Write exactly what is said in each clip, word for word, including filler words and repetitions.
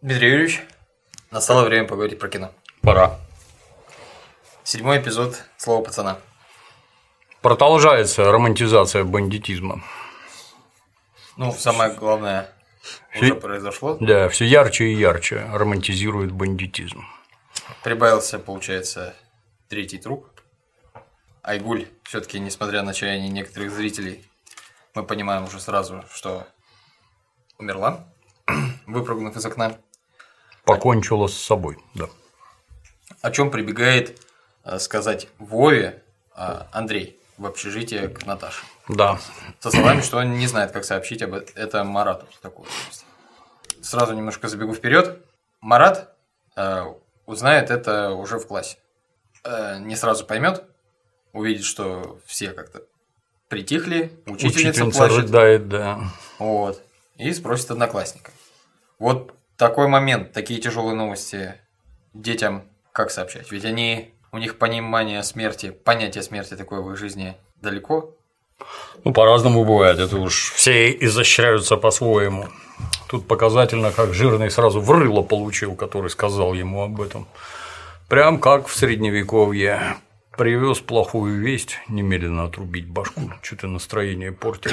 Дмитрий Юрьевич, настало время поговорить про кино. Пора. Седьмой эпизод «Слово пацана». Продолжается романтизация бандитизма. Ну, самое главное уже произошло. Да, все ярче и ярче романтизирует бандитизм. Прибавился, получается, третий труп. Айгуль, все-таки, несмотря на чаяние некоторых зрителей, мы понимаем уже сразу, что умерла, выпрыгнув из окна. Покончила с собой, да. О чем прибегает сказать Вове Андрей в общежитии к Наташе. Да. Со словами, что он не знает, как сообщить об этом Марату. Такую новость. Сразу немножко забегу вперед. Марат э, узнает это уже в классе. Э, не сразу поймет, увидит, что все как-то притихли, учительница, учительница плачет. рыдает, да. Вот. И спросит одноклассника. Вот такой момент, такие тяжелые новости детям как сообщать? Ведь они, у них понимание смерти, понятие смерти такое в их жизни далеко. Ну, по-разному бывает, это уж все изощряются по-своему. Тут показательно, как жирный сразу в рыло получил, который сказал ему об этом. Прям как в средневековье. Привез плохую весть, немедленно отрубить башку, что-то настроение портит.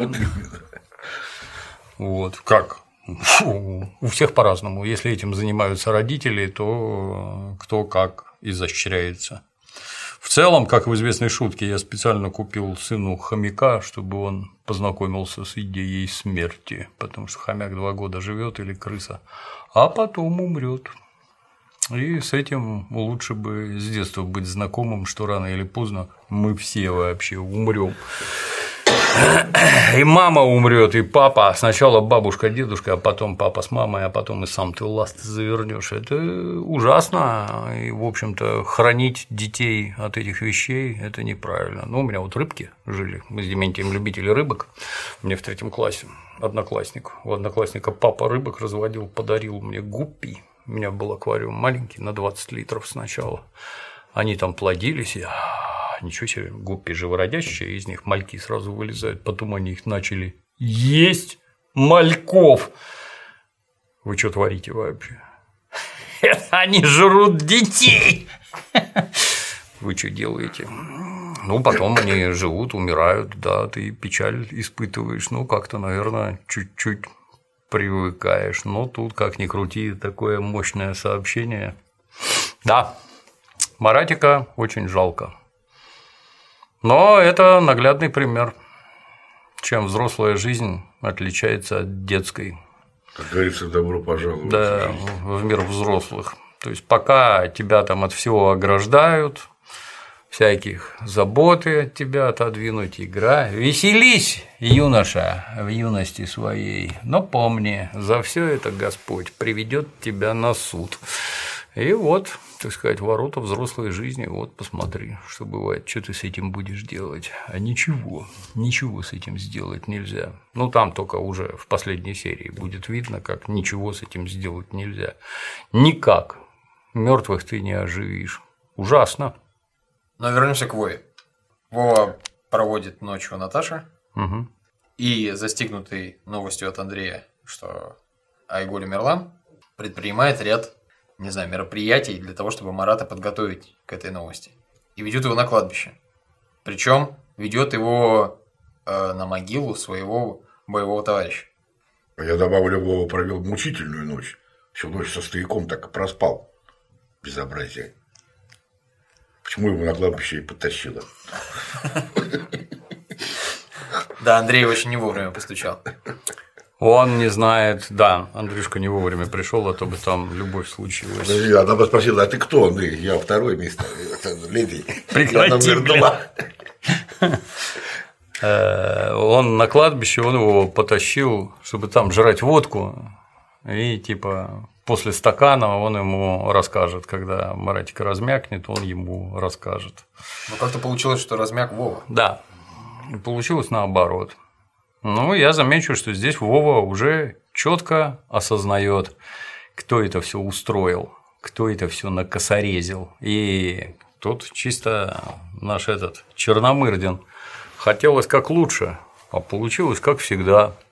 Вот, как? Фу, у всех по-разному. Если этим занимаются родители, то кто как изощряется. В целом, как в известной шутке, я специально купил сыну хомяка, чтобы он познакомился с идеей смерти, потому что хомяк два года живет или крыса, а потом умрет. И с этим лучше бы с детства быть знакомым, что рано или поздно мы все вообще умрем. И мама умрет, и папа. Сначала бабушка, дедушка, а потом папа с мамой, а потом и сам ты ласт завернешь. Это ужасно. И, в общем-то, хранить детей от этих вещей – это неправильно. Ну, у меня вот рыбки жили. Мы с Дементием любители рыбок. Мне в третьем классе одноклассник. У одноклассника папа рыбок разводил, подарил мне гуппи. У меня был аквариум маленький, на двадцать литров сначала. Они там плодились, и ничего себе, гуппи живородящие, из них мальки сразу вылезают, потом они их начали есть, мальков. Вы что творите вообще? Это они жрут детей. Вы что делаете? Ну, потом они живут, умирают, да, ты печаль испытываешь, ну, как-то, наверное, чуть-чуть привыкаешь, но тут, как ни крути, такое мощное сообщение. Да, Маратика очень жалко. Но это наглядный пример, чем взрослая жизнь отличается от детской. Как говорится, добро пожаловать. Да, в мир взрослых. То есть пока тебя там от всего ограждают, всяких заботы от тебя отодвинуть, игра. Веселись, юноша, в юности своей, но помни, за все это Господь приведет тебя на суд. И вот, так сказать, ворота взрослой жизни, вот посмотри, что бывает, что ты с этим будешь делать. А ничего, ничего с этим сделать нельзя. Ну, там только уже в последней серии будет видно, как ничего с этим сделать нельзя. Никак. Мертвых ты не оживишь. Ужасно. Но вернемся к Вове. Вова проводит ночь у Наташи, угу. И, застигнутый новостью от Андрея, что Айгуль умерла, предпринимает ряд, не знаю, мероприятий для того, чтобы Марата подготовить к этой новости. И ведет его на кладбище. Причем ведет его э, на могилу своего боевого товарища. Я добавлю, Вова провел мучительную ночь. Всю ночь со стояком так и проспал. Безобразие. Почему его на кладбище и подтащило? Да, Андрей очень не вовремя постучал. Он не знает, да, Андрюшка не вовремя пришел, а то бы там любовь случилась. Подожди, она бы спросила, а ты кто, Андрей? Я второе место, леди. Прекрати, два. Он на кладбище, он его потащил, чтобы там жрать водку, и типа после стакана он ему расскажет, когда Маратика размякнет, он ему расскажет. Ну как-то получилось, что размяк Вова. Да, получилось наоборот. Ну, я замечу, что здесь Вова уже четко осознает, кто это все устроил, кто это все накосорезил. И тут чисто наш этот Черномырдин хотелось как лучше, а получилось как всегда.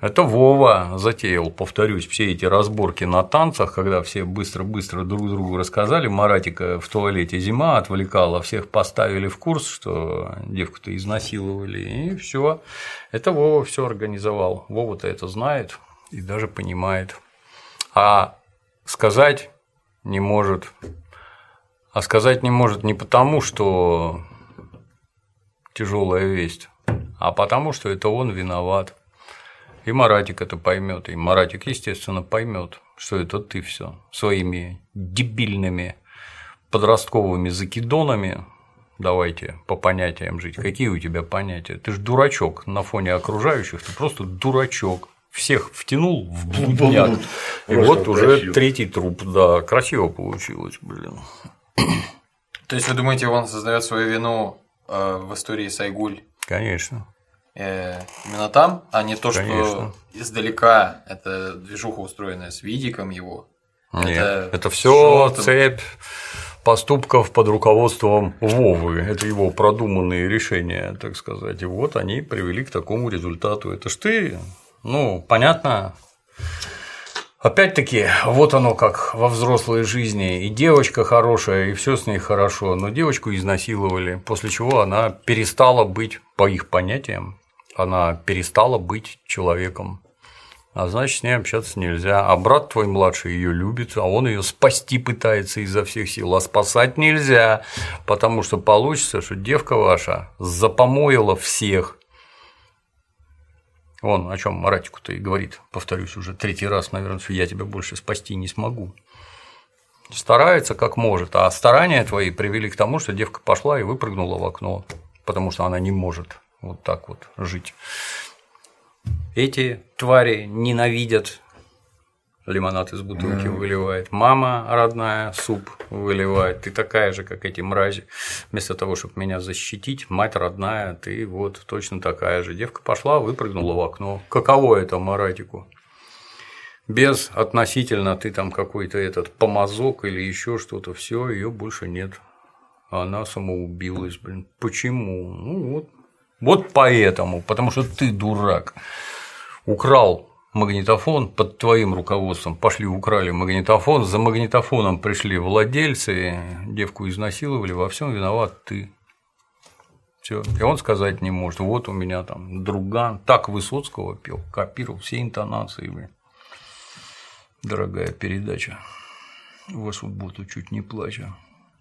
Это Вова затеял, повторюсь, все эти разборки на танцах, когда все быстро-быстро друг другу рассказали. Маратика в туалете зима отвлекала, всех поставили в курс, что девку-то изнасиловали, и все. Это Вова все организовал. Вова-то это знает и даже понимает. А сказать не может. А сказать не может не потому, что тяжелая весть, а потому, что это он виноват. И Маратик это поймет, и Маратик, естественно, поймет, что это ты все своими дебильными подростковыми закидонами. Давайте по понятиям жить. Какие у тебя понятия? Ты ж дурачок на фоне окружающих, ты просто дурачок. Всех втянул в блудняк. И вот уже красиво. Третий труп, да, красиво получилось, блин. То есть вы думаете, он создает свою вину в истории с Айгуль? Конечно. Именно там, а не то, Конечно. Что издалека это движуха, устроенная с видиком его. Нет, это это все цепь поступков под руководством Вовы. Это его продуманные решения, так сказать. И вот они привели к такому результату. Это ж ты, ну, понятно. Опять-таки, вот оно как во взрослой жизни. И девочка хорошая, и все с ней хорошо, но девочку изнасиловали, после чего она перестала быть, по их понятиям, она перестала быть человеком. А значит, с ней общаться нельзя. А брат твой младший ее любит, а он ее спасти пытается изо всех сил. А спасать нельзя, потому что получится, что девка ваша запомоила всех. Он о чем Маратику-то и говорит, повторюсь уже третий раз, наверное, что я тебя больше спасти не смогу. Старается как может, а старания твои привели к тому, что девка пошла и выпрыгнула в окно, потому что она не может вот так вот жить. Эти твари ненавидят, лимонад из бутылки mm. выливает, мама родная суп выливает, ты такая же, как эти мрази. Вместо того, чтобы меня защитить, мать родная, ты вот точно такая же. Девка пошла, выпрыгнула в окно. Каково это Маратику? Без относительно ты там какой-то этот помазок или еще что-то, все, ее больше нет. Она самоубилась, блин. Почему? Ну вот. Вот поэтому, потому что ты дурак. Украл магнитофон под твоим руководством, пошли украли магнитофон, за магнитофоном пришли владельцы, девку изнасиловали, во всем виноват ты. Все. И он сказать не может. Вот у меня там друган, так Высоцкого пел, копировал все интонации. Блин. Дорогая передача. В субботу чуть не плача.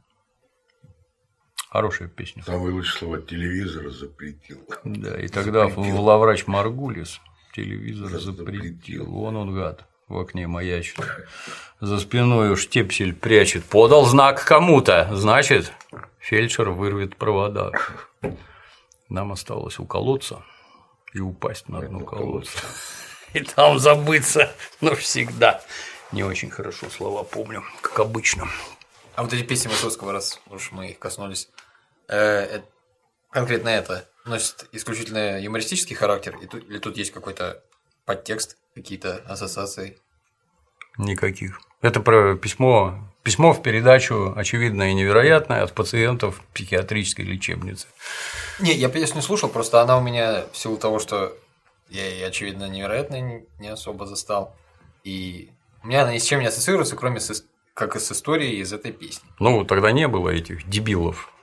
Хорошая песня. Самое лучшее слово телевизор запретил. Да, и тогда запретил. Главврач Маргулис телевизор запретил. запретил. Вон он, гад, в окне маячит. За спиной штепсель прячет. Подал знак кому-то. Значит, фельдшер вырвет провода. Нам осталось уколоться и упасть на дно колодца. И там забыться навсегда. Не очень хорошо слова помню, как обычно. А вот эти песни Высоцкого, раз уж мы их коснулись, э, конкретно это носит исключительно юмористический характер, или тут есть какой-то подтекст, какие-то ассоциации? Никаких. Это про письмо, письмо в передачу «Очевидное и невероятное» от пациентов психиатрической лечебницы. Не, я песню не слушал, просто она у меня в силу того, что я и «Очевидно невероятное» не особо застал, и у меня она ни с чем не ассоциируется, кроме с, как и с историей из этой песни. Ну, тогда не было этих дебилов,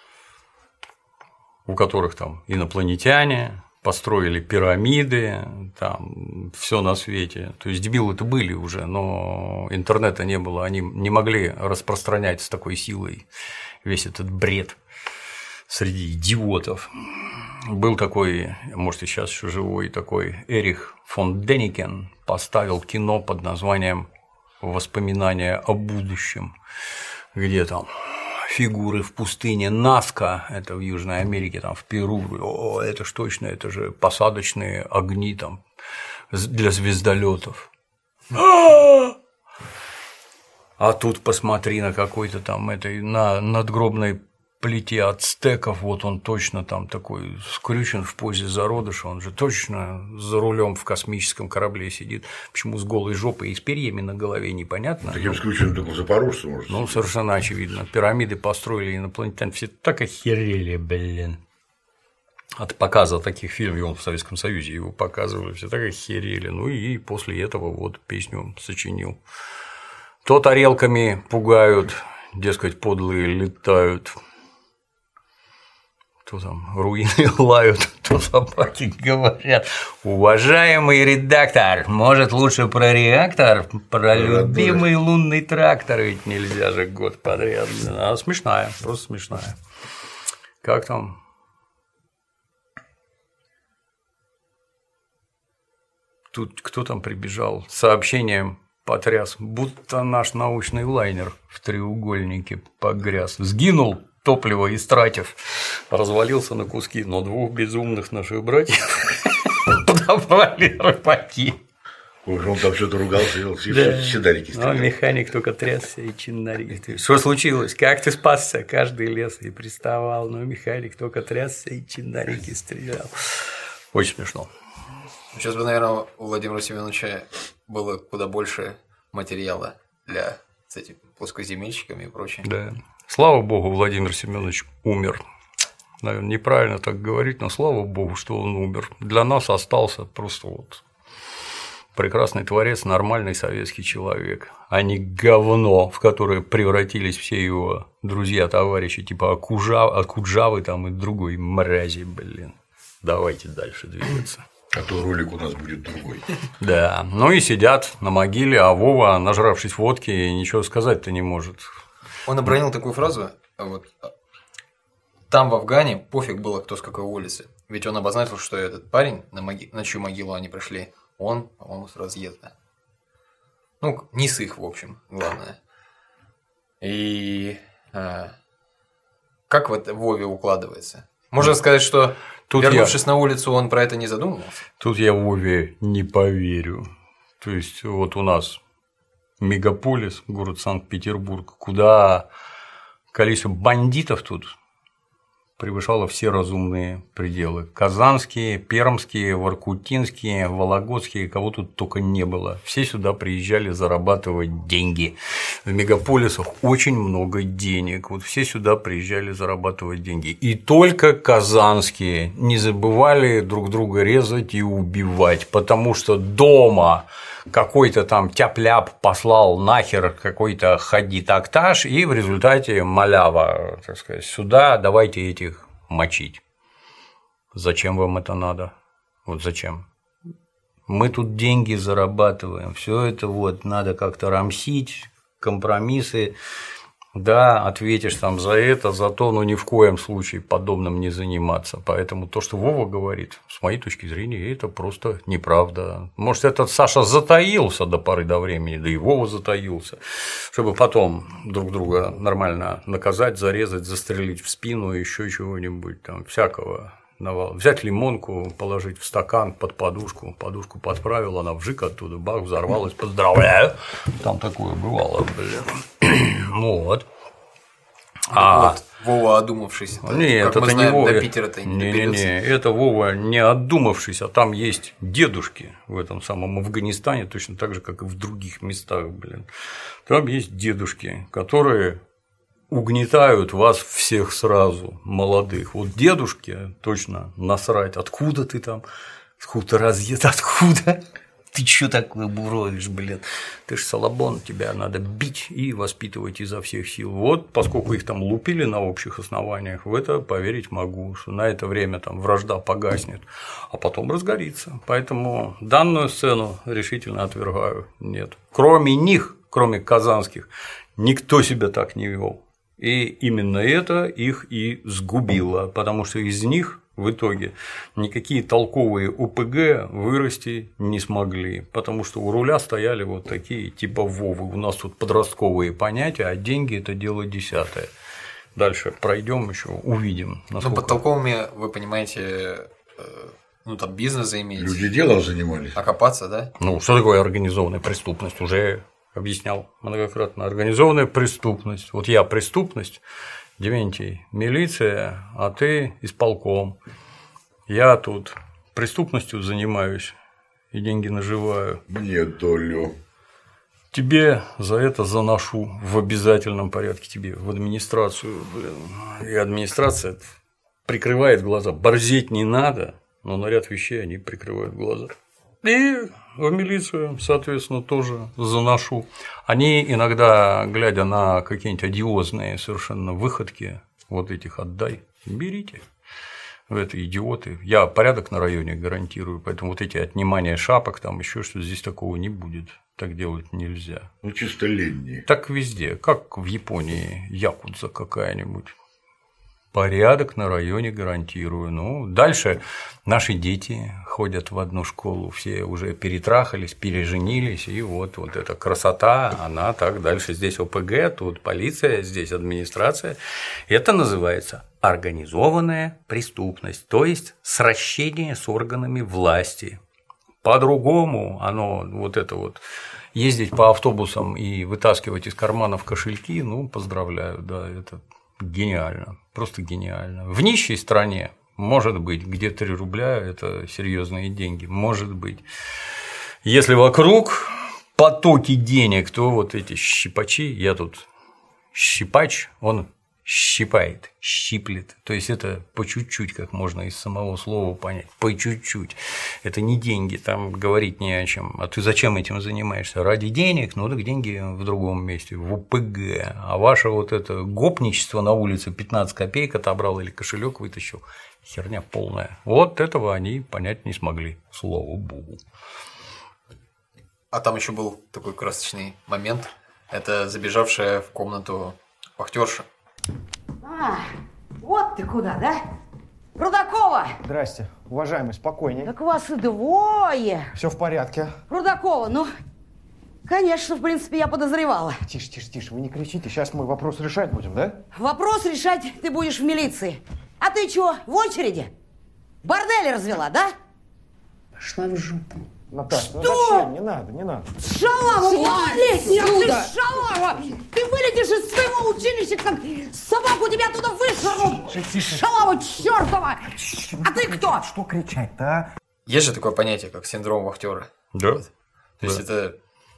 у которых там инопланетяне построили пирамиды, там все на свете. То есть дебилы-то были уже, но интернета не было, они не могли распространять с такой силой весь этот бред среди идиотов. Был такой, может, и сейчас еще живой, такой Эрих фон Деникен, поставил кино под названием «Воспоминания о будущем», где там фигуры в пустыне Наска, это в Южной Америке, там в Перу, о, это ж точно, это же посадочные огни там для звездолетов. А тут посмотри на какой-то там этой на надгробной плите ацтеков, вот он точно там такой скрючен в позе зародыша, он же точно за рулем в космическом корабле сидит. Почему с голой жопой и с перьями на голове, непонятно. Таким скрюченным только Запорожцы, может. Ну, совершенно очевидно. Пирамиды построили инопланетяне, все так охерели, блин. от показа таких фильмов, он в Советском Союзе его показывали, все так охерели. Ну и после этого вот песню сочинил. То тарелками пугают, дескать, подлые летают, то там руины лают, то собаки говорят. Уважаемый редактор, может лучше про реактор, про любимый лунный трактор, ведь нельзя же год подряд. А смешная, просто смешная. Как там? Тут кто там прибежал с сообщением, потряс, будто наш научный лайнер в треугольнике погряз. Сгинул, топливо истратив, развалился на куски, но двух безумных наших братьев подобрали рыбаки. Уж он там что-то ругался, и чинарики стрелял. Ну, механик только трясся и чинарики. Что случилось? Как ты спасся? Каждый лес и приставал, но механик только трясся и чинарики стрелял. Очень смешно. Сейчас бы, наверное, у Владимира Семеновича было куда больше материала для с этими плоскоземельщиками и прочее. Да. Слава богу, Владимир Семенович умер. Наверное, неправильно так говорить, но слава богу, что он умер. Для нас остался просто вот прекрасный творец, нормальный советский человек, а не говно, в которое превратились все его друзья, товарищи, типа Акуджавы, Акуджавы там и другой мрази, блин. Давайте дальше двигаться. А то ролик у нас будет другой. Да, ну и сидят на могиле, а Вова, нажравшись водки, ничего сказать-то не может. Он обронил такую фразу, вот, там в Афгане пофиг было, кто с какой улицы. Ведь он обозначил, что этот парень, на, моги... на чью могилу они пришли, он, по-моему, с разъезда. Ну, не с их, в общем, главное. И а... как вот Вове укладывается? Можно сказать, что тут вернувшись я... на улицу, он про это не задумывался? Тут я Вове не поверю. То есть, вот у нас мегаполис, город Санкт-Петербург, куда количество бандитов тут превышало все разумные пределы. Казанские, пермские, воркутинские, вологодские, кого тут только не было. Все сюда приезжали зарабатывать деньги. В мегаполисах очень много денег. Вот все сюда приезжали зарабатывать деньги. И только казанские не забывали друг друга резать и убивать, потому что дома какой-то там тяп-ляп послал нахер какой-то хади-такташ, и в результате малява, так сказать, сюда давайте этих мочить. Зачем вам это надо? Вот зачем? Мы тут деньги зарабатываем, все это вот надо как-то рамсить, компромиссы. Да, ответишь там за это, за то, но ни в коем случае подобным не заниматься. Поэтому то, что Вова говорит, с моей точки зрения, это просто неправда. Может, этот Саша затаился до поры до времени, да и Вова затаился, чтобы потом друг друга нормально наказать, зарезать, застрелить в спину, еще чего-нибудь там всякого. Взять лимонку, положить в стакан под подушку, подушку подправил, она вжик оттуда, бах, взорвалась, поздравляю. Там такое бывало, блин. Вот. А вот Вова одумавшись. Нет, как это мы знаем, не Вова. До Питера-то не доберётся. Не, не, это Вова не одумавшись, а там есть дедушки в этом самом Афганистане, точно так же, как и в других местах, блин. Там есть дедушки, которые угнетают вас всех сразу, молодых. Вот дедушке точно насрать, откуда ты там, откуда разъезд, откуда? Ты чё такое буровишь, блин? Ты ж Салабон, тебя надо бить и воспитывать изо всех сил. Вот, поскольку их там лупили на общих основаниях, в это поверить могу, что на это время там вражда погаснет, а потом разгорится. Поэтому данную сцену решительно отвергаю. Нет. Кроме них, кроме казанских, никто себя так не вел. И именно это их и сгубило, потому что из них в итоге никакие толковые ОПГ вырасти не смогли, потому что у руля стояли вот такие типа Вовы. У нас тут подростковые понятия, а деньги – это дело десятое. Дальше пройдем еще, увидим. Насколько... Ну, под толковыми вы понимаете, ну там бизнес заиметь. Люди делом занимались. Окопаться, да? Ну, что такое организованная преступность? Уже объяснял многократно. Организованная преступность. Вот я преступность, Дементий милиция, а ты исполком. Я тут преступностью занимаюсь и деньги наживаю. Мне долю. Тебе за это заношу в обязательном порядке, тебе в администрацию. Блин. И администрация прикрывает глаза. Борзеть не надо, но на ряд вещей они прикрывают глаза. И в милицию, соответственно, тоже заношу. Они иногда, глядя на какие-нибудь одиозные совершенно выходки, вот этих отдай, берите. Это идиоты. Я порядок на районе гарантирую, поэтому вот эти отнимания шапок, там еще что-то, здесь такого не будет. Так делать нельзя. Ну, чисто лень. Так везде, как в Японии, якудза какая-нибудь. Порядок на районе гарантирую. Ну, дальше наши дети ходят в одну школу, все уже перетрахались, переженились, и вот, вот эта красота, она так дальше. Здесь ОПГ, тут полиция, здесь администрация. Это называется организованная преступность, то есть сращение с органами власти. По-другому оно, вот это вот, ездить по автобусам и вытаскивать из карманов кошельки, ну, поздравляю, да, это гениально, просто гениально. В нищей стране, может быть, где три рубля – это серьезные деньги, может быть. Если вокруг потоки денег, то вот эти щипачи, я тут щипач, он щипает, щиплет. То есть это по чуть-чуть, как можно из самого слова понять, по чуть-чуть. Это не деньги, там говорить не о чем. А ты зачем этим занимаешься? Ради денег? Ну так деньги в другом месте, в ОПГ. А ваше вот это гопничество на улице пятнадцать копеек отобрал или кошелек вытащил. Херня полная. Вот этого они понять не смогли, слава богу. А там еще был такой красочный момент. Это забежавшая в комнату вахтерша. А, вот ты куда, да? Рудакова! Здрасте, уважаемый, спокойнее. Так вас и двое. Все в порядке. Рудакова, ну, конечно, в принципе, я подозревала. Тише, тише, тише, вы не кричите, сейчас мы вопрос решать будем, да? Вопрос решать ты будешь в милиции. А ты чего, в очереди? Бордель развела, да? Пошла в жопу. Наташа, ну Что? зачем? Не надо, не надо. Шалава, малолетняя, ты отсюда! шалава! Ты вылетишь из своего училища, как собаку тебя туда вышвырнут! Шалава чертова! А ты кто? Что кричать-то, а? Есть же такое понятие, как синдром вахтера. Да. Вот. То есть это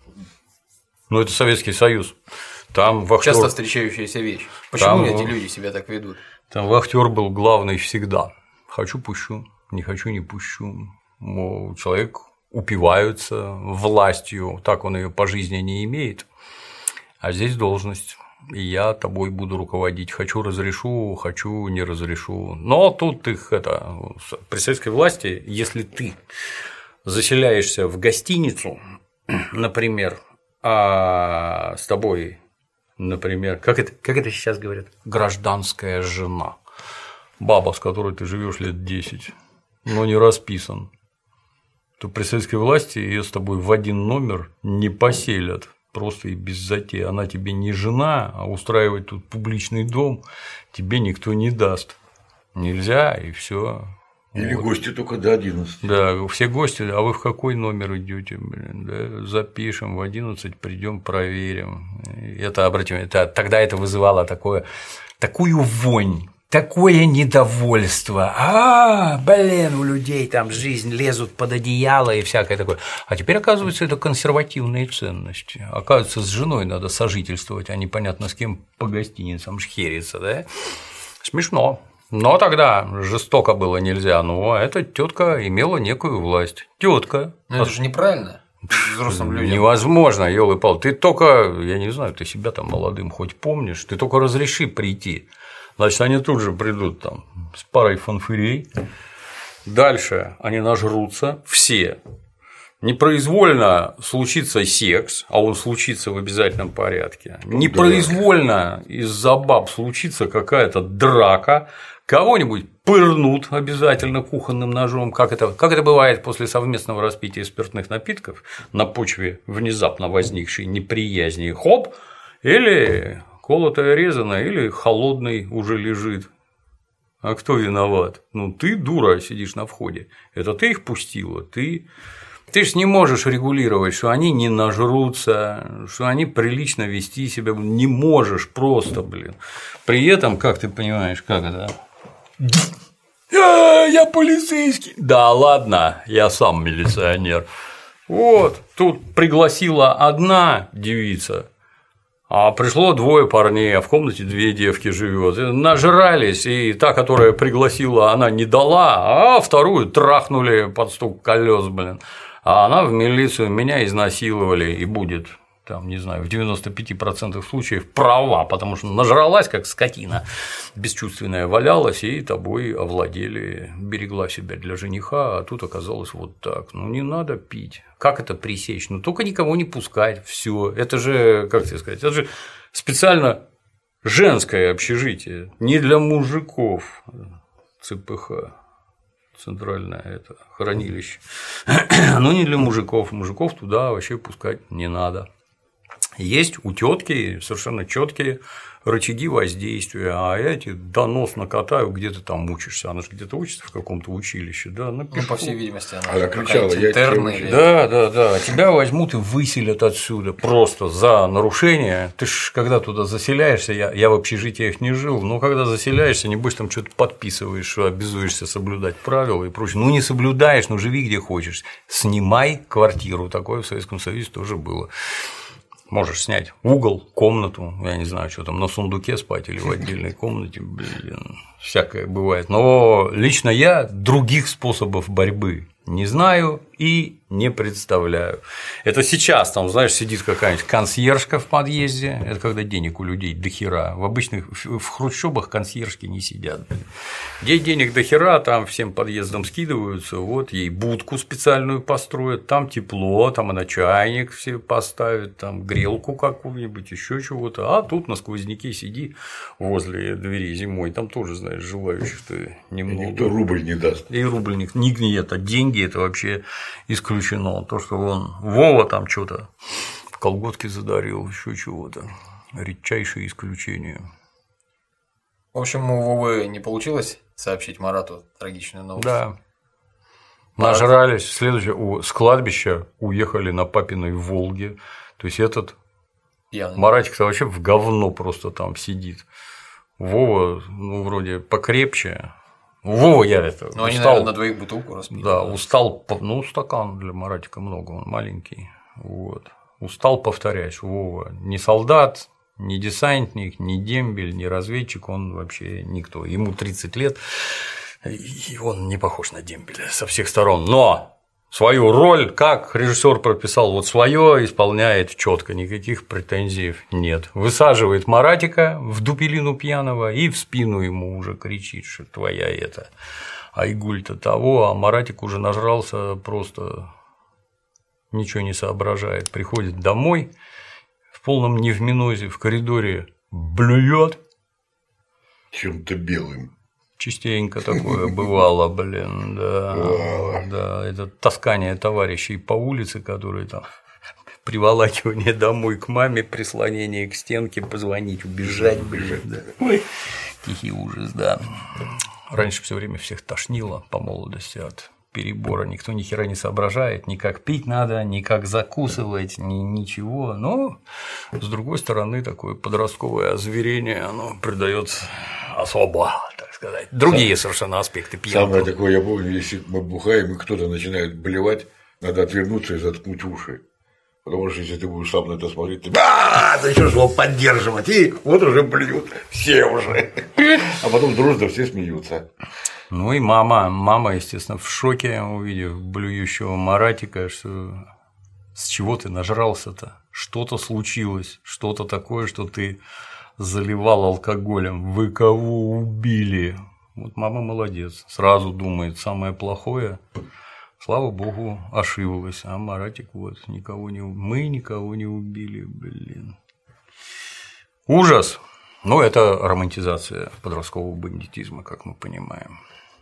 Ну, это Советский Союз. Там вахтер... часто встречающаяся вещь. Почему Там- эти люди себя так ведут? Там вахтер был главный всегда. Хочу – пущу, не хочу – не пущу. Мол, человек упивается властью, так он ее по жизни не имеет, а здесь должность. И я тобой буду руководить. Хочу – разрешу, хочу – не разрешу. Но тут их это при советской власти, если ты заселяешься в гостиницу, например, а с тобой, например, как это, как это сейчас говорят, гражданская жена, баба, с которой ты живешь лет десять, но не расписан, то при советской власти ее с тобой в один номер не поселят. Просто и без затеи. Она тебе не жена, а устраивать тут публичный дом тебе никто не даст. Нельзя, и все. Или Вот. гости только до одиннадцати. Да, все гости, а вы в какой номер идете, блин, да? Запишем, в одиннадцать придем, проверим. Это, обратим, это, тогда это вызывало такое, такую вонь, такое недовольство. А, блин, у людей там жизнь лезут под одеяло и всякое такое. А теперь, оказывается, это консервативные ценности. Оказывается, с женой надо сожительствовать, а непонятно с кем по гостиницам шхериться, да? Смешно. Но тогда жестоко было нельзя, но эта тетка имела некую власть. Тетка. Ну, это же неправильно. Взрослым людям. Невозможно, ёлы-пал. Ты только, я не знаю, ты себя там молодым хоть помнишь, ты только разреши прийти. Значит, они тут же придут там с парой фанфырей. Дальше они нажрутся все. Непроизвольно случится секс, а он случится в обязательном порядке. Непроизвольно из-за баб случится какая-то драка, кого-нибудь пырнут обязательно кухонным ножом, как это, как это бывает после совместного распития спиртных напитков на почве внезапно возникшей неприязни. Хоп, или колотое резаное, или холодный уже лежит. А кто виноват? Ну, ты, дура, сидишь на входе. Это ты их пустила, ты. Ты ж не можешь регулировать, что они не нажрутся, что они прилично вести себя не можешь просто, блин. При этом, как ты понимаешь, как это? А, я полицейский. Да ладно, я сам милиционер. Вот, тут пригласила одна девица, А пришло двое парней, а в комнате две девки живет. Нажрались, и та, которая пригласила, она не дала, а вторую трахнули под стук колес, блин. А она в милицию, меня изнасиловали, и будет, там, не знаю, в девяноста пяти процентах случаев права, потому что нажралась, как скотина, бесчувственная валялась, и тобой овладели, берегла себя для жениха, а тут оказалось вот так. Ну, не надо пить. Как это пресечь? Ну, только никого не пускать, все. Это же, как тебе сказать, это же специально женское общежитие, не для мужиков. ЦПХ. Центральное это хранилище. Но не для мужиков. Мужиков туда вообще пускать не надо. Есть у тетки совершенно четкие рычаги воздействия, а эти доносно катаю, где ты там учишься. Она же где-то учится в каком-то училище, да? Напишу. Ну, по всей видимости, она, она кричала, я интерн или... Да, да, да. Тебя возьмут и выселят отсюда просто за нарушение. Ты ж когда туда заселяешься, я, я в общежитиях не жил, но когда заселяешься, небось там что-то подписываешь, что обязуешься соблюдать правила и прочее. Ну, не соблюдаешь, но живи где хочешь. Снимай квартиру. Такое в Советском Союзе тоже было. Можешь снять угол, комнату, я не знаю, что там, на сундуке спать или в отдельной комнате, блин, всякое бывает. Но лично я других способов борьбы не знаю и не представляю. Это сейчас там, знаешь, сидит какая-нибудь консьержка в подъезде, это когда денег у людей до хера. В обычных в хрущобах консьержки не сидят. Где денег до хера, там всем подъездом скидываются, вот ей будку специальную построят, там тепло, там она чайник все поставит, там грелку какую-нибудь, еще чего-то, а тут на сквозняке сиди возле двери зимой, там тоже, знаешь, желающих-то немного. И никто рубль не даст. И рубль не, не это, деньги это вообще исключено. То, что он Вова там что-то колготки задарил, еще чего-то. Редчайшее исключение. В общем, у Вовы не получилось сообщить Марату трагичную новость. Да. Нажрались. Следующее, у, с кладбища уехали на папиной Волге. То есть этот Пьяный. Маратик-то вообще в говно просто там сидит. Вова, ну, вроде покрепче. Вова я это. Ну, они, устал, наверное, на двоих бутылку распили. Да, устал. Ну, стакан для Маратика много, он маленький. Вот. Устал повторять. Вова не солдат, не десантник, не дембель, не разведчик, он вообще никто. Ему тридцать лет, и он не похож на дембеля со всех сторон. Но свою роль, как режиссер прописал, вот свое исполняет четко, никаких претензий нет. Высаживает Маратика в дупелину пьяного и в спину ему уже кричит, что твоя это Айгуль-то того, а Маратик уже нажрался, просто ничего не соображает. Приходит домой в полном невминозе в коридоре блюет Чем-то белым. Частенько такое бывало, блин, да, да, это таскание товарищей по улице, которые там приволакивание домой к маме, прислонение к стенке, позвонить, убежать, блин, да. Ой, тихий ужас, да. Раньше все время всех тошнило по молодости от перебора, никто ни хера не соображает, ни как пить надо, ни как закусывать, ни ничего, но с другой стороны такое подростковое озверение, оно придает особо, так сказать, другие Сам... совершенно аспекты пьянства. Самое такое, я помню, если мы бухаем и кто-то начинает блевать, надо отвернуться и заткнуть уши. Потому что если ты будешь сам на это смотреть, ты а начнешь его поддерживать, и вот уже блюют все уже. А потом дружно все смеются. Ну и мама, мама, естественно, в шоке, увидев блюющего Маратика, что с чего ты нажрался-то, что-то случилось, что-то такое, что ты заливал алкоголем, вы кого убили? Вот мама молодец, сразу думает самое плохое. Слава богу, ошиблась, а Маратик вот никого не мы никого не убили, блин. Ужас. Ну, это романтизация подросткового бандитизма, как мы понимаем.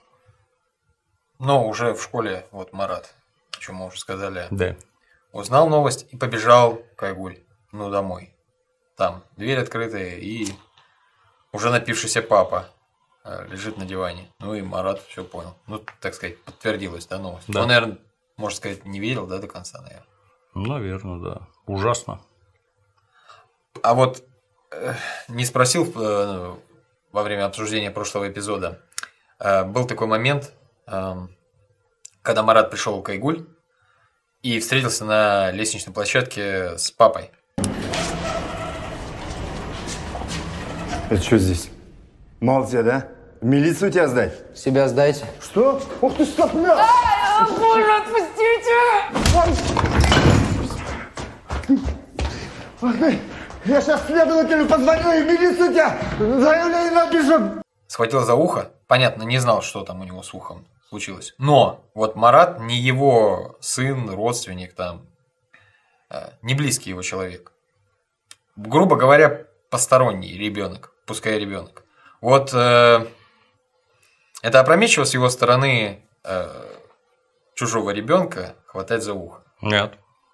Но уже в школе, вот Марат, о чем мы уже сказали, да. Узнал новость и побежал к Айгуль, ну, домой. Там дверь открытая, и уже напившийся папа лежит на диване. Ну и Марат все понял. Ну, так сказать, подтвердилась, да, новость. Да. Он, наверное, можно сказать, не верил, да, до конца, наверное. Наверное, да. Ужасно. А вот э, не спросил э, во время обсуждения прошлого эпизода. Э, был такой момент, э, когда Марат пришел к Айгуль и встретился на лестничной площадке с папой. Это что здесь? Мало тебе, да? В милицию тебя сдать? Себя сдайте. Что? Ух ты, стопля! Больно, отпустите! Я сейчас следователю позвоню и в милицию тебя заявление напишу. Схватил за ухо. Понятно, не знал, что там у него с ухом случилось. Но вот Марат не его сын, родственник, там, не близкий его человек. Грубо говоря, посторонний ребенок, пускай ребенок. Вот э, это опрометчиво с его стороны э, чужого ребенка хватать за ухо. Нет.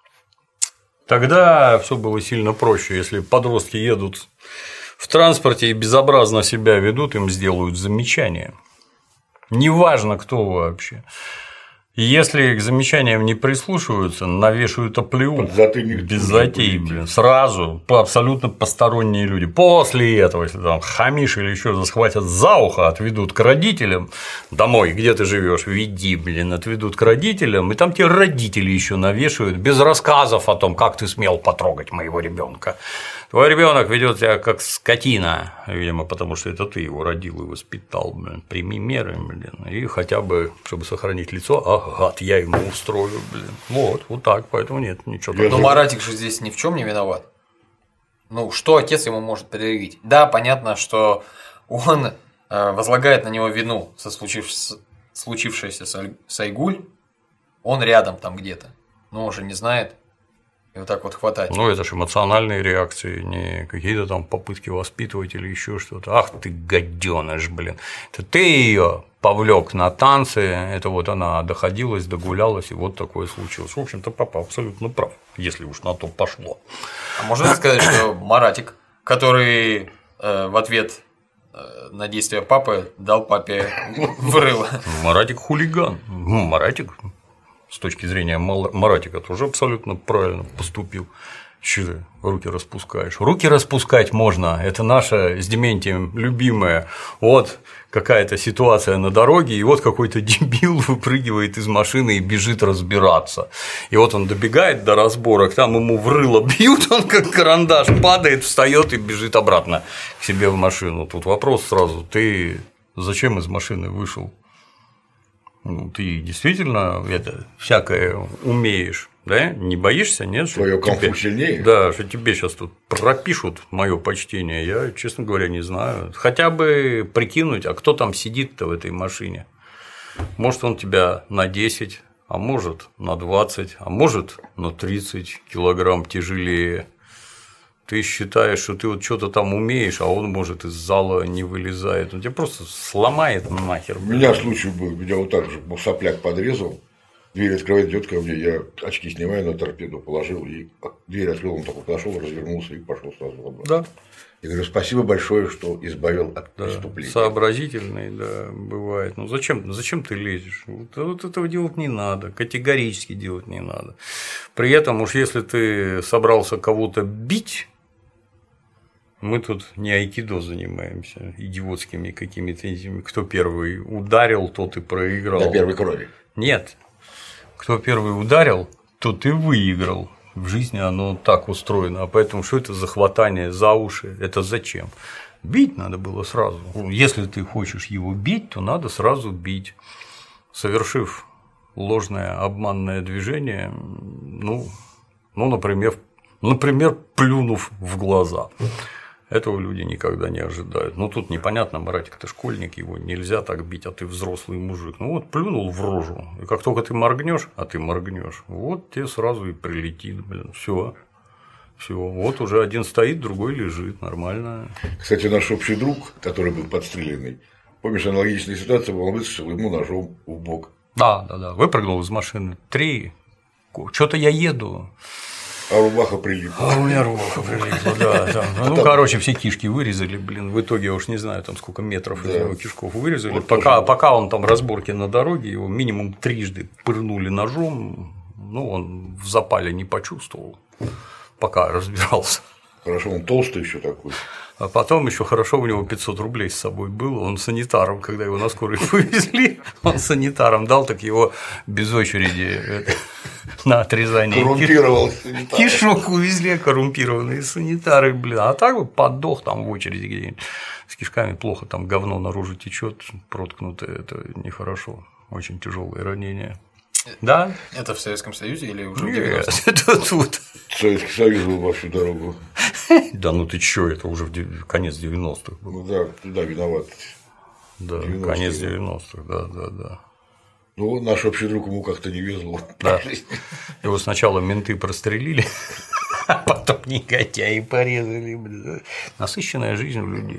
Тогда все было сильно проще. Если подростки едут в транспорте и безобразно себя ведут, им сделают замечание. Неважно, кто вообще. Если к замечаниям не прислушиваются, навешивают оплеуху без затей, блин, сразу, абсолютно посторонние люди. После этого, если там хамишь или еще схватят за ухо, отведут к родителям домой, где ты живешь, веди, блин, отведут к родителям, и там тебе родители еще навешивают без рассказов о том, как ты смел потрогать моего ребенка. Твой ребенок ведет себя как скотина, видимо, потому что это ты его родил и воспитал, блин, прими меры, блин, и хотя бы, чтобы сохранить лицо, а гад, я ему устрою, блин. Вот, вот так, поэтому нет, ничего такого. Но Маратик же здесь ни в чем не виноват. Ну, что отец ему может предъявить? Да, понятно, что он возлагает на него вину со случившееся с Айгуль, он рядом там где-то, но уже не знает. И вот так вот хватать. Ну, это же эмоциональные реакции, не какие-то там попытки воспитывать или еще что-то. Ах ты гаденыш, блин. Это ты ее повлек на танцы, это вот она доходилась, догулялась, и вот такое случилось. В общем-то, папа абсолютно прав, если уж на то пошло. А можно сказать, что Маратик, который э, в ответ э, на действия папы дал папе в рыло. Маратик хулиган. Маратик. С точки зрения Маратика тоже абсолютно правильно поступил. Че ты руки распускаешь? Руки распускать можно. Это наша с Дементием любимая. Вот какая-то ситуация на дороге, и вот какой-то дебил выпрыгивает из машины и бежит разбираться. И вот он добегает до разборок, там ему в рыло бьют, он как карандаш падает, встает и бежит обратно к себе в машину. Тут вопрос сразу: ты зачем из машины вышел? Ну, ты действительно это всякое умеешь, да? Не боишься, нет? Твое конфу сильнее? Да, что тебе сейчас тут пропишут мое почтение, я, честно говоря, не знаю. Хотя бы прикинуть, а кто там сидит-то в этой машине? Может, он тебя на десять, а может, на двадцать, а может, на тридцать килограмм тяжелее. Ты считаешь, что ты вот что-то там умеешь, а он, может, из зала не вылезает. Он тебя просто сломает нахер. У меня случай был, меня вот так же сопляк подрезал, дверь открывает, идет ко мне, я очки снимаю, на торпеду положил, и дверь открыл, он только подошел, развернулся и пошел сразу обратно. Да. Я говорю, спасибо большое, что избавил от да, преступления. Сообразительный, да, бывает. Ну зачем, зачем ты лезешь? Вот, вот этого делать не надо, категорически делать не надо. При этом уж если ты собрался кого-то бить, мы тут не айкидо занимаемся, идиотскими какими-то этими. Кто первый ударил, тот и проиграл. До первой крови. Нет. Кто первый ударил, тот и выиграл. В жизни оно так устроено. А поэтому что это за хватание за уши? Это зачем? Бить надо было сразу. Если ты хочешь его бить, то надо сразу бить. Совершив ложное обманное движение, ну, ну например, например, плюнув в глаза. Этого люди никогда не ожидают. Ну, тут непонятно, Маратик, ты школьник, его нельзя так бить, а ты взрослый мужик. Ну, вот плюнул в рожу, и как только ты моргнешь, а ты моргнешь, вот тебе сразу и прилетит, блин, все. Все, вот уже один стоит, другой лежит, нормально. Кстати, наш общий друг, который был подстреленный, помнишь, аналогичная ситуация была, выстрелил ему ножом в бок. Да, да, да, выпрыгнул из машины. Три. Что-то я еду. А рубаха прилипла. А у меня рубаха прилипла, да. да. Ну, короче, все кишки вырезали, блин. В итоге я уж не знаю, там сколько метров из него кишков вырезали. Вот пока, пока он там разборки на дороге, его минимум трижды пырнули ножом. Ну, он в запале не почувствовал, пока разбирался. Хорошо, он толстый еще такой. А потом еще хорошо, у него пятьсот рублей с собой было, он санитаром, когда его на скорой повезли, он санитаром дал, так его без очереди на отрезание Коррумпировал киш... кишок увезли коррумпированные санитары, блин. А так бы подох там в очереди где-нибудь. С кишками плохо, там говно наружу течет, проткнутое, это нехорошо. Очень тяжелое ранение. Да? Это в Советском Союзе или уже в Нет, девяностых? это тут. Советский Союз был во всю дорогу. Да ну ты чё, это уже в конец девяностых был. Ну да, туда виноват. Да, девяностые. конец девяностых, да, да, да. Ну, наш общий друг ему как-то не везло. Да. Его сначала менты прострелили, а потом негодяи порезали. Блин. Насыщенная жизнь у людей.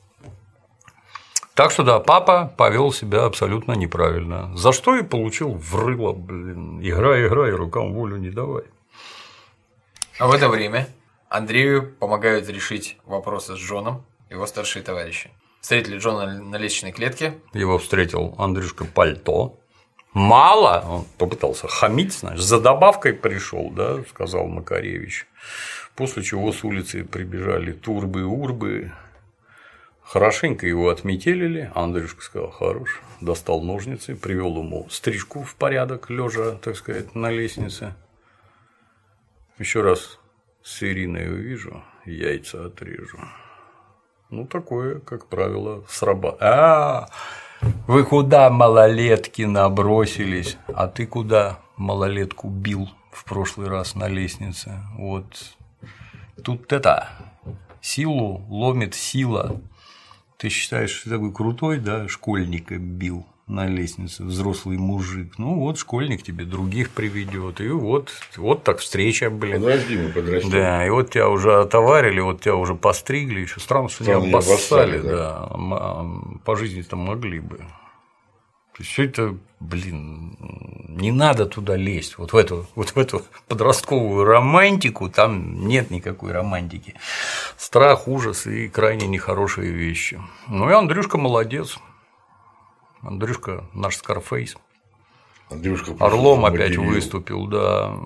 Так что да, папа повел себя абсолютно неправильно. За что и получил в рыло, блин. Играй, играй, рукам волю не давай. А в это время Андрею помогают решить вопросы с Джоном его старшие товарищи. Встретили Джона на лестничной клетке. Его встретил Андрюшка Пальто. Мало, он попытался хамить, знаешь, за добавкой пришел, да, сказал Макаревич. После чего с улицы прибежали турбы-урбы. Хорошенько его отметелили, Андрюшка сказал, хорош, достал ножницы, привел ему стрижку в порядок, лежа, так сказать, на лестнице. Еще раз с Ириной увижу, яйца отрежу. Ну, такое, как правило, срабатывает. А, вы куда малолетки набросились? А ты куда малолетку бил в прошлый раз на лестнице? Вот тут это силу ломит сила. Ты считаешь, что такой крутой, да, школьника бил на лестнице, взрослый мужик. Ну вот школьник тебе других приведет. И вот, вот так встреча, блин. Подожди, мы подрастем. Да, и вот тебя уже отоварили, вот тебя уже постригли, еще странно, что Странно, не не обоссали, обоссали, да. По жизни-то могли бы. То есть все это, блин, не надо туда лезть. Вот в эту, вот в эту подростковую романтику там нет никакой романтики. Страх, ужас и крайне нехорошие вещи. Ну и Андрюшка молодец. Андрюшка наш Скарфейс. Андрюшка Орлом просто опять удивил. выступил, да.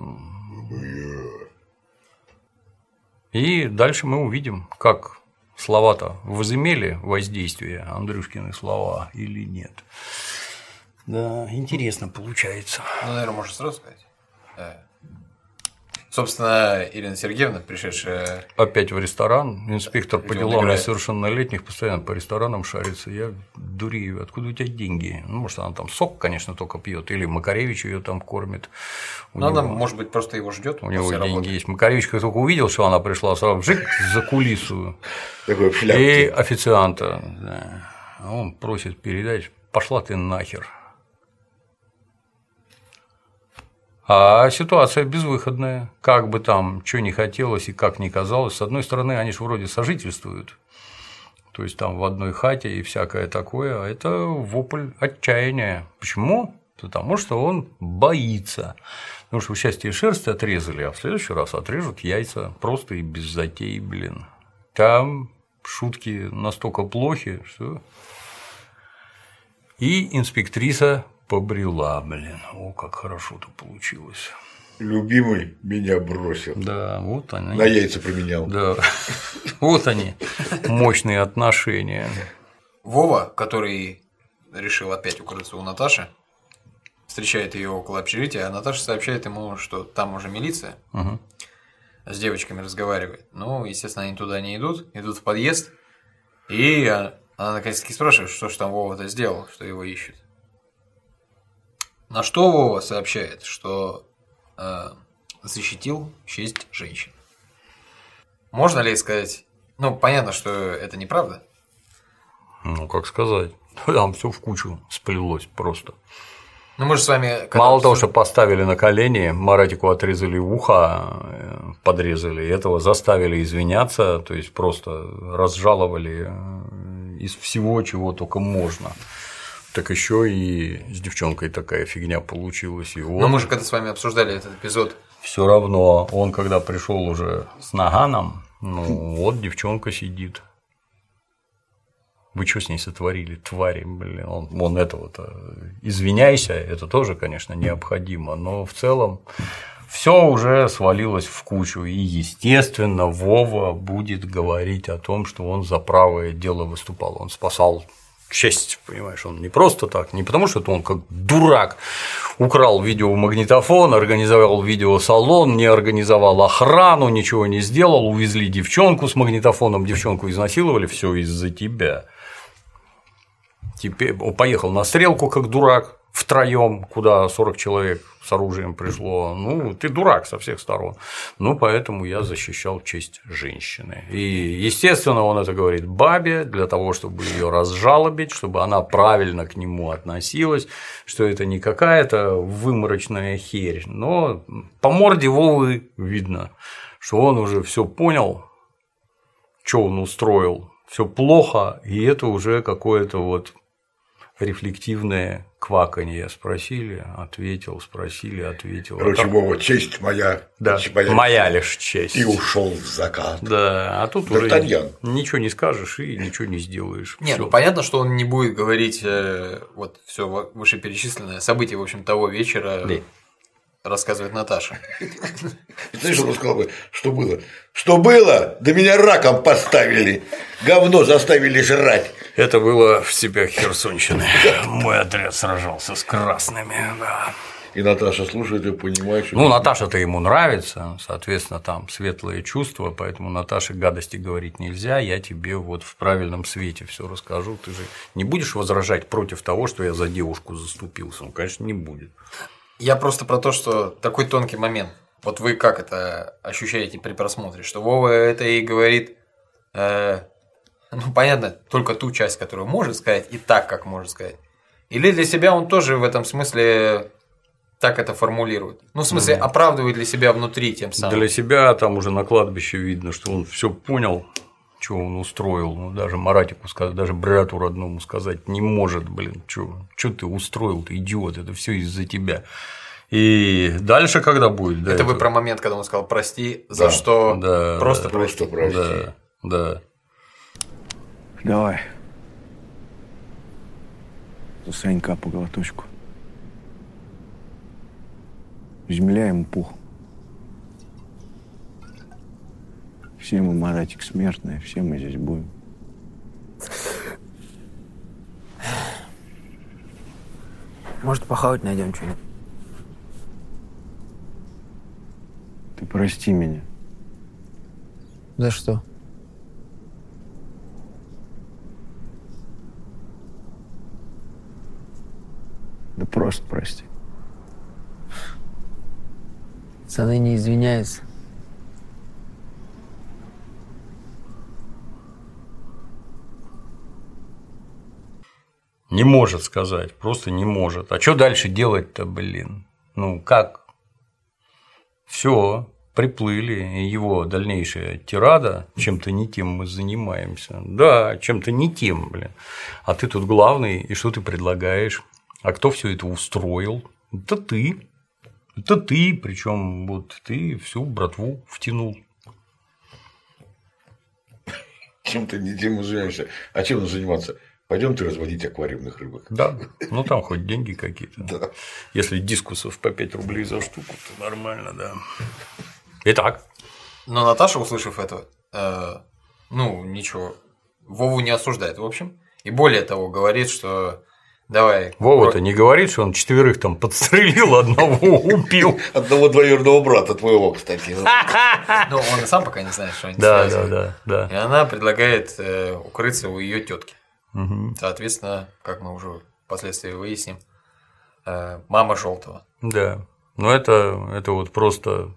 И дальше мы увидим, как слова-то возымели воздействие, Андрюшкины слова или нет. Да, интересно получается. Ну, наверное, можно сразу сказать. Да. Собственно, Ирина Сергеевна, пришедшая… Опять в ресторан. Инспектор по Где он делам играет? несовершеннолетних постоянно по ресторанам шарится. Я дурею, откуда у тебя деньги? Ну, может, она там сок, конечно, только пьет, или Макаревич ее там кормит. У Ну, она, него- может быть, просто его ждет. У него деньги есть. Макаревич, как только увидел, что она пришла, сразу жик за кулису. Такой в И шляпке. официанта. Да. А он просит передать: пошла ты нахер. А ситуация безвыходная. Как бы там что ни хотелось и как ни казалось, с одной стороны, они же вроде сожительствуют. То есть там в одной хате и всякое такое, а это вопль отчаяния. Почему? Потому что он боится. Потому что в части шерсти отрезали, а в следующий раз отрежут яйца. Просто и без затей, блин. Там шутки настолько плохи, что… И инспектриса побрела, блин. О, как хорошо-то получилось. Любимый меня бросил. Да, вот они. На яйца променял. Да, вот они, мощные отношения. Вова, который решил опять укрыться у Наташи, встречает ее около общежития, а Наташа сообщает ему, что там уже милиция, Угу. с девочками разговаривает. Ну, естественно, они туда не идут, идут в подъезд, и она наконец-таки спрашивает, что же там Вова-то сделал, что его ищут. На что Вова сообщает, что э, защитил честь женщин. Можно ли сказать… Ну, понятно, что это неправда. Ну, как сказать, там все в кучу сплелось просто. Но мы же с вами… когда Мало того, обсуж- что поставили на колени, Маратику отрезали ухо, подрезали, этого заставили извиняться, то есть просто разжаловали из всего, чего только можно. Так еще и с девчонкой такая фигня получилась. И Но он мы же когда с вами обсуждали этот эпизод, все равно, он когда пришел уже с наганом, ну вот девчонка сидит. Вы что с ней сотворили, твари, блин, он, он этого-то, извиняйся, это тоже, конечно, необходимо, но в целом все уже свалилось в кучу, и, естественно, Вова будет говорить о том, что он за правое дело выступал, он спасал честь, понимаешь, он не просто так, не потому что это он как дурак украл видеомагнитофон, организовал видеосалон, не организовал охрану, ничего не сделал, увезли девчонку с магнитофоном, девчонку изнасиловали, все из-за тебя. Теперь он поехал на стрелку как дурак втроем, куда сорок человек с оружием пришло. Ну, ты дурак со всех сторон. Ну, поэтому я защищал честь женщины. И, естественно, он это говорит бабе для того, чтобы ее разжалобить, чтобы она правильно к нему относилась, что это не какая-то выморочная херь. Но по морде Вовы видно, что он уже все понял, что он устроил, все плохо, и это уже какое-то вот рефлективное кваканье. Спросили, ответил, спросили, ответил. Короче, а Вова, честь моя. Да, моя, моя лишь честь. И ушел в закат. Да, а тут Д'Артаньян. уже ничего не скажешь и ничего не сделаешь. Нет, Всё. ну понятно, что он не будет говорить э, вот все вышеперечисленное событие, в общем, того вечера. Да. Рассказывает Наташа. Знаешь, что он сказал бы, что было? Что было? Да меня раком поставили. Говно заставили жрать. Это было в степях Херсонщины. Мой отряд сражался с красными. Да. И Наташа слушает и понимает, что… Ну, Наташа-то ему нравится, соответственно, там светлые чувства, поэтому Наташе гадости говорить нельзя, я тебе вот в правильном свете все расскажу. Ты же не будешь возражать против того, что я за девушку заступился? Ну, конечно, не будет. Я просто про то, что такой тонкий момент. Вот вы как это ощущаете при просмотре? Что Вова это и говорит, э, ну, понятно, только ту часть, которую может сказать, и так, как может сказать. Или для себя он тоже в этом смысле так это формулирует? Ну, в смысле, mm-hmm. оправдывает для себя внутри тем самым. Для себя там уже на кладбище видно, что он все понял, что он устроил. Ну, даже Маратику сказать, даже брату родному сказать не может, блин, что ты устроил, ты идиот, это все из-за тебя. И дальше когда будет? Это вы про момент, когда он сказал прости, за да, что да, просто, да, просто прости. Да, да. Давай. За Санька по глоточку. Земля ему пух. Все мы, Маратик, смертные, все мы здесь будем. Может, похавать найдем что-нибудь? Ты прости меня. За что? Да просто прости. Пацаны не извиняются. Не может сказать, просто не может. А что дальше делать-то, блин? Ну как? Все, приплыли, и его дальнейшая тирада, чем-то не тем мы занимаемся. Да, чем-то не тем, блин. А ты тут главный, и что ты предлагаешь? А кто все это устроил? Это ты. Это ты, причем вот ты всю братву втянул. Чем-то не тем мы занимаемся. А чем нам заниматься? Пойдемте разводить аквариумных рыбок. Да, ну там хоть деньги какие-то. Да. Если дискусов по пять рублей за штуку, то нормально, да. Итак. Но Наташа, услышав это, э, ну, ничего, Вову не осуждает, в общем. И более того, говорит, что давай. Вова-то не говорит, что он четверых там подстрелил, одного убил. Одного двоюродного брата твоего, кстати. Ну, он и сам пока не знает, что они Да, связаны. да, да, И да. она предлагает э, укрыться у ее тетки. Угу. Соответственно, как мы уже впоследствии выясним, э, мама Желтого. Да. Но это, это вот просто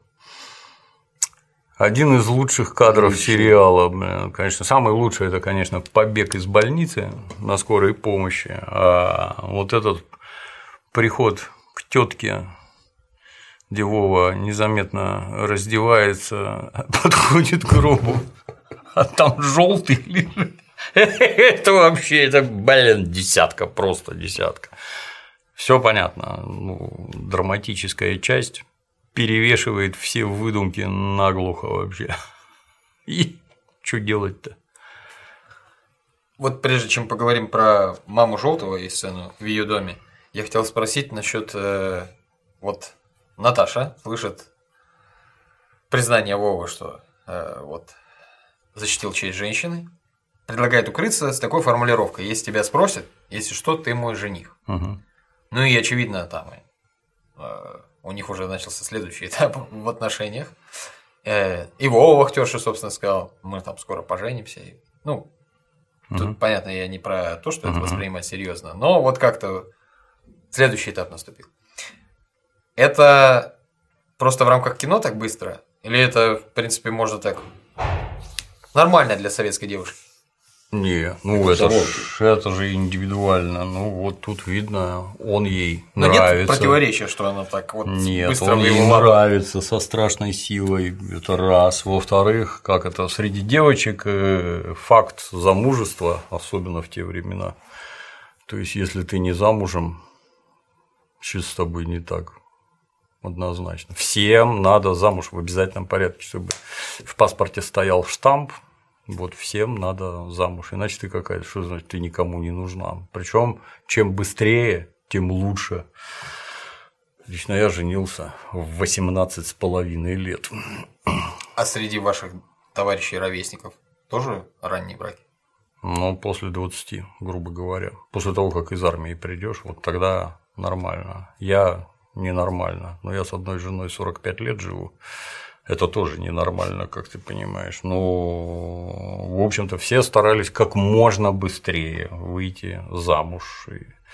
один из лучших кадров Лучший. сериала. Конечно, самый лучший это, конечно, побег из больницы на скорой помощи. А вот этот приход к тетке, где Вова незаметно раздевается, подходит к гробу, а там желтый лежит. Это вообще, это, блин, десятка, просто десятка. Все понятно. Ну, драматическая часть перевешивает все выдумки наглухо вообще. И что делать-то? Вот прежде чем поговорим про маму Желтого и сцену в ее доме, я хотел спросить насчет э, вот Наташа слышит признание Вовы, что э, вот защитил честь женщины, предлагает укрыться с такой формулировкой: если тебя спросят, если что, ты мой жених. Угу. Ну и очевидно, там э, у них уже начался следующий этап в отношениях. Э, и Вова Вахтерша, собственно, сказал: мы там скоро поженимся. Ну, тут, угу. понятно, я не про то, что это угу. воспринимать серьезно, но вот как-то следующий этап наступил. Это просто в рамках кино так быстро? Или это, в принципе, можно так нормально для советской девушки? Не, ну это, это, ж, это же индивидуально. Ну вот тут видно, он ей Но нравится. Нет противоречия, что она так вот Нет, быстро он ей воевала. нравится со страшной силой. Это раз. Во-вторых, как это среди девочек факт замужества, особенно в те времена. То есть, если ты не замужем, что-то с тобой не так. Однозначно. Всем надо замуж в обязательном порядке, чтобы в паспорте стоял штамп. Вот всем надо замуж, иначе ты какая-то, что значит, ты никому не нужна. Причем чем быстрее, тем лучше. Лично я женился в восемнадцать с половиной лет. А среди ваших товарищей ровесников тоже ранние браки? Ну, после двадцати, грубо говоря. После того, как из армии придешь, вот тогда нормально. Я ненормально, но я с одной женой сорок пять лет живу. Это тоже ненормально, как ты понимаешь. Но, в общем-то, все старались как можно быстрее выйти замуж.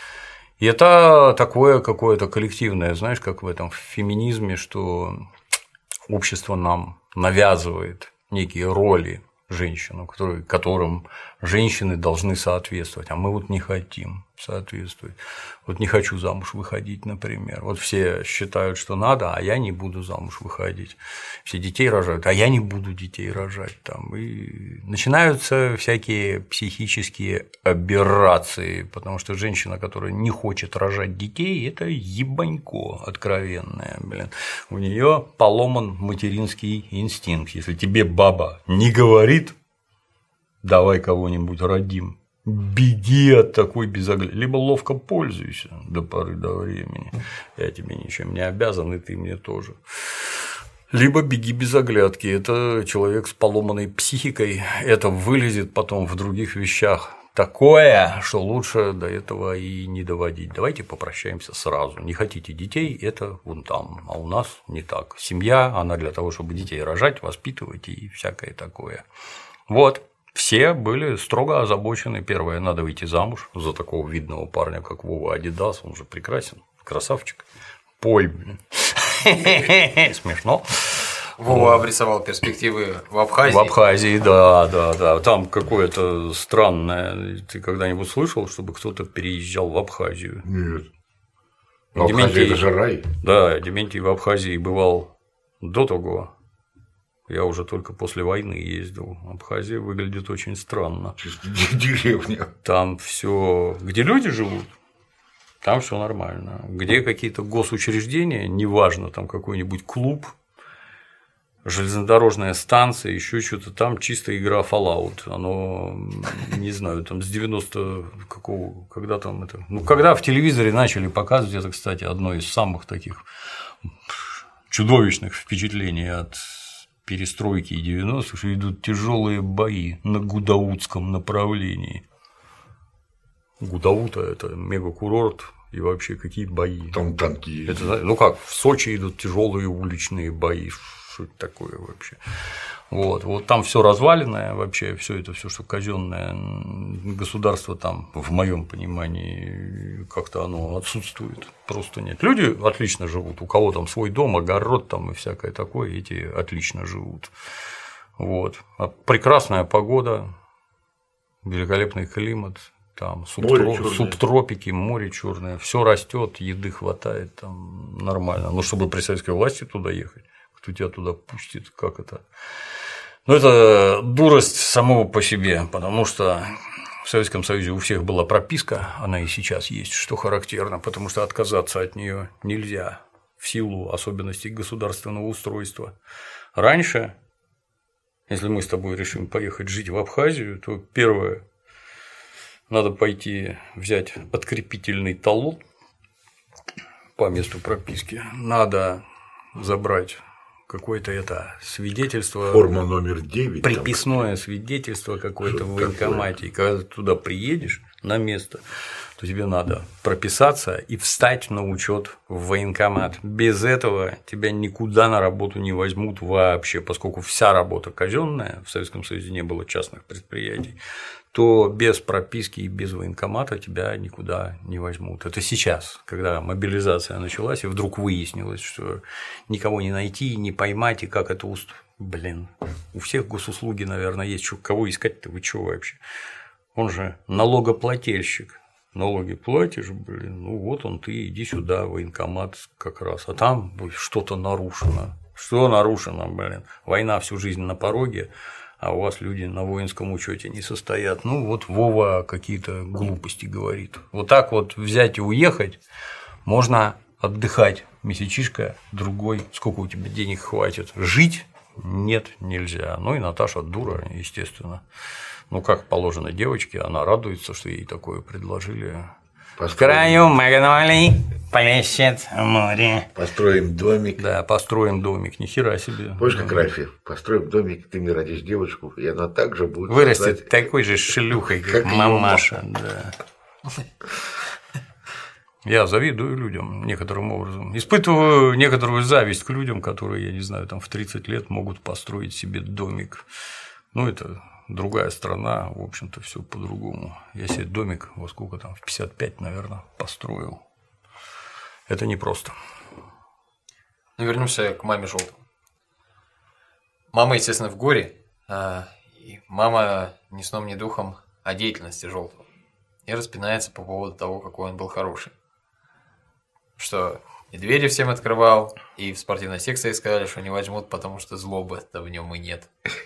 И это такое какое-то коллективное, знаешь, как в этом феминизме, что общество нам навязывает некие роли женщинам, которым женщины должны соответствовать, а мы вот не хотим соответствовать. Вот не хочу замуж выходить, например. Вот все считают, что надо, а я не буду замуж выходить. Все детей рожают, а я не буду детей рожать. Там. И начинаются всякие психические аберрации, потому что женщина, которая не хочет рожать детей, это ебанько откровенное. Блин. У нее поломан материнский инстинкт. Если тебе баба не говорит, давай кого-нибудь родим, беги от такой безоглядности, либо ловко пользуйся до поры до времени, я тебе ничем не обязан, и ты мне тоже. Либо беги без оглядки, это человек с поломанной психикой, это вылезет потом в других вещах такое, что лучше до этого и не доводить. Давайте попрощаемся сразу. Не хотите детей, это вон там, а у нас не так. Семья, она для того, чтобы детей рожать, воспитывать и всякое такое. Вот. Все были строго озабочены. Первое, надо выйти замуж за такого видного парня, как Вова Адидас, он же прекрасен, красавчик. Пой, блин. Смешно. Вова обрисовал перспективы в Абхазии. В Абхазии, да, да, да. Там какое-то странное. Ты когда-нибудь слышал, чтобы кто-то переезжал в Абхазию? Нет. Дементий... Абхазия – это же рай. Да, Дементий в Абхазии бывал до того. Я уже только после войны ездил. Абхазия выглядит очень странно. Чисто деревня. Там все, где люди живут, там все нормально. Где какие-то госучреждения, неважно, там какой-нибудь клуб, железнодорожная станция, еще что-то, там чисто игра Fallout. Оно, не знаю, там с девяностого какого, когда там это. Ну, когда в телевизоре начали показывать, это, кстати, одно из самых таких чудовищных впечатлений от перестройки и девяностых, что идут тяжелые бои на Гудаутском направлении. Гудаута – это мегакурорт, и вообще какие бои. Там танки есть. Это, ну как, в Сочи идут тяжелые уличные бои. Что это такое вообще? Вот, вот там все разваленное, вообще все это все, что казенное, государство там, в моем понимании, как-то оно отсутствует, просто нет. Люди отлично живут, у кого там свой дом, огород там и всякое такое, эти отлично живут. Вот. А прекрасная погода, великолепный климат, там субтро... субтропики, море черное, все растет, еды хватает, там нормально. Но чтобы при советской власти туда ехать, кто тебя туда пустит, как это? Ну, это дурость самого по себе, потому что в Советском Союзе у всех была прописка, она и сейчас есть, что характерно, потому что отказаться от нее нельзя в силу особенностей государственного устройства. Раньше, если мы с тобой решим поехать жить в Абхазию, то первое, надо пойти взять подкрепительный талон по месту прописки, надо забрать какое-то это свидетельство. Форма номер девять. Приписное свидетельство какое-то в военкомате. И когда ты туда приедешь на место, то тебе надо прописаться и встать на учет в военкомат. Без этого тебя никуда на работу не возьмут вообще, поскольку вся работа казенная, в Советском Союзе не было частных предприятий, то без прописки и без военкомата тебя никуда не возьмут. Это сейчас, когда мобилизация началась, и вдруг выяснилось, что никого не найти, не поймать, и как это уст... Блин, у всех госуслуги, наверное, есть. Кого искать-то, вы чего вообще? Он же налогоплательщик. Налоги платишь, блин, ну вот он, ты иди сюда, военкомат как раз, а там что-то нарушено. Что нарушено, блин? Война всю жизнь на пороге, а у вас люди на воинском учете не состоят. Ну вот Вова какие-то глупости говорит. Вот так вот взять и уехать можно отдыхать месячишка, другой, сколько у тебя денег хватит. Жить нет, нельзя. Ну и Наташа дура, естественно. Ну, как положено девочке, она радуется, что ей такое предложили. В краю магнолий плещет море. Построим домик. Да, построим домик, ни хера себе. Помнишь, как Рафи? Построим домик, ты мне родишь девочку, и она также будет... Вырастет создать... такой же шлюхой, как, как мамаша. Да. Я завидую людям некоторым образом. Испытываю некоторую зависть к людям, которые, я не знаю, там в тридцать лет могут построить себе домик. Ну, это другая страна, в общем-то, все по-другому. Я себе домик во сколько там, в пятьдесят пять, наверное, построил. Это непросто. Ну, вернемся к маме Желтому. Мама, естественно, в горе. А, и мама ни сном, ни духом о деятельности Желтого. И распинается по поводу того, какой он был хороший. Что и двери всем открывал, и в спортивной секции сказали, что не возьмут, потому что злобы-то в нем и нет.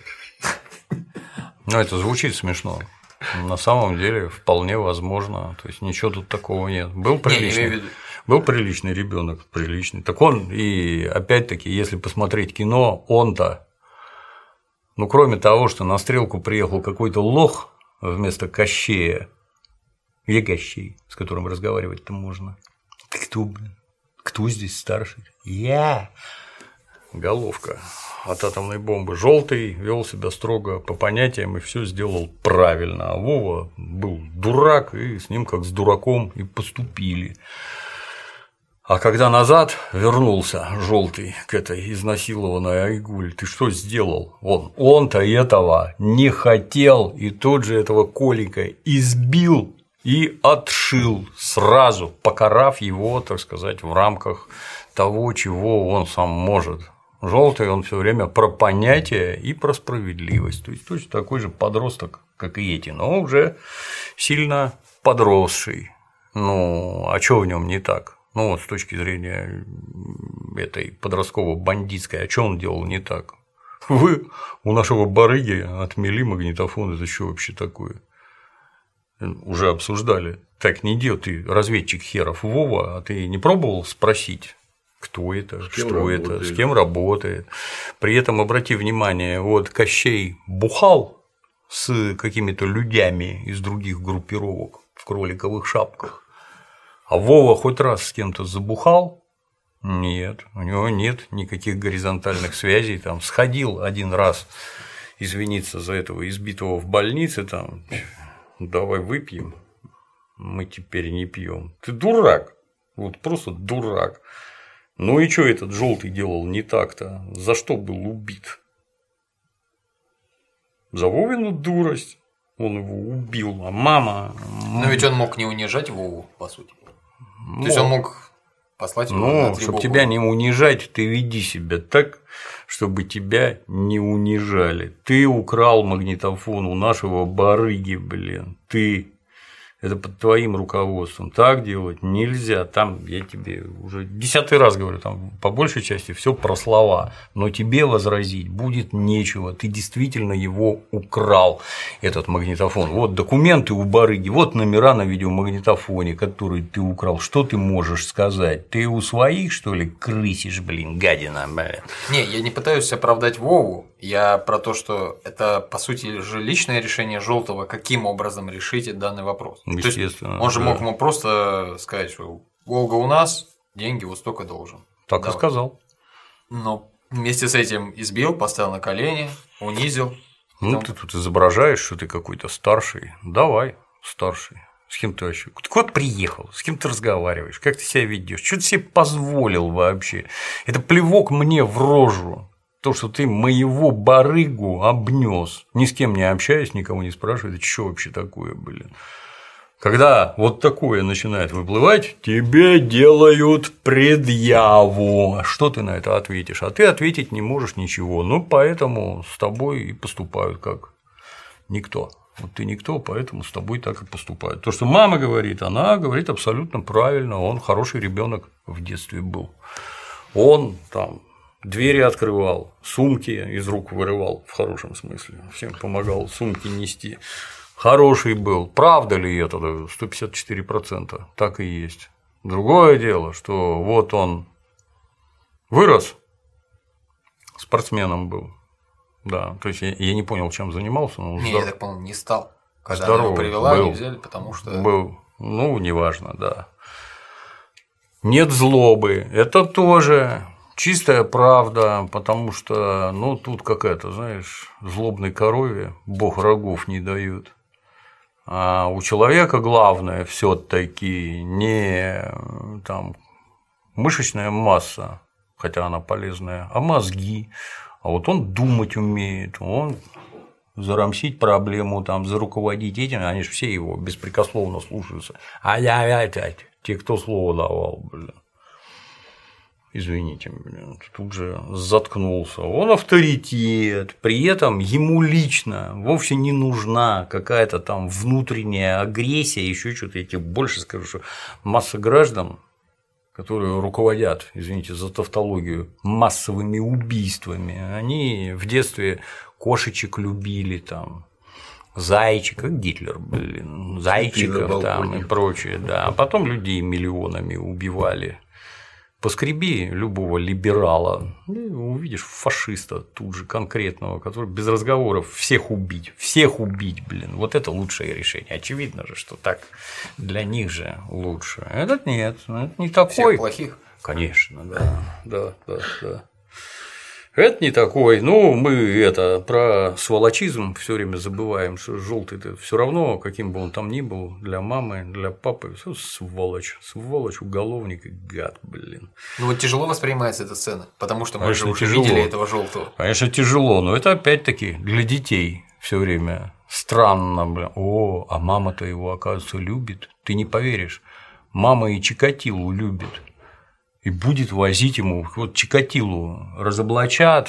Ну, это звучит смешно. На самом деле вполне возможно. То есть ничего тут такого нет. Был приличный, не, был приличный ребенок, приличный. Так он и опять-таки, если посмотреть кино, он-то, ну кроме того, что на стрелку приехал какой-то лох вместо Кощея, я Кощей, с которым разговаривать-то можно. Кто, блин? Кто здесь старший? Я. Головка от атомной бомбы. Желтый вел себя строго по понятиям и все сделал правильно. А Вова был дурак, и с ним как с дураком и поступили. А когда назад вернулся Желтый к этой изнасилованной Айгуль, ты что сделал? Он, он-то этого не хотел, и тот же этого Колика избил и отшил сразу, покарав его, так сказать, в рамках того, чего он сам может. Желтый, он все время про понятие и про справедливость. То есть точно такой же подросток, как и эти, но уже сильно подросший. Ну, а что в нем не так? Ну, вот с точки зрения этой подростково-бандитской, а что он делал не так? Вы у нашего барыги отмели магнитофон, это что вообще такое? Уже обсуждали. Так не делай, ты разведчик херов Вова, а ты не пробовал спросить? Кто это, что работает? Это, с кем работает. При этом обрати внимание, вот Кощей бухал с какими-то людьми из других группировок в кроликовых шапках, а Вова хоть раз с кем-то забухал? Нет, у него нет никаких горизонтальных связей. Там сходил один раз извиниться за этого избитого в больнице, там, давай выпьем, мы теперь не пьем. Ты дурак, вот просто дурак. Ну и что этот Желтый делал не так-то? За что был убит? За Вовину дурость. Он его убил, а мама. Но ведь он мог не унижать Вову, по сути. Мог. То есть он мог послать его ну, на три чтобы буквы. Тебя не унижать, ты веди себя так, чтобы тебя не унижали. Ты украл магнитофон у нашего барыги, блин. Ты. Это под твоим руководством. Так делать нельзя. Там, я тебе уже десятый раз говорю, там по большей части все про слова. Но тебе возразить будет нечего. Ты действительно его украл, этот магнитофон. Вот документы у барыги, вот номера на видеомагнитофоне, которые ты украл. Что ты можешь сказать? Ты у своих, что ли, крысишь, блин, гадина, блин? Не, я не пытаюсь оправдать Вову. Я про то, что это, по сути, же личное решение Желтого, каким образом решить данный вопрос. Естественно. То есть он же да. мог ему просто сказать, что Волга у нас, деньги вот столько должен. Так Давай. И сказал. Но Вместе с этим избил, поставил на колени, унизил. Ну, ты тут изображаешь, что ты какой-то старший. Давай, старший. С кем ты вообще? Ты куда приехал? С кем ты разговариваешь? Как ты себя ведешь? Что ты себе позволил вообще? Это плевок мне в рожу. То, что ты моего барыгу обнес. Ни с кем не общаюсь, никого не спрашиваю. Это что вообще такое, блин? Когда вот такое начинает выплывать, тебе делают предъяву. Что ты на это ответишь? А ты ответить не можешь ничего. Ну, поэтому с тобой и поступают как никто. Вот ты никто, поэтому с тобой так и поступают. То, что мама говорит, она говорит абсолютно правильно. Он хороший ребенок в детстве был. Он там двери открывал, сумки из рук вырывал, в хорошем смысле. Всем помогал сумки нести. Хороший был. Правда ли это? сто пятьдесят четыре процента. Так и есть. Другое дело, что вот он вырос, спортсменом был. Да, то есть я, я не понял, чем занимался, но не, здор... я так понял, не стал. Когда здоровый она его привела, был, не взяли, потому что. Был. Ну, неважно, да. Нет злобы. Это тоже чистая правда, потому что, ну, тут как это, знаешь, злобной корове бог рогов не дают. А у человека главное все-таки не там мышечная масса, хотя она полезная, а мозги. А вот он думать умеет, он зарамсить проблему, там, заруководить этим, они же все его беспрекословно слушаются. А я опять, те, кто слово давал, блин. Извините, блин, тут же заткнулся. Он авторитет, при этом ему лично вовсе не нужна какая-то там внутренняя агрессия, еще что-то. Я тебе больше скажу, что масса граждан, которые руководят, извините за тавтологию, массовыми убийствами, они в детстве кошечек любили, там, зайчик, как Гитлер, блин, зайчиков там и прочее, да, а потом людей миллионами убивали. Поскреби любого либерала, увидишь фашиста тут же конкретного, который без разговоров всех убить, всех убить, блин, вот это лучшее решение. Очевидно же, что так для них же лучше. Этот нет, это не такой. Всех плохих? Конечно, да, да, да, да. Это не такой. Ну, мы это про сволочизм все время забываем, что желтый-то все равно, каким бы он там ни был, для мамы, для папы, все сволочь, сволочь, уголовник и гад, блин. Ну вот тяжело воспринимается эта сцена, потому что мы Конечно, же уже тяжело. видели этого желтого. Конечно, тяжело, но это опять-таки для детей все время странно, блин. О, а мама-то его, оказывается, любит. Ты не поверишь, мама и Чикатилу любит. И будет возить ему, вот Чикатилу разоблачат,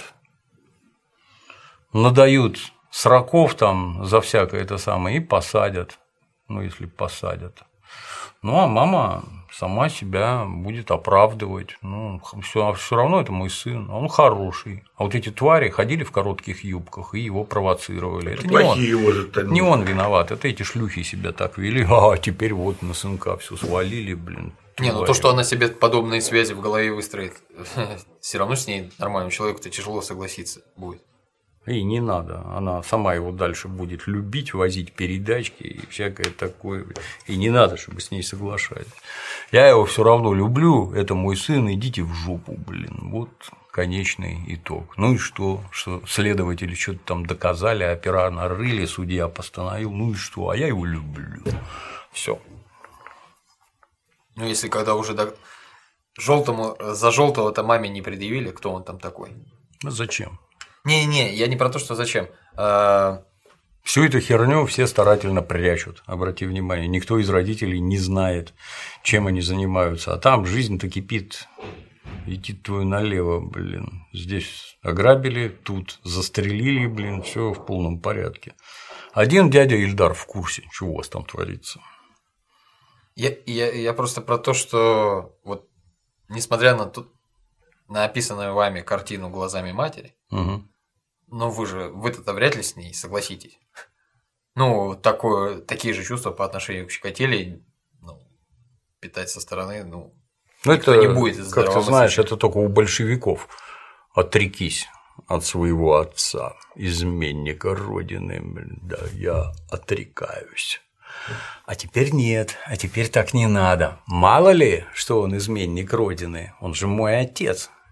надают сроков там за всякое это самое и посадят, ну, если посадят. Ну, а мама сама себя будет оправдывать, ну, все равно это мой сын, он хороший. А вот эти твари ходили в коротких юбках и его провоцировали. Это, это не он, может, не он виноват, это эти шлюхи себя так вели, а теперь вот на сынка все свалили, блин. Не, ну то, что она себе подобные связи в голове выстроит, все равно с ней нормальному человеку-то тяжело согласиться будет. И не надо, она сама его дальше будет любить, возить передачки и всякое такое. И не надо, чтобы с ней соглашались. Я его все равно люблю, это мой сын, идите в жопу, блин. Вот конечный итог. Ну и что, что следователи что-то там доказали, опера нарыли, судья постановил, ну и что, а я его люблю. Все. Ну, если когда уже до... желтому за желтого-то маме не предъявили, кто он там такой? Ну зачем? Не-не, я не про то, что зачем. А... Всю эту херню все старательно прячут, обрати внимание. Никто из родителей не знает, чем они занимаются. А там жизнь-то кипит. Иди твою налево, блин. Здесь ограбили, тут застрелили, блин, все в полном порядке. Один дядя Ильдар в курсе, что у вас там творится. Я, я, я просто про то, что вот несмотря на тут на описанную вами картину глазами матери, угу. но вы же вы-то вряд ли с ней согласитесь. Ну, такое, такие же чувства по отношению к Чикатиле, ну, питать со стороны, ну, ну никто это, не будет. Как ты знаешь, это только у большевиков. Отрекись от своего отца, изменника родины, да, я отрекаюсь. А теперь нет, а теперь так не надо. Мало ли, что он изменник родины, он же мой отец.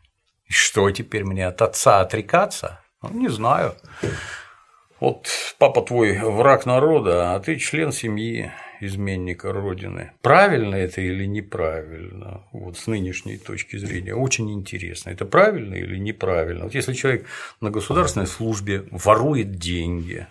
И что теперь мне от отца отрекаться? Ну, не знаю. Вот папа твой враг народа, а ты член семьи изменника Родины. Правильно это или неправильно? Вот с нынешней точки зрения очень интересно. Это правильно или неправильно? Вот если человек на государственной службе ворует деньги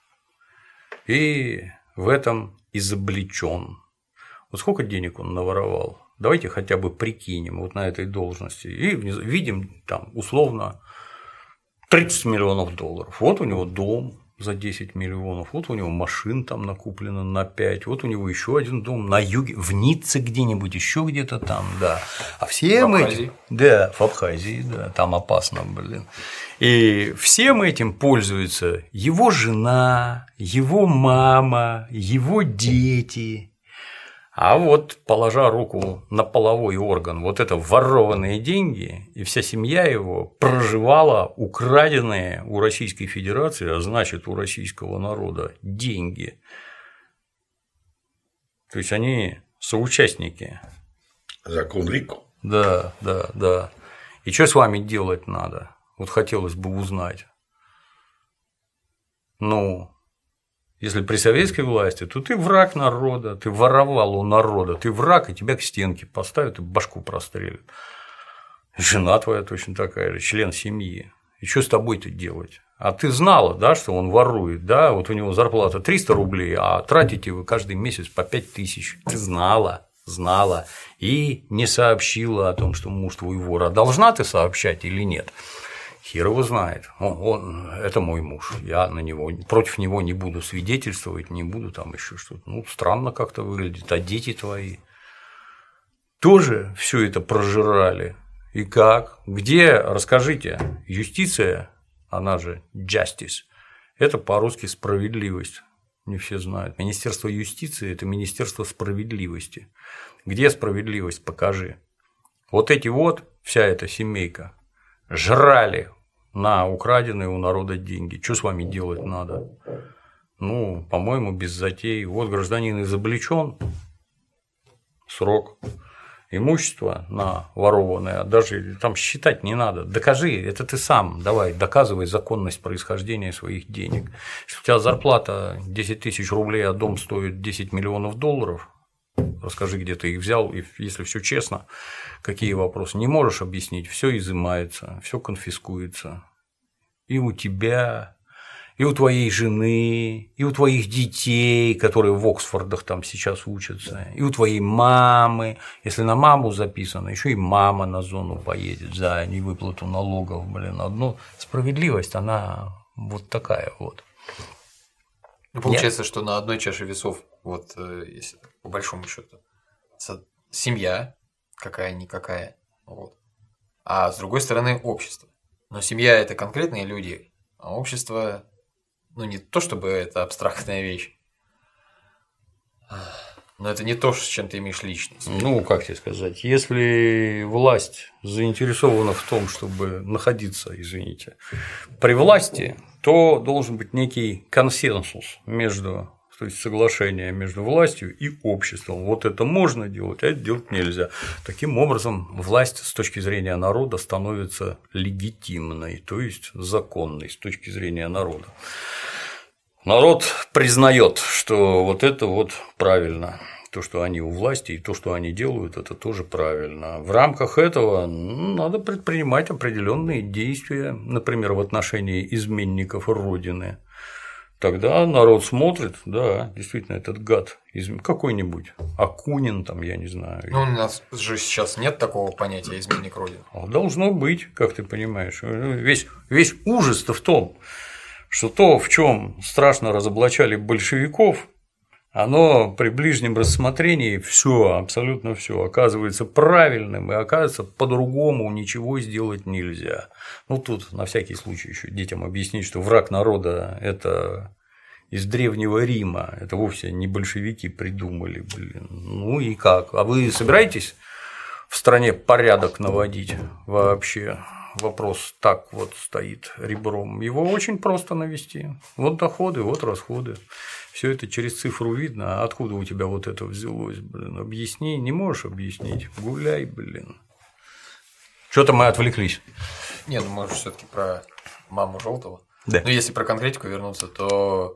и в этом изобличен, вот сколько денег он наворовал? Давайте хотя бы прикинем вот на этой должности и видим там условно тридцать миллионов долларов. Вот у него дом за десять миллионов, вот у него машин там накуплено на пять, вот у него еще один дом на юге, в Ницце где-нибудь, еще где-то там, да. А все мы этим, да, в Абхазии, да, там опасно, блин. И всем этим пользуется его жена, его мама, его дети. А вот, положа руку на половой орган, вот это ворованные деньги, и вся семья его проживала украденные у Российской Федерации, а значит, у российского народа, деньги. То есть они соучастники. Закон Рико. Да, да, да. И что с вами делать надо? Вот хотелось бы узнать. Ну. Если при советской власти, то ты враг народа, ты воровал у народа, ты враг, и тебя к стенке поставят и башку прострелят. Жена твоя точно такая же, член семьи. И что с тобой-то делать? А ты знала, да, что он ворует, да, вот у него зарплата триста рублей, а тратите вы каждый месяц по пять тысяч. Ты знала, знала и не сообщила о том, что муж твой вор. А должна ты сообщать или нет? Хер его знает. Он, он, это мой муж. Я на него, против него не буду свидетельствовать, не буду там еще что-то. Ну, странно как-то выглядит. А дети твои тоже все это прожирали. И как? Где? Расскажите. Юстиция, она же justice, это по-русски справедливость. Не все знают. Министерство юстиции – это Министерство справедливости. Где справедливость? Покажи. Вот эти вот, вся эта семейка жрали на украденные у народа деньги. Что с вами делать надо? Ну, по-моему, без затей. Вот гражданин изобличен, срок, имущество на ворованное, даже там считать не надо. Докажи, это ты сам, давай, доказывай законность происхождения своих денег. Если у тебя зарплата десять тысяч рублей, а дом стоит десять миллионов долларов, расскажи, где ты их взял, и если все честно, какие вопросы. Не можешь объяснить, все изымается, все конфискуется. И у тебя, и у твоей жены, и у твоих детей, которые в Оксфордах там сейчас учатся, и у твоей мамы. Если на маму записано, еще и мама на зону поедет за невыплату налогов, блин, одно. Справедливость, она вот такая вот. Ну, получается, Нет? что на одной чаше весов, вот если по большому счету, семья какая-никакая, вот. А с другой стороны общество. Но семья – это конкретные люди, а общество, ну не то чтобы это абстрактная вещь, но это не то, с чем ты имеешь личность. Ну, как тебе сказать, если власть заинтересована в том, чтобы находиться, извините, при власти, то должен быть некий консенсус между, то есть соглашение между властью и обществом. Вот это можно делать, а это делать нельзя. Таким образом, власть с точки зрения народа становится легитимной, то есть законной с точки зрения народа. Народ признает, что вот это вот правильно. То, что они у власти, и то, что они делают, это тоже правильно. В рамках этого надо предпринимать определенные действия, например, в отношении изменников Родины. Тогда народ смотрит, да, действительно, этот гад какой-нибудь, Акунин, там, я не знаю. Ну, у нас же сейчас нет такого понятия изменник Родины. Должно быть, как ты понимаешь. Весь, весь ужас-то в том, что то, в чем страшно разоблачали большевиков, оно при ближнем рассмотрении все, абсолютно все оказывается правильным, и оказывается, по-другому ничего сделать нельзя. Ну, тут на всякий случай еще детям объяснить, что враг народа – это из Древнего Рима, это вовсе не большевики придумали, блин. Ну и как? А вы собираетесь в стране порядок наводить вообще? Вопрос так вот стоит ребром. Его очень просто навести. Вот доходы, вот расходы. Все это через цифру видно. А откуда у тебя вот это взялось, блин? Объясни, не можешь объяснить. Гуляй, блин. Что-то мы отвлеклись. Не, ну мы же все-таки про маму Желтого. Да. Ну, если про конкретику вернуться, то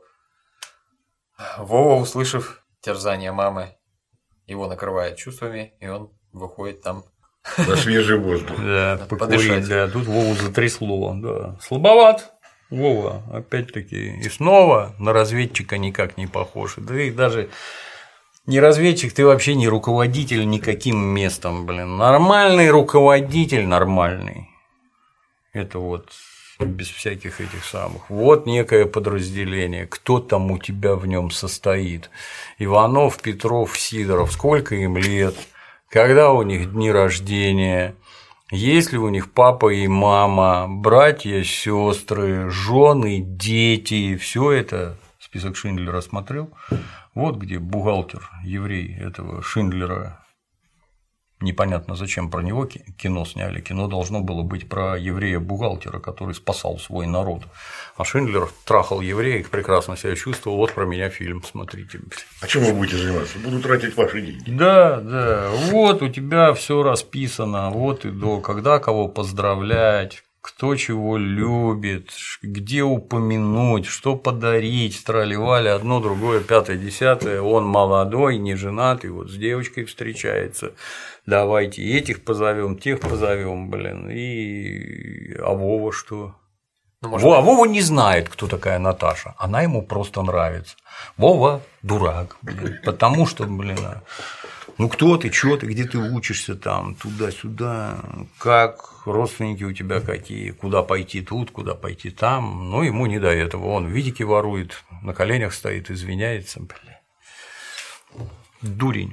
Вова, услышав терзание мамы, его накрывает чувствами, и он выходит там на свежий воздух. Да, покурить, да. Тут Вову затрясло, да. Слабоват Вова, опять-таки. И снова на разведчика никак не похож. Да и даже не разведчик, ты вообще не руководитель никаким местом, блин. Нормальный руководитель, нормальный. Это вот без всяких этих самых. Вот некое подразделение. Кто там у тебя в нем состоит? Иванов, Петров, Сидоров. Сколько им лет? Когда у них дни рождения? Есть ли у них папа и мама, братья, сестры, жены, дети? Все это список Шиндлера смотрел. Вот где бухгалтер, еврей этого Шиндлера. Непонятно, зачем про него кино сняли. Кино должно было быть про еврея-бухгалтера, который спасал свой народ. А Шиндлер трахал евреев, прекрасно себя чувствовал. Вот про меня фильм, смотрите. А чем вы будете заниматься? Буду тратить ваши деньги. Да, да. Вот у тебя все расписано. Вот и до, когда кого поздравлять, кто чего любит, где упомянуть, что подарить, трали-вали, одно, другое, пятое, десятое. Он молодой, не женатый, вот с девочкой встречается. Давайте этих позовем, тех позовем, блин. И а Вова что? Ну, может... А Вова не знает, кто такая Наташа. Она ему просто нравится. Вова дурак, блин. Потому что, блин, ну кто ты, что ты, где ты учишься там, туда-сюда, как, родственники у тебя какие, куда пойти тут, куда пойти там. Ну, ему не до этого. Он видики ворует, на коленях стоит, извиняется, блин. Дурень.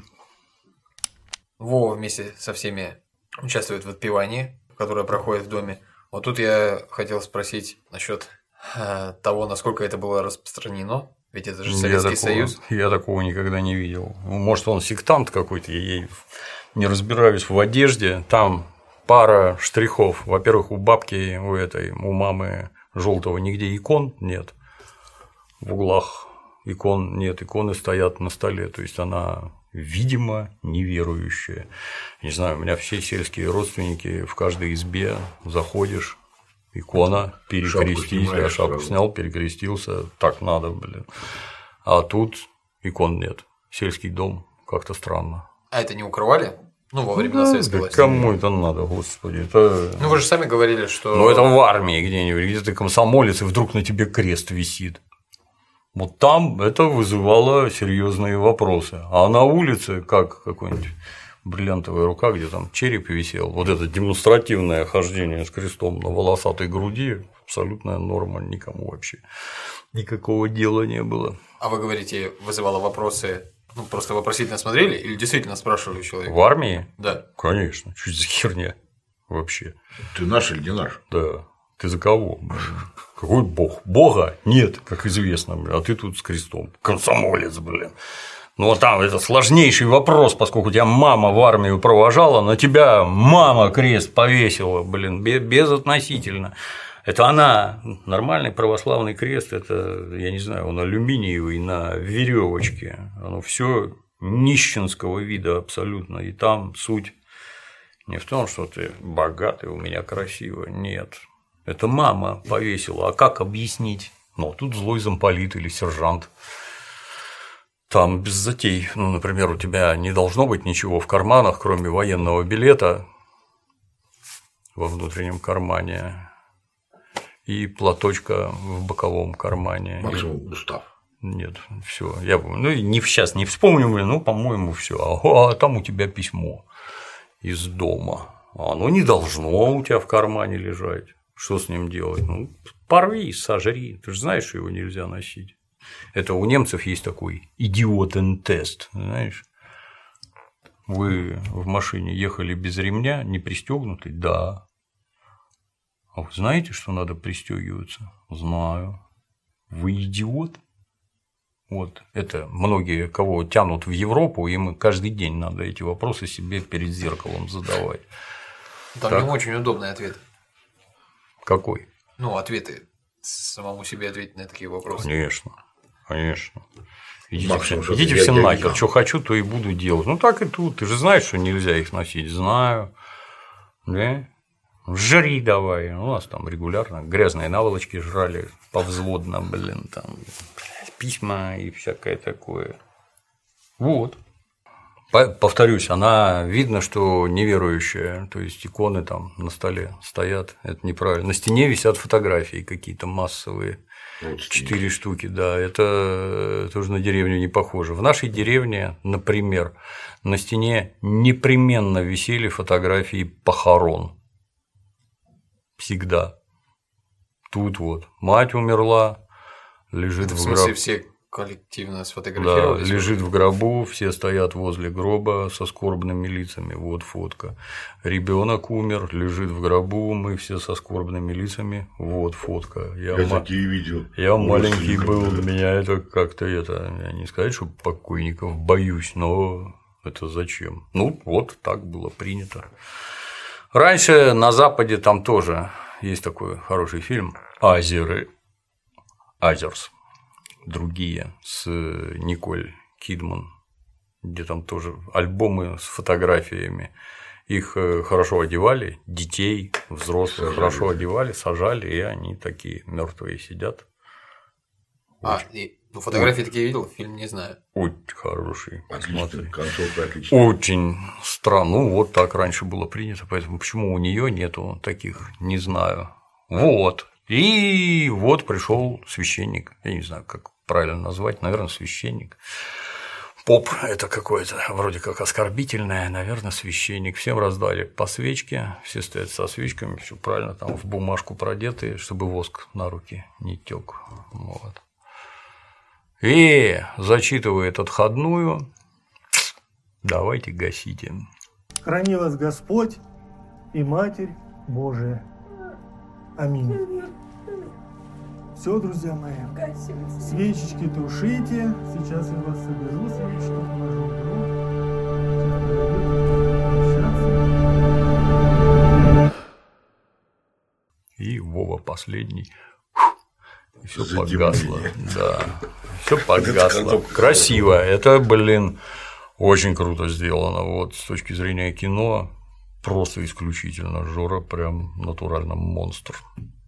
Вова вместе со всеми участвует в отпевании, которое проходит в доме. Вот тут я хотел спросить насчет э, того, насколько это было распространено, ведь это же Советский я такого, Союз. Я такого никогда не видел. Может, он сектант какой-то, я не разбираюсь в одежде. Там пара штрихов. Во-первых, у бабки, у этой, у мамы Желтого нигде икон нет. В углах икон нет, иконы стоят на столе. То есть она, видимо, неверующая. Не знаю, у меня все сельские родственники в каждой избе заходишь, икона, перекрестись, я шапку снял, перекрестился, так надо, блин. А тут икон нет. Сельский дом, как-то странно. А это не укрывали? Ну, во времена да, советской да власти. Кому это надо, господи? Это... Ну, вы же сами говорили, что. Ну, это в армии где-нибудь, где ты комсомолец, и вдруг на тебе крест висит. Вот там это вызывало серьезные вопросы. А на улице, как какой-нибудь бриллиантовая рука, где там череп висел, вот это демонстративное хождение с крестом на волосатой груди, абсолютная норма, никому вообще никакого дела не было. А вы говорите, вызывало вопросы, ну, просто вопросительно смотрели или действительно спрашивали человека? В армии? Да. Конечно, что за херня вообще. Ты наш или не наш? Да. Ты за кого? Какой бог? Бога нет, как известно, а ты тут с крестом. Комсомолец, блин. Ну, там это сложнейший вопрос, поскольку тебя мама в армию провожала, на тебя мама крест повесила, блин, безотносительно. Это она, нормальный православный крест, это, я не знаю, он алюминиевый на веревочке, оно все нищенского вида абсолютно, и там суть не в том, что ты богатый, у меня красиво, нет. Это мама повесила, а как объяснить? Ну, тут злой замполит или сержант. Там без затей. Ну, например, у тебя не должно быть ничего в карманах, кроме военного билета во внутреннем кармане и платочка в боковом кармане. Максимум устав. Нет, все. Я ну не сейчас не вспомню, ну, по-моему, все. А, а там у тебя письмо из дома. Оно не должно у тебя в кармане лежать. Что с ним делать? Ну, порви, сожри. Ты же знаешь, что его нельзя носить. Это у немцев есть такой идиотен-тест, знаешь. Вы в машине ехали без ремня, не пристегнуты? Да. А вы знаете, что надо пристегиваться? Знаю. Вы идиот? Вот это многие, кого тянут в Европу, им каждый день надо эти вопросы себе перед зеркалом задавать. Там так. не очень удобный ответ. Какой? Ну, ответы. Самому себе ответить на такие вопросы. Конечно. Конечно. Идите, Максимум, все, идите все нахер, что хочу, то и буду делать. Ну так и тут. Ты же знаешь, что нельзя их носить. Знаю. Да? Жри давай. У нас там регулярно грязные наволочки жрали повзводно, блин, там письма и всякое такое. Вот. Повторюсь, она видно, что неверующая, то есть иконы там на столе стоят, это неправильно. На стене висят фотографии какие-то массовые, четыре штуки, да, это тоже на деревню не похоже. В нашей деревне, например, на стене непременно висели фотографии похорон. Всегда. Тут вот мать умерла, лежит Это в, в смысле гробу. все коллективно Да, сфотографировались? лежит в гробу, все стоят возле гроба со скорбными лицами. Вот фотка. Ребенок умер, лежит в гробу, мы все со скорбными лицами. Вот фотка. Я, Я ма... такие видел. Я Ужас, маленький как был, это. меня это как-то это не сказать, что покойников боюсь, но это зачем? Ну, вот так было принято. Раньше на Западе там тоже есть такой хороший фильм «Азеры», «Азерс», другие с Николь Кидман, где там тоже альбомы с фотографиями. Их хорошо одевали, детей, взрослых сажали. Хорошо одевали, сажали, и они такие мертвые сидят. А, и, ну, фотографии очень... такие видел, фильм не знаю. Очень хороший. Отлично, концовка отличная. Очень странно. Ну, вот так раньше было принято, поэтому почему у нее нету таких, не знаю. Вот. И вот пришел священник. Я не знаю, как правильно назвать, наверное, священник. Поп – это какое-то вроде как оскорбительное, наверное, священник. Всем раздали по свечке, все стоят со свечками, все правильно, там в бумажку продеты, чтобы воск на руки не тек. Вот. И зачитывает отходную. Давайте гасите. Храни вас Господь и Матерь Божия. Аминь. Все, друзья мои, свечечки тушите. Сейчас я вас соберу, свечки положу в гроб. И Вова последний. И все погасло. Да. Все погасло. Красиво. Это, блин, очень круто сделано. Вот с точки зрения кино просто исключительно. Жора прям натурально монстр.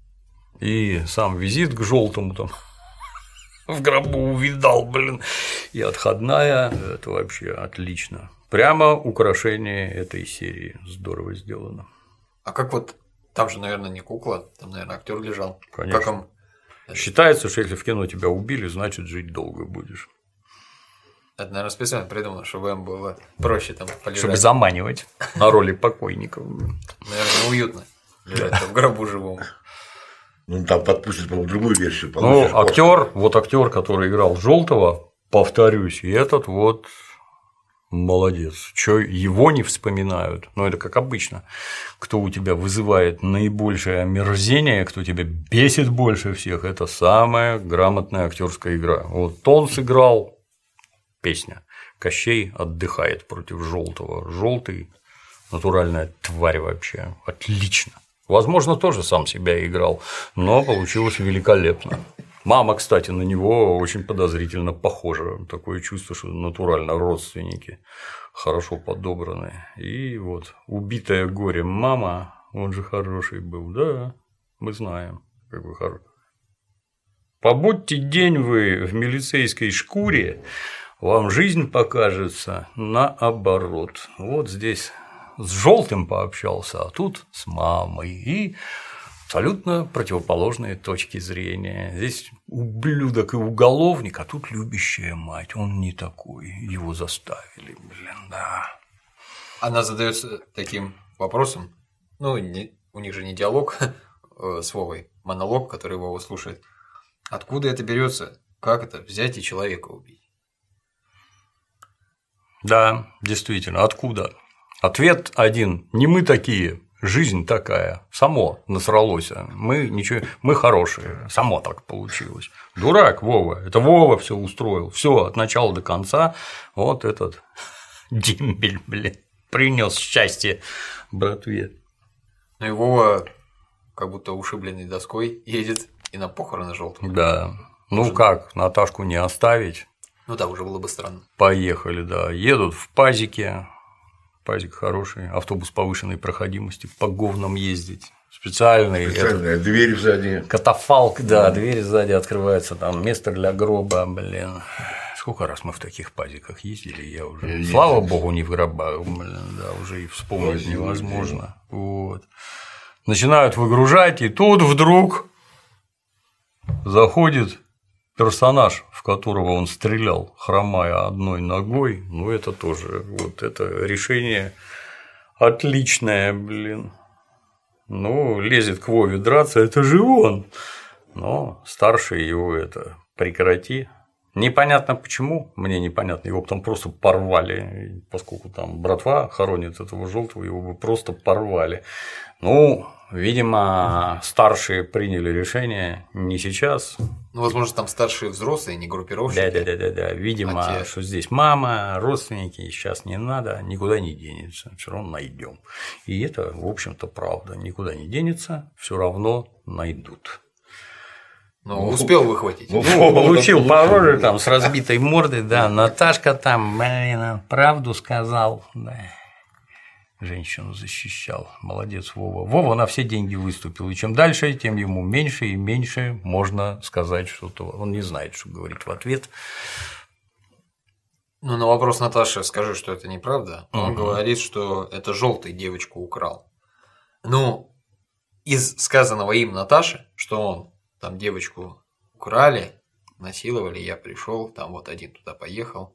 И сам визит к желтому там в гробу увидал, блин. И отходная. Это вообще отлично. Прямо украшение этой серии. Здорово сделано. А как вот там же, наверное, не кукла, там, наверное, актер лежал. Конечно. Как он... Считается, что если в кино тебя убили, значит жить долго будешь. Это, наверное, специально придумано, чтобы им было проще там полежать. Чтобы заманивать на роли покойников. Наверное, уютно лежать в гробу живому. Ну, там подпустят, по-моему, другую версию. Ну, актер, вот актер, который играл Желтого, повторюсь, и этот вот молодец. Чё его не вспоминают? Ну, это как обычно. Кто у тебя вызывает наибольшее омерзение, кто тебя бесит больше всех, это самая грамотная актерская игра. Вот он сыграл, песня. Кощей отдыхает против Желтого. Желтый натуральная тварь вообще. Отлично. Возможно, тоже сам себя играл, но получилось великолепно. Мама, кстати, на него очень подозрительно похожа. Такое чувство, что натурально родственники хорошо подобраны. И вот убитая горем мама, он же хороший был, да, мы знаем, какой хороший. Побудьте день вы в милицейской шкуре, вам жизнь покажется наоборот. Вот здесь с Желтым пообщался, а тут с мамой. И абсолютно противоположные точки зрения. Здесь ублюдок и уголовник, а тут любящая мать. Он не такой. Его заставили, блин, да. Она задается таким вопросом. Ну, не, у них же не диалог с Вовой, монолог, который Вова слушает. Откуда это берется? Как это взять и человека убить? Да, действительно, откуда? Ответ один. Не мы такие. Жизнь такая, само насралось, мы ничего, мы хорошие, само так получилось. Дурак Вова, это Вова все устроил, все от начала до конца, вот этот дембель, блин, принес счастье братве. Ну и Вова как будто ушибленный доской едет и на похороны Желтого. Да, ну Может... как, Наташку не оставить? Ну да, уже было бы странно. Поехали, да, едут в пазике. пазик хороший, автобус повышенной проходимости, по говнам ездить. Специальный. Специальная это... дверь сзади. Катафалк, да, дверь сзади открывается, там место для гроба, блин. Сколько раз мы в таких пазиках ездили, я уже. Я Слава ездил. Богу, не в гробах, блин, да, уже и вспомнить Возил, невозможно. Вот. Начинают выгружать, и тут вдруг заходит персонаж, в которого он стрелял, хромая одной ногой. Ну, это тоже вот это решение отличное, блин. Ну, лезет к Вове драться, это же он. Но старший его это прекрати. Непонятно почему, мне непонятно, его бы там просто порвали, поскольку там братва хоронит этого желтого, его бы просто порвали. Ну, видимо, старшие приняли решение не сейчас. Ну, возможно, там старшие взрослые, не группировщики. Да, да, да, да, да. Видимо, а те... что здесь мама, родственники, сейчас не надо, никуда не денется, все равно найдем. И это, в общем-то, правда. Никуда не денется, все равно найдут. Ну, успел выхватить. Ну, получил по роже там с разбитой мордой, да. Наташка там, блин, правду сказал, да. Женщину защищал. Молодец, Вова. Вова на все деньги выступил. И чем дальше, тем ему меньше и меньше можно сказать что-то. Он не знает, что говорить в ответ. Ну, на вопрос Наташи скажи, что это неправда. Он угу. говорит, что это желтый девочку украл. Ну, из сказанного им Наташи, что он там девочку украли, насиловали, я пришел, там вот один туда поехал.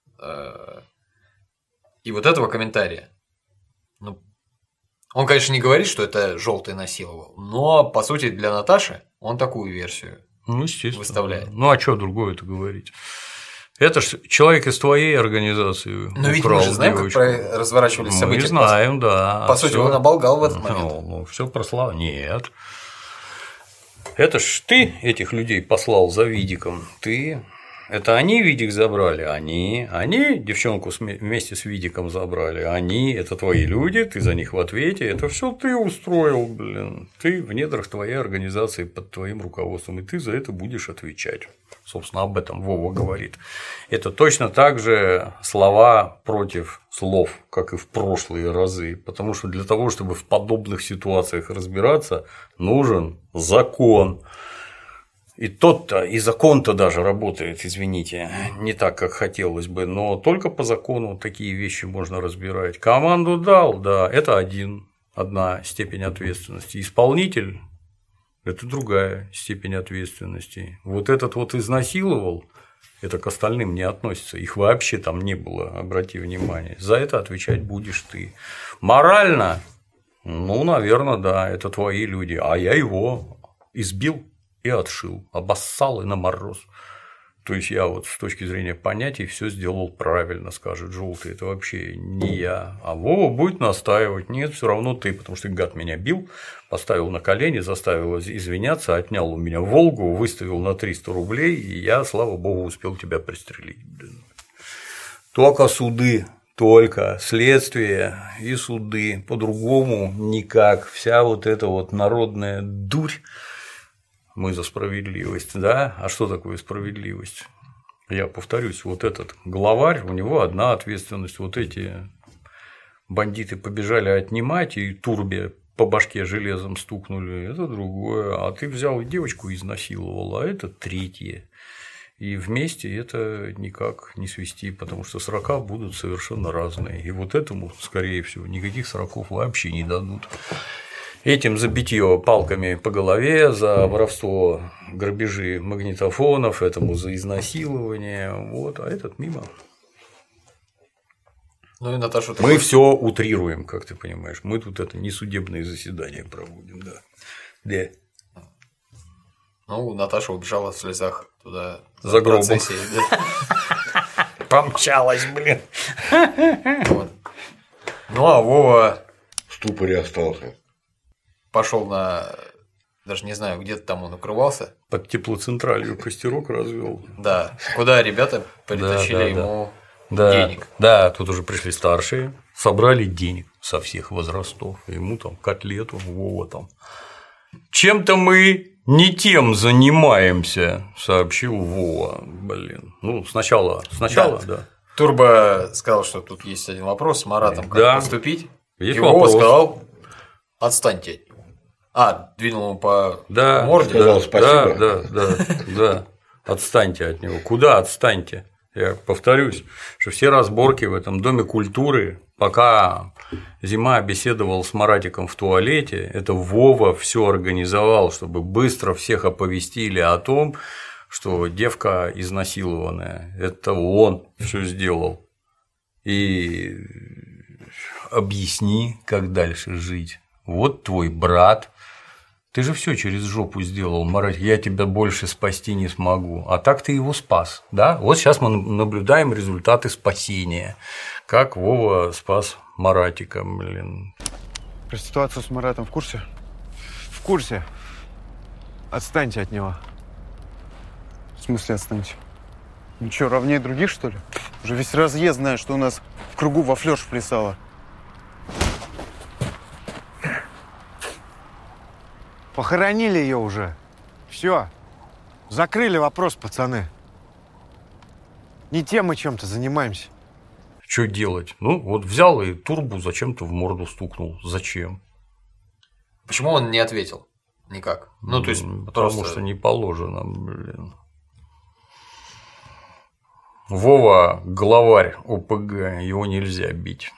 И вот этого комментария. Ну, он, конечно, не говорит, что это желтый насиловал, но, по сути, для Наташи он такую версию ну, естественно, выставляет. Да. Ну, а что другое это говорить? Это ж человек из твоей организации. Но ведь мы же знаем, девочку. Как разворачивались мы события. Мы знаем, да. По сути, он оболгал в этот момент. Ну, ну все прославил. Нет. Это ж ты этих людей послал за Видиком. Ты. Это они Видик забрали, они, они девчонку вместе с Видиком забрали, они, это твои люди, ты за них в ответе, это все ты устроил, блин, ты в недрах твоей организации под твоим руководством, и ты за это будешь отвечать. Собственно, об этом Вова говорит. Это точно так же слова против слов, как и в прошлые разы, потому что для того, чтобы в подобных ситуациях разбираться, нужен закон. И тот-то, и закон-то даже работает, извините, не так, как хотелось бы, но только по закону такие вещи можно разбирать. Команду дал, да, это один, одна степень ответственности. Исполнитель – это другая степень ответственности. Вот этот вот изнасиловал, это к остальным не относится, их вообще там не было, обрати внимание. За это отвечать будешь ты. Морально, ну, наверное, да, это твои люди, а я его избил. И отшил, обоссал и на мороз. То есть я вот с точки зрения понятий все сделал правильно, скажет желтый. Это вообще не я. А Вова будет настаивать. Нет, все равно ты, потому что гад меня бил, поставил на колени, заставил извиняться, отнял у меня Волгу, выставил на триста рублей, и я, слава богу, успел тебя пристрелить. Только суды. Только следствие и суды. По-другому никак. Вся вот эта вот народная дурь. Мы за справедливость, да? А что такое справедливость? Я повторюсь, вот этот главарь, у него одна ответственность. Вот эти бандиты побежали отнимать, и Турбе по башке железом стукнули, это другое. А ты взял и девочку изнасиловал, а это третье. И вместе это никак не свести, потому что срока будут совершенно разные. И вот этому, скорее всего, никаких сроков вообще не дадут. Этим за битье палками по голове, за воровство, грабежи магнитофонов, этому за изнасилование, вот, а этот мимо. Ну и Наташа, мы все утрируем, как ты понимаешь, мы тут это не судебные заседания проводим, да. Да. Ну, Наташа убежала в слезах туда за гробом. Помчалась, блин. Ну а Вова в ступоре остался. Пошел на, даже не знаю, где-то там он укрывался. Под теплоцентралью костерок развел. Да, куда ребята притащили да, да, ему да. денег. Да, тут уже пришли старшие, собрали денег со всех возрастов. Ему там котлету, Вова там. Чем-то мы не тем занимаемся, сообщил Вова. Блин. Ну, сначала, сначала, да. да. Турбо сказал, что тут есть один вопрос с Маратом, как Да. поступить. Есть И Вова вопрос. сказал, отстаньте от него. А, двинул ему по Да, морде. Сказал спасибо. Да, да, да, да. Отстаньте от него. Куда отстаньте? Я повторюсь, что все разборки в этом доме культуры, пока Зима беседовал с Маратиком в туалете, это Вова все организовал, чтобы быстро всех оповестили о том, что девка изнасилованная. Это он все сделал. И объясни, как дальше жить. Вот твой брат. Ты же все через жопу сделал, Маратик, я тебя больше спасти не смогу. А так ты его спас, да? Вот сейчас мы наблюдаем результаты спасения. Как Вова спас Маратика, блин. Про ситуацию с Маратом в курсе? В курсе. Отстаньте от него. В смысле отстаньте? Ну что, ровнее других, что ли? Уже весь разъезд знает, что у нас в кругу во флёж плясало. Похоронили ее уже. Все. Закрыли вопрос, пацаны. Не тем мы чем-то занимаемся. Что делать? Ну, вот взял и турбу зачем-то в морду стукнул. Зачем? Почему он не ответил? Никак. Ну, то есть, Потому просто... что не положено, блин. Вова – главарь ОПГ, его нельзя бить.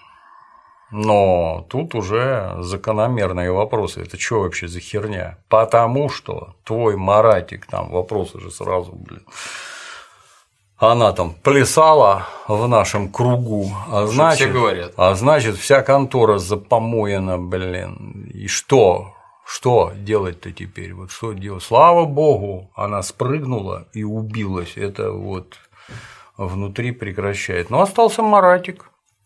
Но тут уже закономерные вопросы. Это что вообще за херня? Потому что твой Маратик, там вопросы же сразу, блин. Она там плясала в нашем кругу, а значит, все говорят. а значит, вся контора запомоена, блин. И что? Что делать-то теперь? Вот что делать? Слава богу, она спрыгнула и убилась. Это вот внутри прекращает. Но остался Маратик.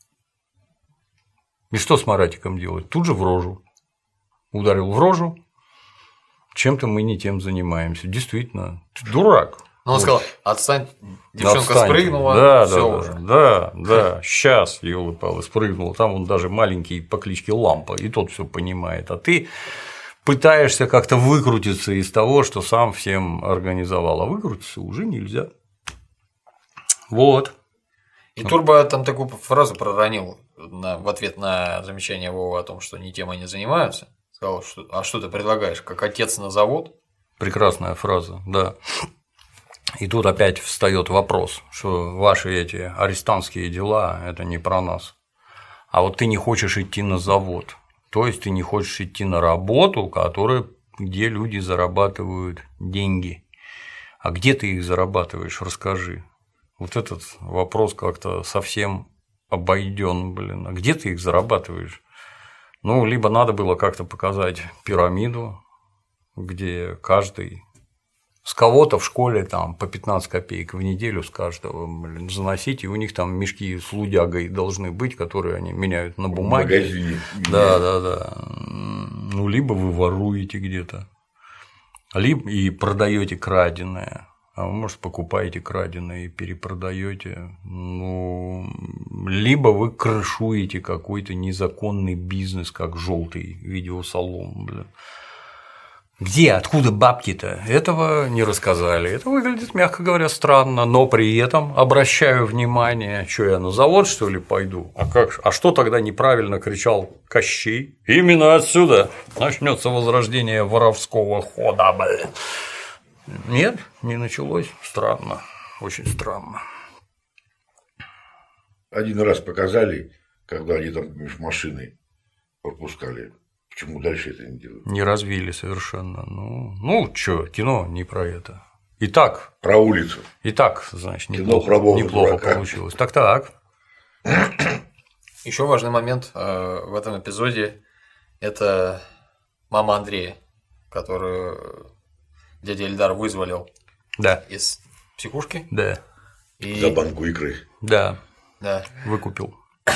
И что с Маратиком делать? Тут же в рожу. Ударил в рожу. Чем-то мы не тем занимаемся. Действительно, ты дурак. Но он Вот. сказал, отстань, девчонка Отстаньте. спрыгнула, да, все да, уже. Да, да, сейчас, ёлы-палы, спрыгнула. Там он даже маленький по кличке Лампа, и тот все понимает. А ты пытаешься как-то выкрутиться из того, что сам всем организовал. А выкрутиться уже нельзя. Вот. И Турбо там такую фразу проронил на, в ответ на замечание Вовы о том, что не тем они занимаются. Сказал, что а что ты предлагаешь, как отец на завод? Прекрасная фраза, да. И тут опять встает вопрос, что ваши эти арестантские дела – это не про нас. А вот ты не хочешь идти на завод, то есть ты не хочешь идти на работу, которая, где люди зарабатывают деньги. А где ты их зарабатываешь, расскажи. Вот этот вопрос как-то совсем обойден, блин. А где ты их зарабатываешь? Ну, либо надо было как-то показать пирамиду, где каждый с кого-то в школе там по пятнадцать копеек в неделю с каждого, блин, заносить, и у них там мешки с лудягой должны быть, которые они меняют на бумаге. В магазине. Да, да, да. Ну, либо вы воруете где-то, либо и продаете краденое. А вы, может, покупаете краденое и перепродаете. Ну, либо вы крышуете какой-то незаконный бизнес, как желтый видеосалон, блин. Где, откуда бабки-то? Этого не рассказали. Это выглядит, мягко говоря, странно, но при этом обращаю внимание, что я на завод, что ли, пойду? А как? А что тогда неправильно кричал Кощей? Именно отсюда начнется возрождение воровского хода, блин. Нет, не началось. Странно, очень странно. Один раз показали, когда они там между машиной пропускали. Почему дальше это не делают? Не развили совершенно. Ну, ну что, кино не про это. Итак. Про улицу. Итак, значит, кино неплохо, про Бога неплохо дурака. получилось. Так-так. Еще важный момент в этом эпизоде – это мама Андрея, которую дядя Эльдар вызволил Да. из психушки. Да. И... За банку икры. Да. Да. Выкупил.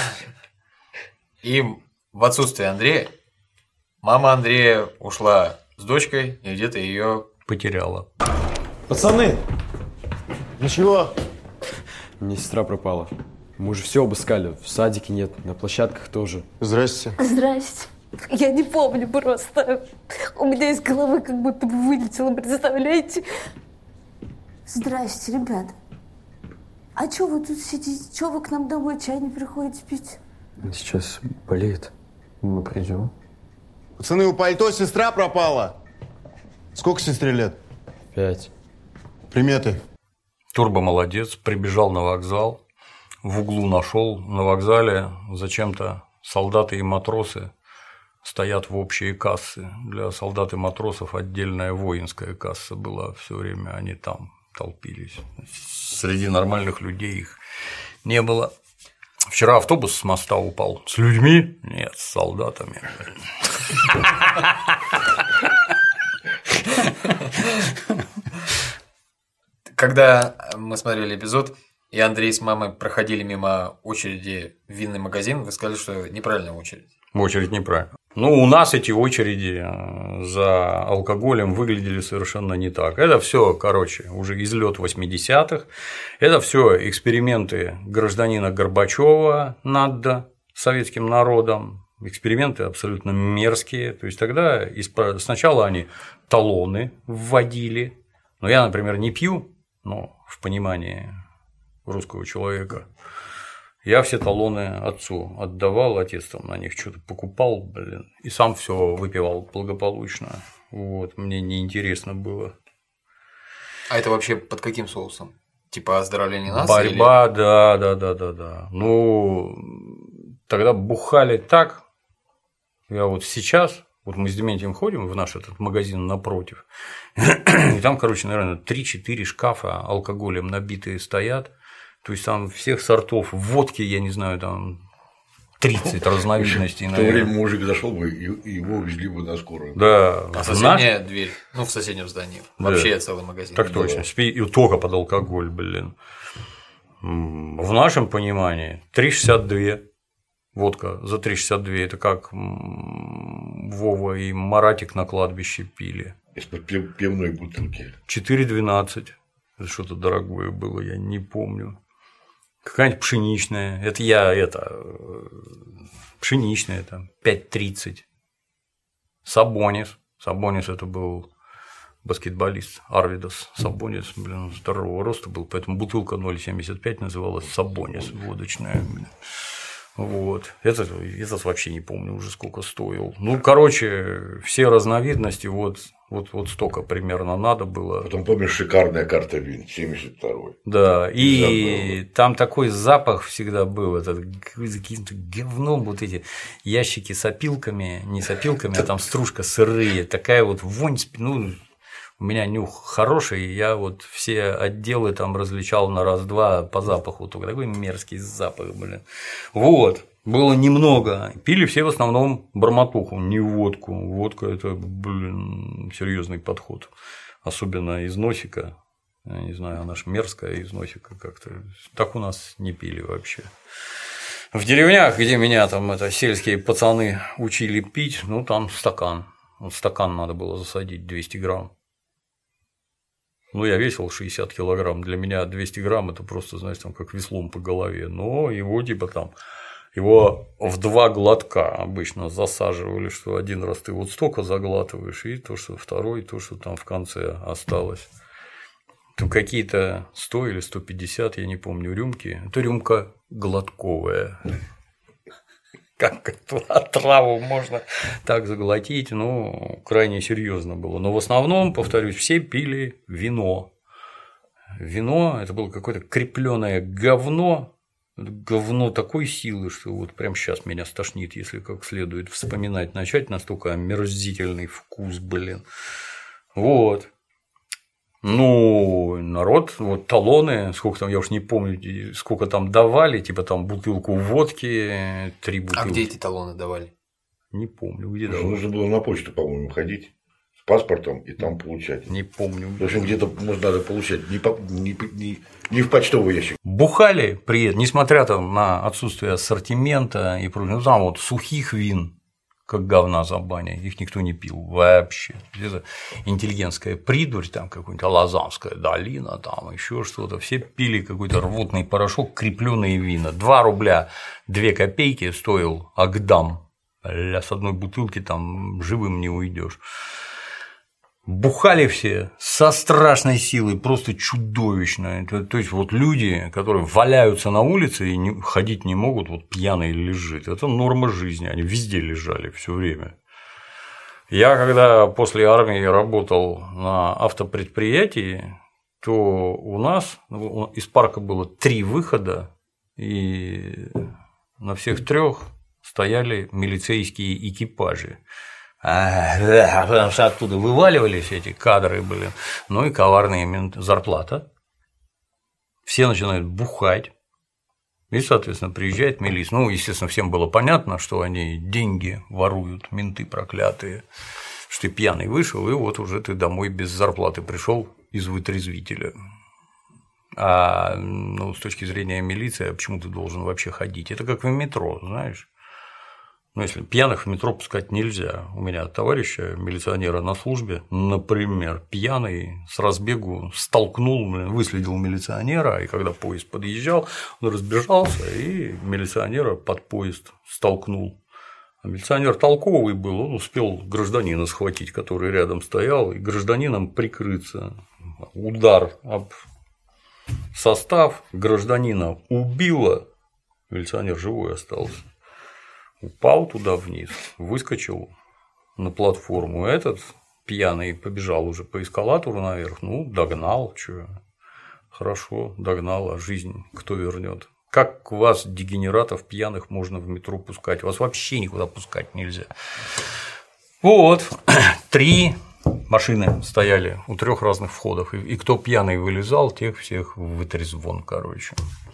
И в отсутствие Андрея мама Андрея ушла с дочкой и где-то ее потеряла. Пацаны! Ничего? Мне сестра пропала. Мы уже все обыскали. В садике нет, на площадках тоже. Здрасте. Здрасте. Я не помню просто. У меня из головы как будто бы вылетело, представляете? Здрасте, ребят. А что вы тут сидите? Что вы к нам домой чай не приходите пить? Сейчас болеет. Мы придем. Пацаны, у пальто сестра пропала. Сколько сестре лет? Пять. Приметы. Турбо молодец, прибежал на вокзал, в углу нашел на вокзале зачем-то солдаты и матросы стоят в общие кассы. Для солдат и матросов отдельная воинская касса была все время, они там толпились. Среди нормальных людей их не было. Вчера автобус с моста упал. С людьми? Нет, с солдатами. Когда мы смотрели эпизод, и Андрей с мамой проходили мимо очереди в винный магазин, вы сказали, что неправильная очередь. Очередь неправильно. Ну, у нас эти очереди за алкоголем выглядели совершенно не так. Это все, короче, уже излет восьмидесятых. Это все эксперименты гражданина Горбачева над советским народом. Эксперименты абсолютно мерзкие. То есть тогда сначала они талоны вводили. Но я, например, не пью, но в понимании русского человека. Я все талоны отцу отдавал, отец там на них что-то покупал, блин, и сам все выпивал благополучно. Вот, мне неинтересно было. А это вообще под каким соусом? Типа оздоровление нации? Борьба, или... да, да, да, да, да. Ну, тогда бухали так. Я вот сейчас, вот мы с Дементием ходим в наш этот магазин напротив, и там, короче, наверное, три-четыре шкафа алкоголем набитые стоят. То есть там всех сортов водки, я не знаю, там тридцать разновидностей. В то время мужик зашел бы и его увезли бы на скорую. Да. А соседняя дверь, ну, в соседнем здании. Вообще да. Целый магазин. Так точно. И только под алкоголь, блин. В нашем понимании три шестьдесят два водка за три шестьдесят два это как Вова и Маратик на кладбище пили. Из-под пивной бутылки. четыре двенадцать. Это что-то дорогое было, я не помню. Какая-нибудь пшеничная. Это я это пшеничная там пять тридцать. Сабонис. Сабонис это был баскетболист Арвидас Сабонис, блин, здорового роста был, поэтому бутылка ноль семьдесят пять называлась Сабонис водочная. Блин. Вот. Этот, этот вообще не помню уже сколько стоил. Ну, короче, все разновидности вот, вот, вот столько примерно надо было. Потом помнишь шикарная карта вин, семьдесят второй. Да, и там такой запах всегда был, этот каким-то говном, вот эти ящики с опилками, не с опилками, а там стружка сырые, такая вот вонь, ну, у меня нюх хороший, я вот все отделы там различал на раз-два по запаху, только такой мерзкий запах, блин. Вот, было немного, пили все в основном бормотуху, не водку, водка – это, блин, серьезный подход, особенно из носика, я не знаю, она ж мерзкая из носика как-то, так у нас не пили вообще. В деревнях, где меня там это сельские пацаны учили пить, ну там стакан, вот стакан надо было засадить двести грамм. Ну, я весил шестьдесят килограмм, для меня двести грамм это просто, знаешь, там как веслом по голове, но его типа там, его в два глотка обычно засаживали, что один раз ты вот столько заглатываешь, и то, что второй, то, что там в конце осталось. Там какие-то сто или сто пятьдесят, я не помню, рюмки, это рюмка глотковая. Как эту отраву можно так заглотить, ну, крайне серьезно было. Но в основном, повторюсь, все пили вино. Вино – это было какое-то крепленное говно, говно такой силы, что вот прямо сейчас меня стошнит, если как следует вспоминать начать, настолько омерзительный вкус, блин. Вот. Ну, народ, вот талоны, сколько там, я уж не помню, сколько там давали, типа там бутылку водки, три бутылки. А где эти талоны давали? Не помню, где давали. давали. Нужно было на почту, по-моему, ходить с паспортом и там получать. Не помню. В общем, где-то может надо получать, не, по, не, не, не в почтовый ящик. Бухали при этом, несмотря там на отсутствие ассортимента и прочее, ну там вот сухих вин, как говна за баней, их никто не пил вообще. Это интеллигентская придурь, там какая-нибудь Лазанская долина, там еще что-то. Все пили какой-то рвотный порошок, крепленные вина. два рубля две копейки стоил Агдам. С одной бутылки там живым не уйдешь. Бухали все со страшной силой, просто чудовищно. То есть вот люди, которые валяются на улице и не, ходить не могут, вот пьяные лежит. Это норма жизни, они везде лежали все время. Я когда после армии работал на автопредприятии, то у нас из парка было три выхода, и на всех трех стояли милицейские экипажи. А, потому что оттуда вываливались эти кадры были, ну и коварные менты. Зарплата. Все начинают бухать. И, соответственно, приезжает милиция. Ну, естественно, всем было понятно, что они деньги воруют, менты проклятые, что ты пьяный вышел, и вот уже ты домой без зарплаты пришел из вытрезвителя. А ну, с точки зрения милиции, а почему ты должен вообще ходить? Это как в метро, знаешь. Ну, если пьяных в метро пускать нельзя. У меня товарища милиционера на службе, например, пьяный с разбегу столкнул, выследил милиционера, и когда поезд подъезжал, он разбежался и милиционера под поезд столкнул. А милиционер толковый был, он успел гражданина схватить, который рядом стоял, и гражданином прикрыться. Удар об состав гражданина убило, милиционер живой остался. Упал туда вниз, выскочил на платформу. Этот пьяный побежал уже по эскалатору наверх. Ну, догнал, что хорошо, догнал, а жизнь кто вернет? Как вас, дегенератов пьяных, можно в метро пускать? Вас вообще никуда пускать нельзя. Вот, три машины стояли у трех разных входов. И кто пьяный вылезал, тех всех вытрезвон, короче.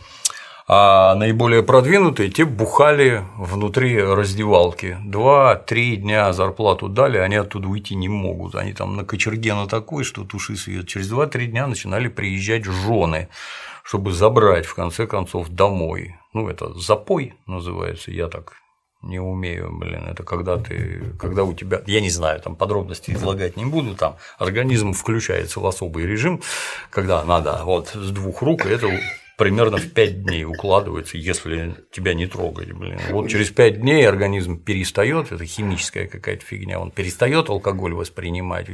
А наиболее продвинутые те бухали внутри раздевалки. Два-три дня зарплату дали, они оттуда уйти не могут. Они там на кочерге на такой, что туши свет. Через два-три дня начинали приезжать жены, чтобы забрать в конце концов домой. Ну, это запой называется, я так не умею, блин. Это когда ты, когда у тебя, я не знаю, там подробности излагать не буду, там организм включается в особый режим, когда надо вот с двух рук, и это примерно в пять дней укладывается, если тебя не трогать, блин. Вот через пять дней организм перестает, это химическая какая-то фигня, он перестает алкоголь воспринимать,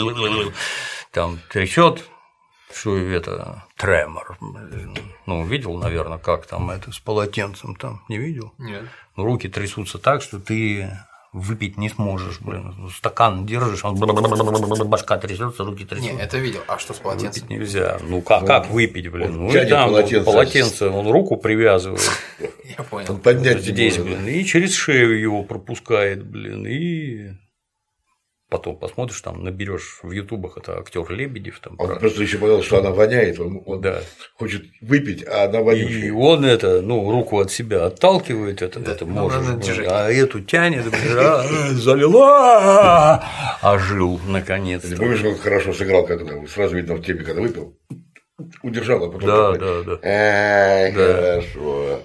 там трясет, что это тремор. Ну, видел, наверное, как там это с полотенцем там, не видел? Нет. Ну, руки трясутся так, что ты выпить не сможешь, блин. Стакан держишь, он башка трясется, руки трясутся. Не, это видел. А что с полотенцем? Выпить нельзя. Ну как, ну, как выпить, блин? Ну и там полотенце. полотенце, он руку привязывает. Я понял. Он поднять здесь, блин, и через шею его пропускает, блин, и потом посмотришь, там наберешь в ютубах, это актер Лебедев. Там, он про... просто еще понял, что она воняет, он, он да. хочет выпить, а она вонючая. И он это, ну, руку от себя отталкивает, это, да, это ну, может, а эту тянет, залила, ожил наконец. Ты помнишь, как хорошо сыграл, когда сразу видно в теме, когда выпил, удержал, а потом. Да, да, да. Ай, хорошо.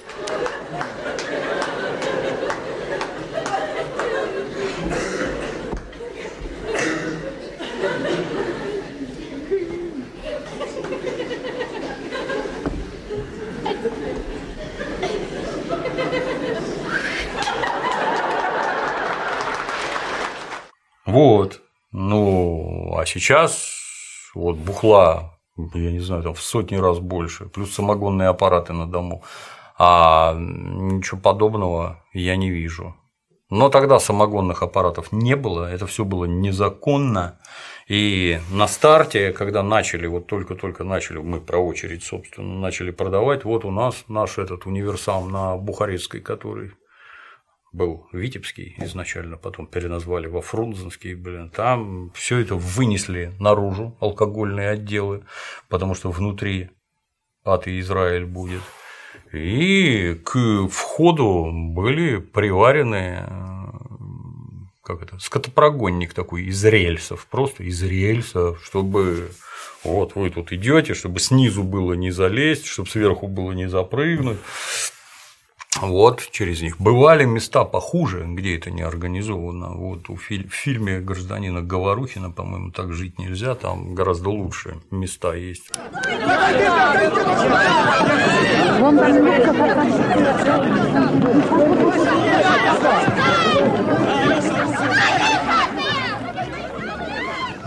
Вот, ну, а сейчас вот бухла, я не знаю, там в сотни раз больше, плюс самогонные аппараты на дому, а ничего подобного я не вижу. Но тогда самогонных аппаратов не было, это все было незаконно, и на старте, когда начали, вот только-только начали, мы про очередь, собственно, начали продавать, вот у нас наш этот универсам на Бухарестской, который был Витебский изначально, потом переназвали во Фрунзенский, блин, там все это вынесли наружу, алкогольные отделы, потому что внутри ад и Израиль будет. И к входу были приварены, как это, скотопрогонник такой из рельсов, просто из рельсов, чтобы вот вы тут идете, чтобы снизу было не залезть, чтобы сверху было не запрыгнуть. Вот через них. Бывали места похуже, где это не организовано. Вот у фи- в фильме гражданина Говорухина, по-моему, так жить нельзя, там гораздо лучше места есть.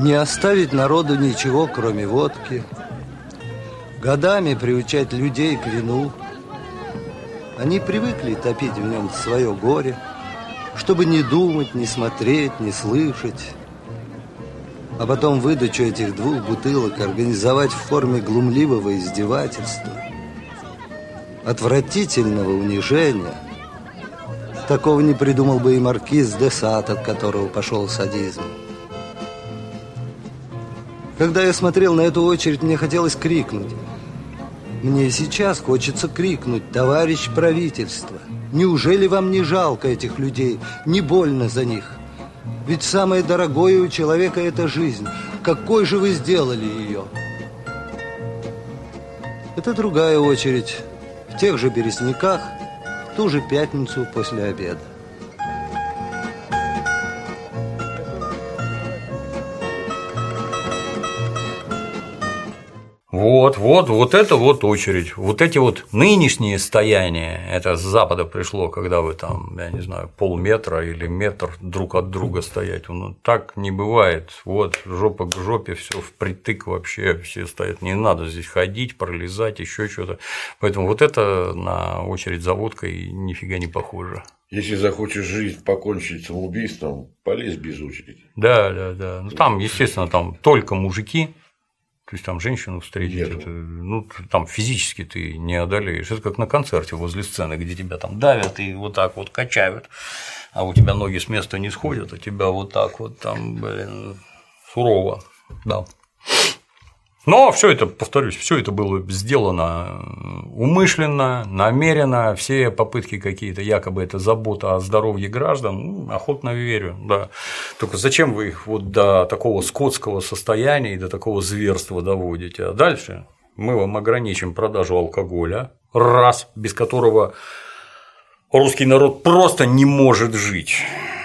Не оставить народу ничего, кроме водки. Годами приучать людей к вину. Они привыкли топить в нем свое горе, чтобы не думать, не смотреть, не слышать. А потом выдачу этих двух бутылок организовать в форме глумливого издевательства, отвратительного унижения. Такого не придумал бы и маркиз де Сад, от которого пошел садизм. Когда я смотрел на эту очередь, мне хотелось крикнуть. Мне и сейчас хочется крикнуть: товарищ правительство, неужели вам не жалко этих людей, не больно за них? Ведь самое дорогое у человека – это жизнь. Какой же вы сделали ее? Это другая очередь. В тех же Березниках, в ту же пятницу после обеда. Вот, вот, вот это вот очередь. Вот эти вот нынешние стояния, это с запада пришло, когда вы там, я не знаю, полметра или метр друг от друга стоять. Ну, так не бывает. Вот, жопа к жопе, все впритык вообще, все стоят. Не надо здесь ходить, пролезать, еще что-то. Поэтому вот это на очередь за водкой нифига не похоже. Если захочешь жизнь покончить самоубийством, полезь без очереди. Да, да, да. Ну, там, естественно, там только мужики. То есть там женщину встретить, это, ну, там физически ты не одолеешь. Это как на концерте возле сцены, где тебя там давят и вот так вот качают, а у тебя ноги с места не сходят, а тебя вот так вот там, блин, сурово. Да. Но все это, повторюсь, все это было сделано умышленно, намеренно, все попытки какие-то, якобы это забота о здоровье граждан, ну, охотно верю, да. Только зачем вы их вот до такого скотского состояния и до такого зверства доводите? А дальше мы вам ограничим продажу алкоголя, раз, без которого русский народ просто не может жить.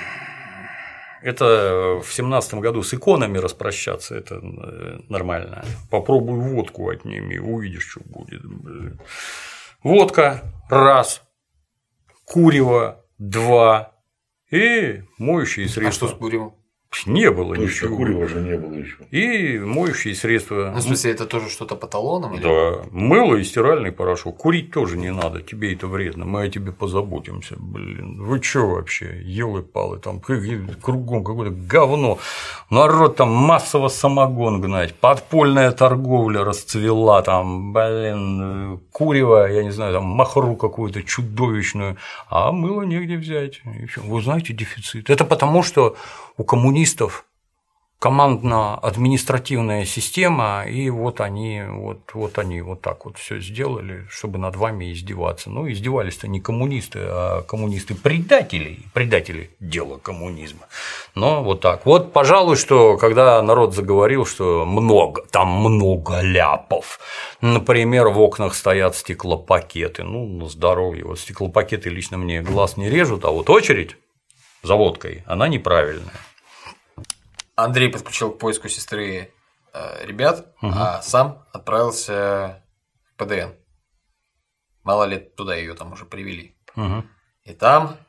Это в семнадцатом году с иконами распрощаться, это нормально. Попробуй водку отними, увидишь, что будет. Водка – раз, курево – два, и моющие средства. А что с куревом? Не было То ничего. Курева же не было еще. И моющие средства. Ну, в смысле, это тоже что-то по талонам? Или? Да, мыло и стиральный порошок. Курить тоже не надо, тебе это вредно, мы о тебе позаботимся. Блин, вы чё вообще, елы-палы, там кругом какое-то говно. Народ там массово самогон гнать, подпольная торговля расцвела, там, блин, курево, я не знаю, там махру какую-то чудовищную, а мыло негде взять. Вы знаете, дефицит. Это потому, что у коммунистов командно-административная система, и вот они вот, вот они вот так вот все сделали, чтобы над вами издеваться. Ну, издевались-то не коммунисты, а коммунисты-предатели, предатели дела коммунизма. Но вот так. Вот, пожалуй, что когда народ заговорил, что много, там много ляпов, например, в окнах стоят стеклопакеты, ну, на здоровье, вот стеклопакеты лично мне глаз не режут, а вот очередь за водкой, она неправильная. Андрей подключил к поиску сестры э, ребят, угу. а сам отправился в ПДН. Мало ли туда ее там уже привели. Угу. И там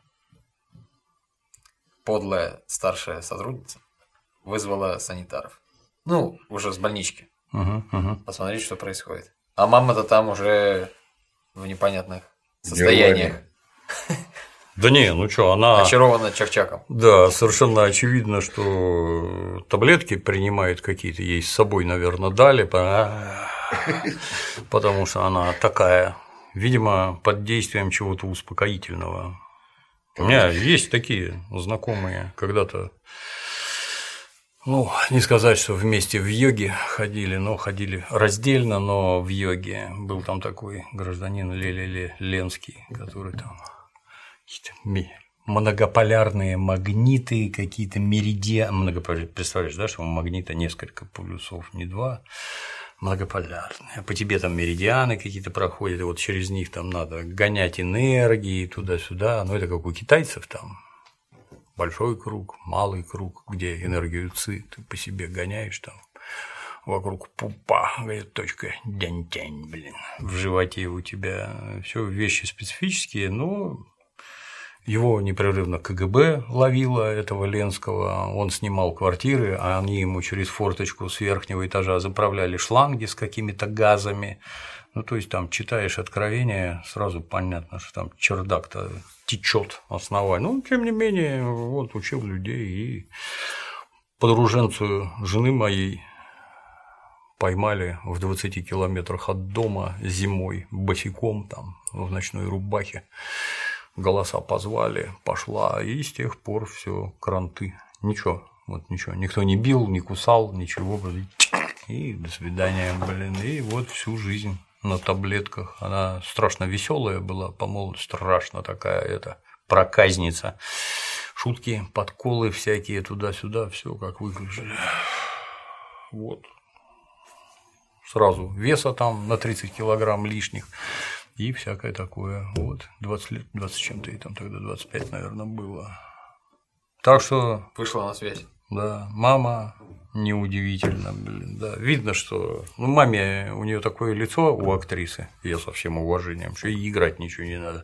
подлая старшая сотрудница вызвала санитаров. Ну, уже с больнички. Угу, угу. Посмотреть, что происходит. А мама-то там уже в непонятных состояниях. Да не, ну что, она… Очарована чак-чаком. Да, совершенно очевидно, что таблетки принимает какие-то, ей с собой, наверное, дали, потому что она такая, видимо, под действием чего-то успокоительного. У меня есть такие знакомые, когда-то, ну, не сказать, что вместе в йоге ходили, но ходили раздельно, но в йоге. Был там такой гражданин Ле-Ле-Ле Ленский, который там… какие-то многополярные магниты, какие-то меридианы. Многополярные. Представляешь, да, что у магнита несколько полюсов, не два, многополярные. По тебе там меридианы какие-то проходят, и вот через них там надо гонять энергии туда-сюда. Ну, это как у китайцев там большой круг, малый круг, где энергию ци ты по себе гоняешь там. Вокруг пупа, говорит, точка, дянь-тянь, блин. В животе у тебя все вещи специфические, но Его непрерывно ка гэ бэ ловило, этого Ленского, он снимал квартиры, а они ему через форточку с верхнего этажа заправляли шланги с какими-то газами. Ну, то есть там читаешь откровения, сразу понятно, что там чердак-то течет основание. Ну, тем не менее, вот учил людей, и подруженцу жены моей поймали в двадцати километрах от дома зимой босиком там в ночной рубахе. Голоса позвали, пошла, и с тех пор все кранты. Ничего, вот ничего. Никто не бил, не кусал, ничего. И до свидания, блин. И вот всю жизнь на таблетках. Она страшно веселая была, по-моему, страшно такая эта проказница. Шутки, подколы всякие туда-сюда, все как выключили. Вот. Сразу веса там на тридцать килограмм лишних. И всякое такое. Вот, двадцать лет, двадцать чем-то, и там тогда двадцать пять, наверное, было. Так что. Вышла на связь. Да, мама неудивительно, блин, да. Видно, что. Ну, маме у нее такое лицо у актрисы, я со всем уважением, что и играть ничего не надо.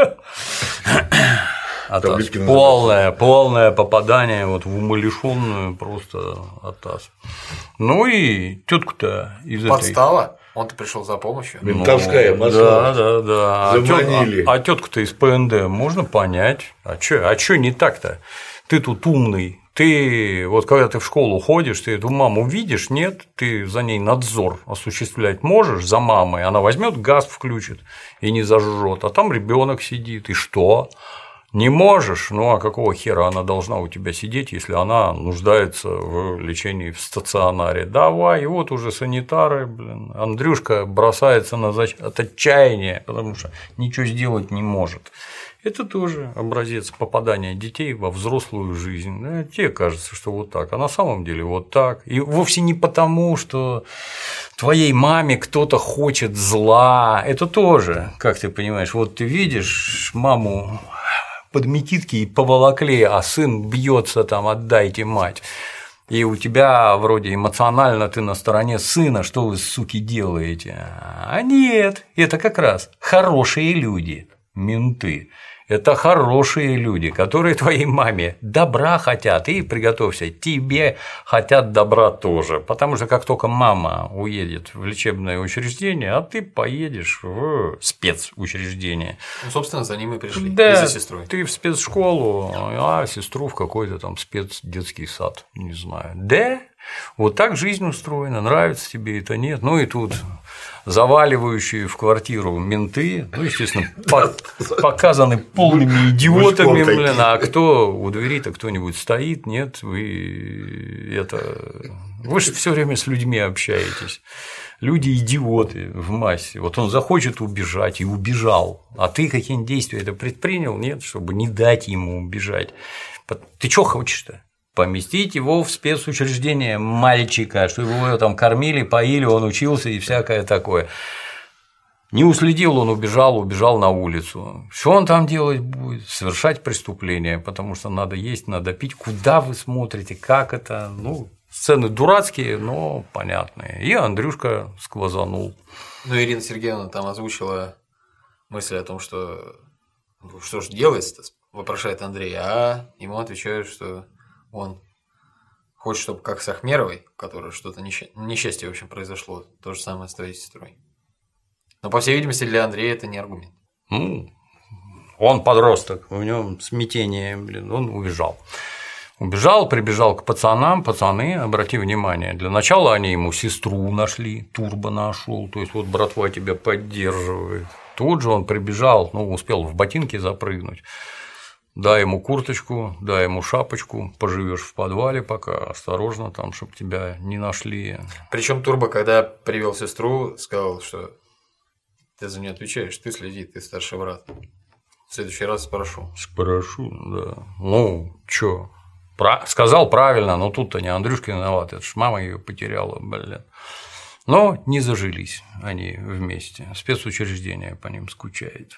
Атас. Полное, полное попадание вот в умалишенную просто атас. Ну и тетка-то из этой. Подстава? Он-то пришел за помощью. Ментовская ну, да, да, да. Заманили. А, тет, а тетка-то из пэ эн дэ можно понять. А чё, а чё не так-то? Ты тут умный. Ты вот когда ты в школу ходишь, ты эту маму видишь, нет, ты за ней надзор осуществлять можешь за мамой, она возьмет газ включит и не зажжет, а там ребенок сидит, и что? Не можешь, ну а какого хера она должна у тебя сидеть, если она нуждается в лечении в стационаре? Давай, и вот уже санитары, блин, Андрюшка бросается на защ... от отчаяния, потому что ничего сделать не может. Это тоже образец попадания детей во взрослую жизнь. Да, тебе кажется, что вот так, а на самом деле вот так. И вовсе не потому, что твоей маме кто-то хочет зла. Это тоже, как ты понимаешь, вот ты видишь маму под мекитки и поволокли, а сын бьется там, отдайте мать. И у тебя вроде эмоционально ты на стороне сына, что вы, суки, делаете? А нет, это как раз хорошие люди, менты. Это хорошие люди, которые твоей маме добра хотят, и приготовься, тебе хотят добра тоже, потому что как только мама уедет в лечебное учреждение, а ты поедешь в спецучреждение. Ну, собственно, за ним и пришли, да, и за сестрой. Ты в спецшколу, а сестру в какой-то там спецдетский сад, не знаю. Да? Вот так жизнь устроена, нравится тебе это, нет. Ну и тут заваливающие в квартиру менты, ну, естественно, показаны полными идиотами, блин, а кто у двери-то кто-нибудь стоит, нет, вы это. Вы же все время с людьми общаетесь. Люди идиоты в массе. Вот он захочет убежать и убежал, а ты какие-нибудь действия это предпринял, нет, чтобы не дать ему убежать. Ты что хочешь-то? Поместить его в спецучреждение мальчика, чтобы его там кормили, поили, он учился и всякое такое. Не уследил, он убежал, убежал на улицу. Что он там делать будет? Совершать преступление, потому что надо есть, надо пить. Куда вы смотрите, как это? Ну, сцены дурацкие, но понятные. И Андрюшка сквозанул. Ну, Ирина Сергеевна там озвучила мысль о том, что что же делать-то, вопрошает Андрей, а ему отвечают, что он хочет, чтобы как с Ахмеровой, у которой что-то несчастье, в общем, произошло, то же самое с твоей сестрой. Но, по всей видимости, для Андрея это не аргумент. Ну, он подросток, у него смятение, блин, он убежал. Убежал, прибежал к пацанам, пацаны, обрати внимание, для начала они ему сестру нашли, Турбо нашел, то есть вот братва тебя поддерживает. Тут же он прибежал, ну, успел в ботинки запрыгнуть. Дай ему курточку, дай ему шапочку, поживешь в подвале пока, осторожно там, чтобы тебя не нашли. Причем Турбо, когда привел сестру, сказал, что ты за нее отвечаешь, ты следи, ты старший брат. В следующий раз спрошу. Спрошу, да. Ну, чё? Про... Сказал правильно, но тут-то не Андрюшка виноват, это ж мама ее потеряла, блин. Но не зажились они вместе. Спецучреждение по ним скучает.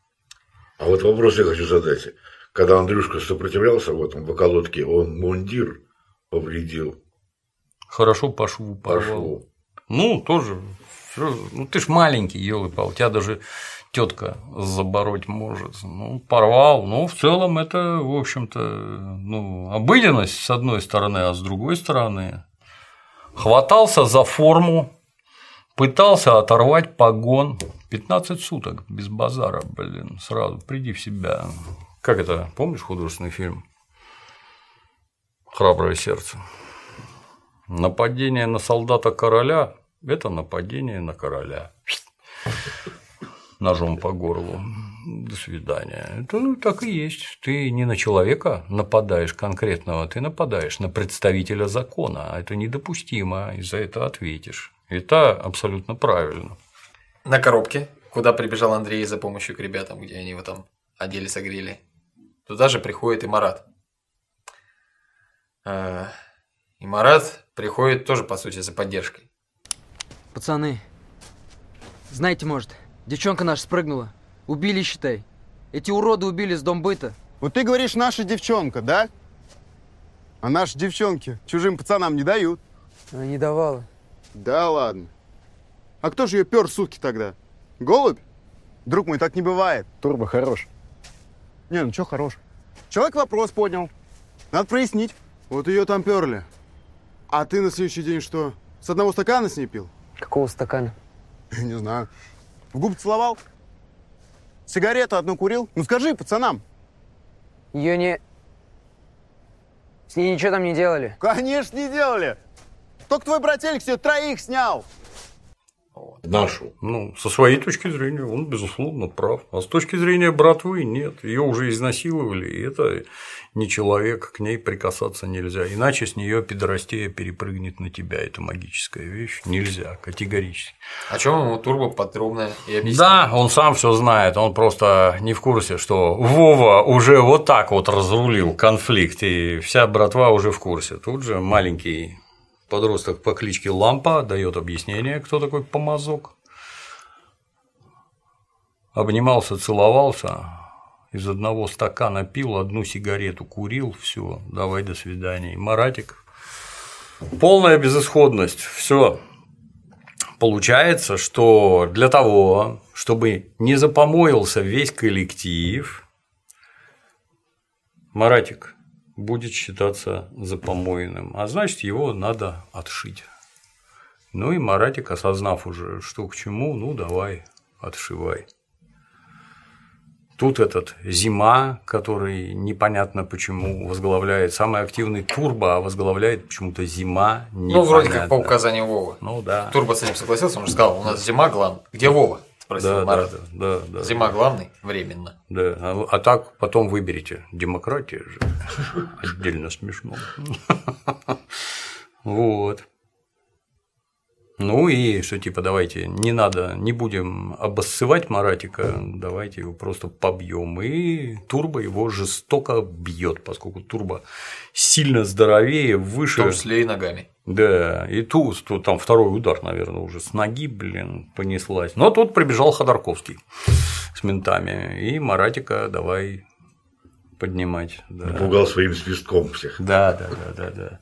А вот вопрос я хочу задать. Когда Андрюшка сопротивлялся в этом в околотке, он мундир повредил. Хорошо по шву порвал. Ну, тоже. Ну, ты ж маленький, ёлы-пал, тебя даже тетка забороть может. Ну, порвал. Ну, в целом, это, в общем-то, ну, обыденность с одной стороны, а с другой стороны хватался за форму, пытался оторвать погон. пятнадцать суток без базара, блин, сразу приди в себя. Как это, помнишь художественный фильм «Храброе сердце»? Нападение на солдата короля – это нападение на короля. Ножом по горлу. До свидания. Это так и есть. Ты не на человека нападаешь конкретного, ты нападаешь на представителя закона. А это недопустимо, и за это ответишь. Это абсолютно правильно. На коробке, куда прибежал Андрей за помощью к ребятам, где они его там одели, согрели, туда же приходит и Марат. И Марат приходит тоже, по сути, за поддержкой. Пацаны, знаете, может, девчонка наша спрыгнула. Убили, считай. Эти уроды убили с домбыта. Вот ты говоришь, наша девчонка, да? А наши девчонки чужим пацанам не дают. Она не давала. Да ладно. А кто же ее пер сутки тогда? Голубь? Друг мой, так не бывает. Турбо хорош. Не, ну что хорош? Человек вопрос поднял. Надо прояснить. Вот ее там перли. А ты на следующий день что, с одного стакана с ней пил? Какого стакана? Не знаю. В губы целовал? Сигарету одну курил? Ну скажи пацанам. Ее не... С ней ничего там не делали? Конечно, не делали. Только твой брательник себе троих снял. Нашу. Ну, со своей точки зрения он, безусловно, прав. А с точки зрения братвы нет. Ее уже изнасиловали, и это не человек, к ней прикасаться нельзя. Иначе с нее пидорастея перепрыгнет на тебя. Это магическая вещь. Нельзя, категорически. О чем ему Турбо подробно и объяснил? Да, он сам все знает. Он просто не в курсе, что Вова уже вот так вот разрулил конфликт, и вся братва уже в курсе. Тут же маленький подросток по кличке Лампа дает объяснение, кто такой Помазок. Обнимался, целовался, из одного стакана пил, одну сигарету курил, все, давай до свидания. И Маратик. Полная безысходность. Все. Получается, что для того, чтобы не запомоился весь коллектив, Маратик будет считаться запомоенным, а значит, его надо отшить. Ну и Маратик, осознав уже, что к чему, ну давай, отшивай. Тут этот Зима, который непонятно почему возглавляет, самый активный Турбо, а возглавляет почему-то Зима. Ну, вроде как по указанию Вовы. Ну да. Турбо с этим согласился, он же сказал, у нас Зима главный. Где Вова? Спросил да, Марат. Да, да, да, Зима да. главный, временно. Да, а, а так потом выберите. Демократия же. Отдельно смешно. Вот. Ну и что типа давайте не надо, не будем обоссывать Маратика, давайте его просто побьем. И Турбо его жестоко бьет, поскольку Турбо сильно здоровее, выше. В том числе и ногами. Да, и тут, тут там второй удар, наверное, уже с ноги, блин, понеслась. Но тут прибежал Ходорковский с ментами, и Маратика давай поднимать. Да. Напугал своим свистком всех. Да, да, да, да, да.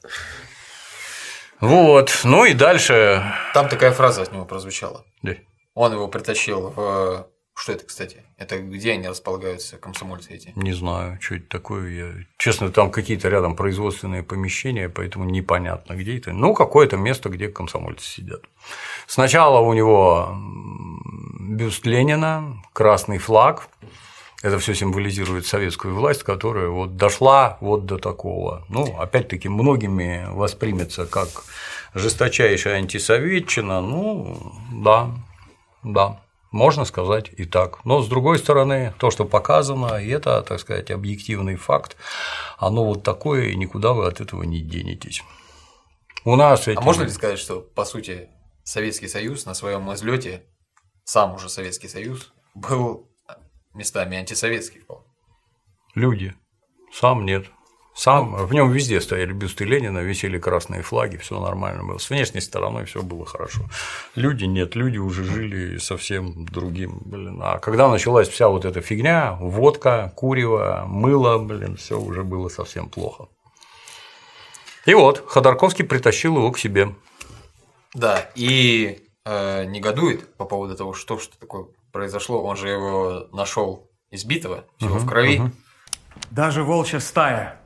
Вот, ну и дальше. Там такая фраза от него прозвучала. Да. Он его притащил в... Что это, кстати? Это где они располагаются, комсомольцы эти? Не знаю, что это такое. Я... Честно, там какие-то рядом производственные помещения, поэтому непонятно, где это. Ну, какое-то место, где комсомольцы сидят. Сначала у него бюст Ленина, красный флаг. Это все символизирует советскую власть, которая вот дошла вот до такого. Ну, опять-таки, многими воспримется как жесточайшая антисоветчина. Ну, да, да. Можно сказать и так. Но, с другой стороны, то, что показано, и это, так сказать, объективный факт, оно вот такое, и никуда вы от этого не денетесь. У нас эти... А можно ли сказать, что, по сути, Советский Союз на своем излете, сам уже Советский Союз, был местами антисоветский? Люди. Сам нет. Сам, в нем везде стояли бюсты Ленина, висели красные флаги, все нормально было. С внешней стороной все было хорошо. Люди нет, люди уже жили совсем другим, блин. А когда началась вся вот эта фигня, водка, курево, мыло, блин, все уже было совсем плохо. И вот Ходорковский притащил его к себе. Да, и э, негодует по поводу того, что, что такое произошло, он же его нашел избитого, всего угу, в крови. Угу. Даже волчья стая,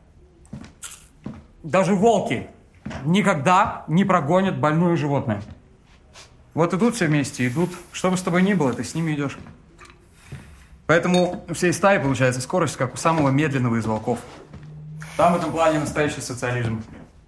даже волки никогда не прогонят больное животное. Вот идут все вместе, идут. Что бы с тобой ни было, ты с ними идешь. Поэтому у всей стаи получается скорость, как у самого медленного из волков. Там в этом плане настоящий социализм.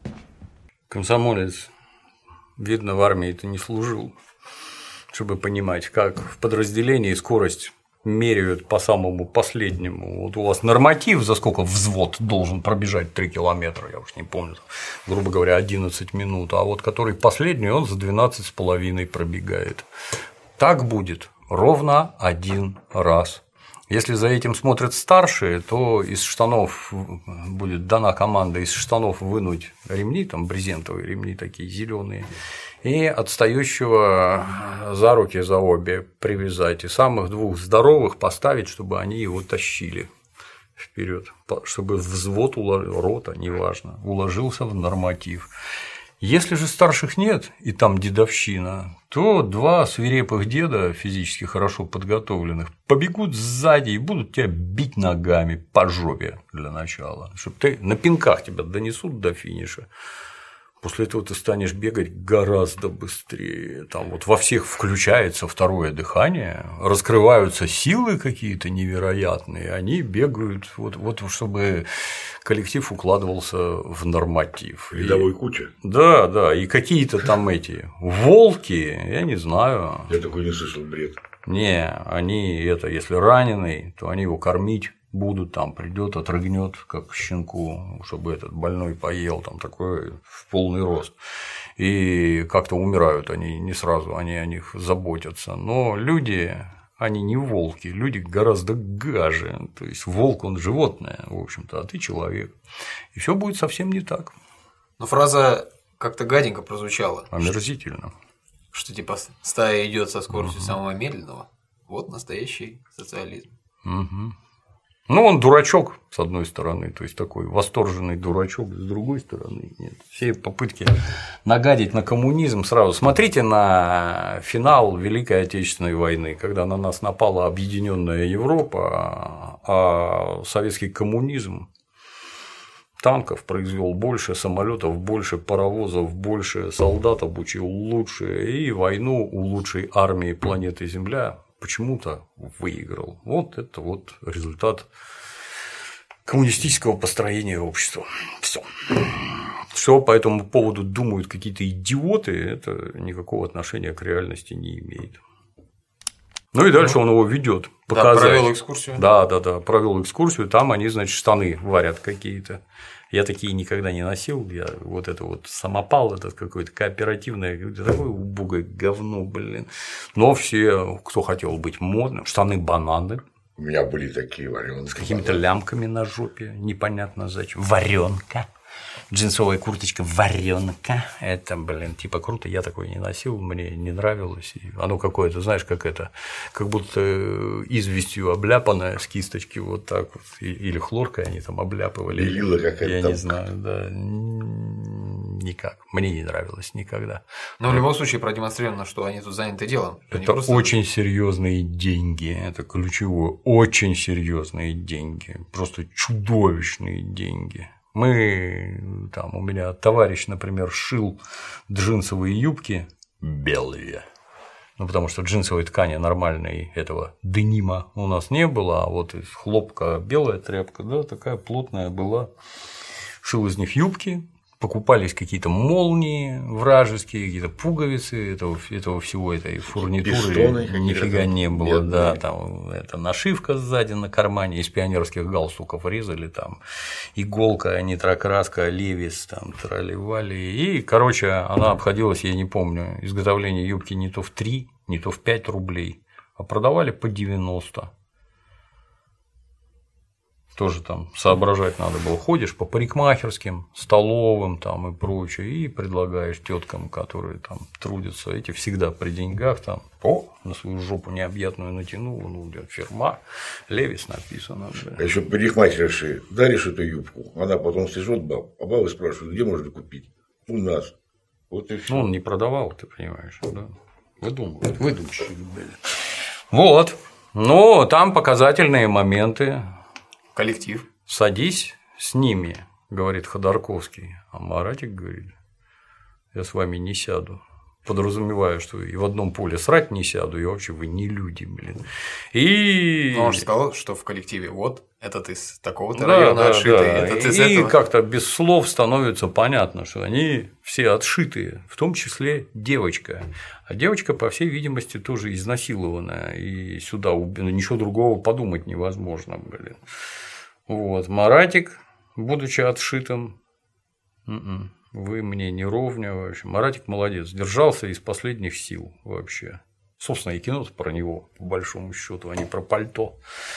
Комсомолец, видно, в армии ты не служил, чтобы понимать, как в подразделении скорость меряют по самому последнему. Вот у вас норматив, за сколько взвод должен пробежать три километра, я уж не помню, грубо говоря, одиннадцать минут, а вот который последний, он за двенадцать с половиной пробегает. Так будет ровно один раз. Если за этим смотрят старшие, то из штанов будет дана команда из штанов вынуть ремни, там брезентовые ремни такие зеленые, и отстающего за руки, за обе привязать, и самых двух здоровых поставить, чтобы они его тащили вперед, чтобы взвод, рота, неважно, уложился в норматив. Если же старших нет, и там дедовщина, то два свирепых деда, физически хорошо подготовленных, побегут сзади и будут тебя бить ногами по жопе для начала, чтобы ты на пинках тебя донесут до финиша. После этого ты станешь бегать гораздо быстрее. Там вот во всех включается второе дыхание, раскрываются силы какие-то невероятные, они бегают, вот, вот чтобы коллектив укладывался в норматив. Рядовой куча. Да, да, и какие-то там эти волки, я не знаю. Я такой не слышал, бред. Не, они это, если раненый, то они его кормить будут, там придет, отрыгнет, как щенку, чтобы этот больной поел, там такой в полный рост. И как-то умирают они не сразу, они о них заботятся. Но люди, они не волки, люди гораздо гаже. То есть волк он животное, в общем-то, а ты человек. И все будет совсем не так. Но фраза как-то гаденько прозвучала. Омерзительно. Что типа стая идет со скоростью угу. самого медленного. Вот настоящий социализм. Угу. Ну, он дурачок, с одной стороны, то есть такой восторженный дурачок, с другой стороны нет. Все попытки нагадить на коммунизм сразу. Смотрите на финал Великой Отечественной войны, когда на нас напала объединенная Европа, а советский коммунизм танков произвел больше, самолетов больше, паровозов больше, солдат обучил лучше, и войну у лучшей армии планеты Земля почему-то выиграл. Вот это вот результат коммунистического построения общества. Все. Что по этому поводу думают какие-то идиоты, это никакого отношения к реальности не имеет. Ну и дальше он его ведет. Да, провел экскурсию. Да, да, да, провел экскурсию. Там они, значит, штаны варят какие-то. Я такие никогда не носил. Я вот это вот самопал, этот какой-то кооперативное, такое убогое говно, блин. Но все, кто хотел быть модным, штаны бананы. У меня были такие варенки. С какими-то лямками на жопе, непонятно зачем. Варенка. Джинсовая курточка варенка. Это, блин, типа круто. Я такой не носил, мне не нравилось. И оно какое-то, знаешь, как это, как будто известью обляпанное с кисточки вот так вот. Или хлоркой они там обляпывали. Белила какая-то. Я там. не знаю, да. Никак. Мне не нравилось никогда. Но в любом случае продемонстрировано, что они тут заняты делом. Это просто... очень серьезные деньги. Это ключевое. Очень серьезные деньги. Просто чудовищные деньги. Мы, там, у меня товарищ, например, шил джинсовые юбки белые, ну, потому что джинсовой ткани нормальной этого денима у нас не было, а вот из хлопка белая тряпка, да, такая плотная была, шил из них юбки, покупались какие-то молнии вражеские, какие-то пуговицы, этого, этого всего, этой фурнитуры нифига не было, бедные. Да, там это нашивка сзади на кармане, из пионерских галстуков резали, там иголка, нитрокраска, левис, там трали-вали, и, короче, она обходилась, я не помню, изготовление юбки не то в три, не то в пять рублей, а продавали по девяносто. Тоже там соображать надо было. Ходишь по парикмахерским, столовым там и прочее, и предлагаешь теткам, которые там трудятся, эти всегда при деньгах там, о, на свою жопу необъятную натянул, ну, фирма, Левис написано. Бля. А еще парикмахерши даришь эту юбку, она потом стрижет баб, а бабы спрашивают, где можно купить? У нас. Вот и все. Ну, он не продавал, ты понимаешь, да? Выдумывают, выдумщик, блядь. Вот. Ну, там показательные моменты. Коллектив. Садись с ними, говорит Ходорковский. А Маратик говорит: я с вами не сяду. Подразумеваю, что и в одном поле срать не сяду, и вообще вы не люди, блин. И. Но он же сказал, что в коллективе вот этот из такого-то да, района да, отшитый, да. этот из и этого. как-то без слов становится понятно, что они все отшитые, в том числе девочка. А девочка, по всей видимости, тоже изнасилованная, и сюда ничего другого подумать невозможно, блин. Вот. Маратик, будучи отшитым, вы мне не ровня вообще. Маратик молодец, держался из последних сил вообще. Собственно, и кино про него, по большому счету, а не про пальто.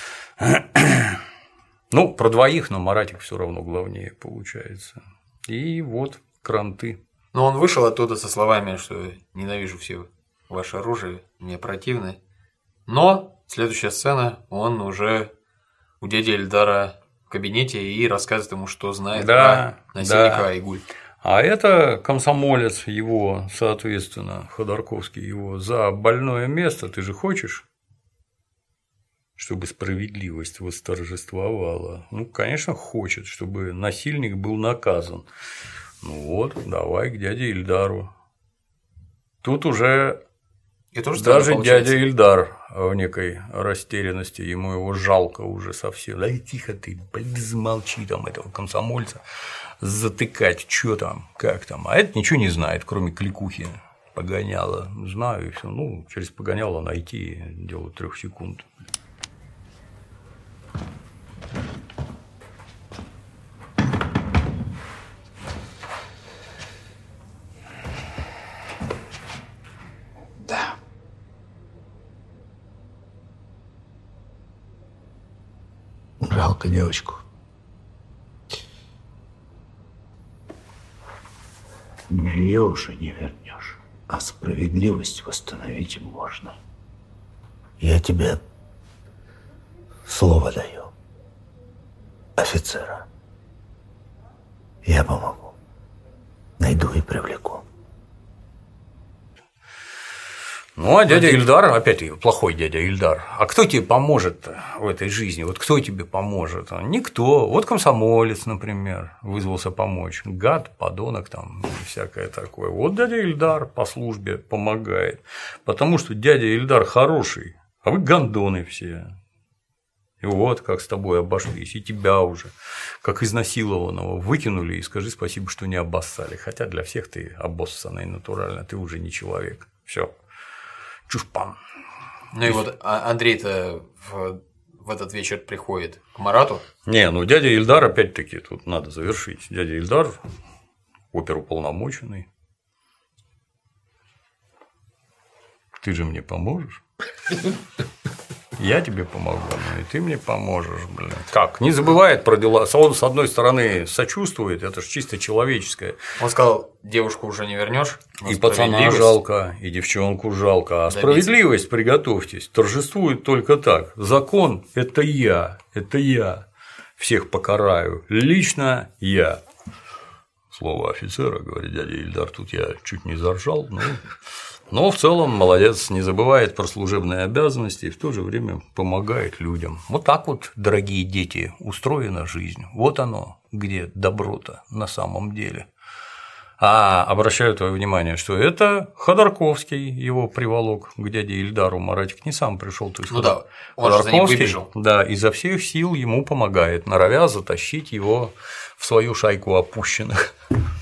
Ну, про двоих, но Маратик все равно главнее получается. И вот кранты. Но он вышел оттуда со словами, что ненавижу все ваше оружие, мне противно. Но следующая сцена, он уже у дяди Эльдара в кабинете и рассказывает ему, что знает да, про насильника да. Айгуль. А это комсомолец его, соответственно, Ходорковский его за больное место. Ты же хочешь, чтобы справедливость восторжествовала? Ну, конечно, хочет, чтобы насильник был наказан. Ну вот, давай к дяде Ильдару. Тут уже И тоже даже дядя Ильдар в некой растерянности, ему его жалко уже совсем. Да и тихо ты, блин, замолчи там этого комсомольца, затыкать, что там, как там. А это ничего не знает, кроме кликухи. Погоняло, знаю, и все. Ну, через погоняло найти дело трех секунд. Да. Жалко девочку. Ее уже не вернешь, а справедливость восстановить можно. Я тебе слово даю, офицера. Я помогу. Найду и привлеку. Ну, а дядя Ильдар, опять-таки, плохой дядя Ильдар, а кто тебе поможет в этой жизни? Вот кто тебе поможет? Никто. Вот комсомолец, например, вызвался помочь. Гад, подонок там, всякое такое. Вот дядя Ильдар по службе помогает. Потому что дядя Ильдар хороший, а вы гондоны все. И вот как с тобой обошлись, и тебя уже, как изнасилованного, выкинули, и скажи спасибо, что не обоссали. Хотя для всех ты обоссанный натурально, ты уже не человек. Все. Чушпан. Ну и вот Андрей-то в, в этот вечер приходит к Марату. Не, ну дядя Ильдар, опять-таки, тут надо завершить. Дядя Ильдар, оперуполномоченный. Ты же мне поможешь? Я тебе помогу, ну и ты мне поможешь, блин. Как? Не забывает про дела. Он, с одной стороны, сочувствует, это же чисто человеческое. Он сказал, девушку уже не вернешь. И пацана жалко, и девчонку жалко. А добиться. Справедливость, приготовьтесь, торжествует только так. Закон – это я, это я. Всех покараю. Лично я. Слово офицера, говорит дядя Ильдар, тут я чуть не заржал, но. Но в целом молодец, не забывает про служебные обязанности и в то же время помогает людям. Вот так вот, дорогие дети, устроена жизнь. Вот оно, где добро-то на самом деле. А обращаю твое внимание, что это Ходорковский его приволок к дяде Ильдару. Маратик не сам пришел, то есть ну да, он же за ним выбежал. Да, изо всех сил ему помогает, норовя затащить его в свою шайку опущенных.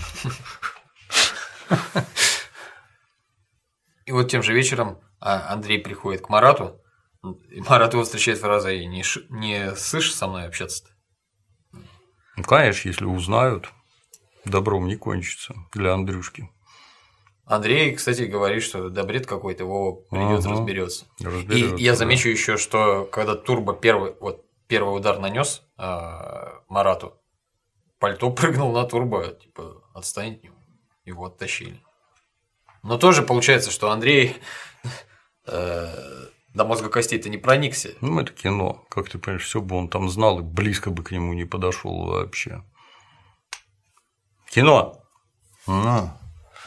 И вот тем же вечером Андрей приходит к Марату, и Марат его встречает фразой «не, ш... не слышишь со мной общаться-то?» Ну, конечно, если узнают, добром не кончится для Андрюшки. Андрей, кстати, говорит, что да бред какой-то, Вова придет, ага. разберется. разберется. И я замечу да. еще, что когда Турбо первый, вот, первый удар нанес а, Марату, пальто прыгнул на Турбо, типа отстань от него, его оттащили. Но тоже получается, что Андрей э, до мозга костей-то не проникся. Ну, это кино. Как ты понимаешь, все бы он там знал и близко бы к нему не подошел вообще. Кино. Ну.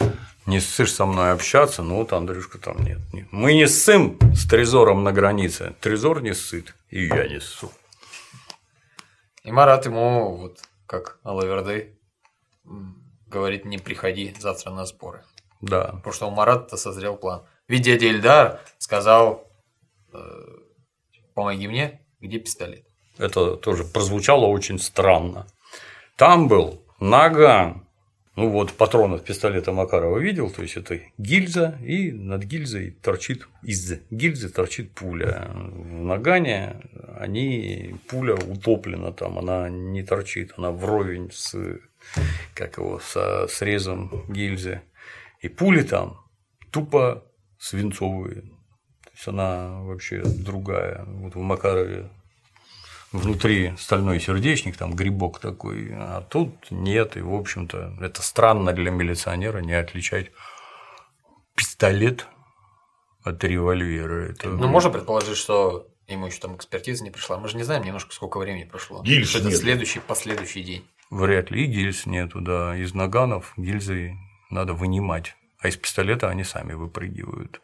Не ссышь со мной общаться, ну вот Андрюшка там нет. нет. Мы не ссым с Трезором на границе. Трезор не ссыт, и я не ссу. И Марат ему, вот как Алаверды, говорит, не приходи завтра на сборы. Да. Потому что у Марата созрел план. Ведь дядя Ильдар сказал, э, помоги мне, где пистолет. Это тоже прозвучало очень странно. Там был наган. Ну вот патрон от пистолета Макарова видел, то есть это гильза, и над гильзой торчит, из гильзы торчит пуля. В нагане они, пуля утоплена там, она не торчит, она вровень с, как его, со срезом гильзы. И пули там тупо свинцовые. То есть она вообще другая. Вот в Макарове внутри стальной сердечник, там грибок такой, а тут нет. И, в общем-то, это странно для милиционера не отличать пистолет от револьвера. Это... Ну, можно предположить, что ему еще там экспертиза не пришла. Мы же не знаем немножко, сколько времени прошло. Гильз это нет. следующий, последующий день. Вряд ли. И гильз нету, да. Из наганов гильзы надо вынимать. А из пистолета они сами выпрыгивают.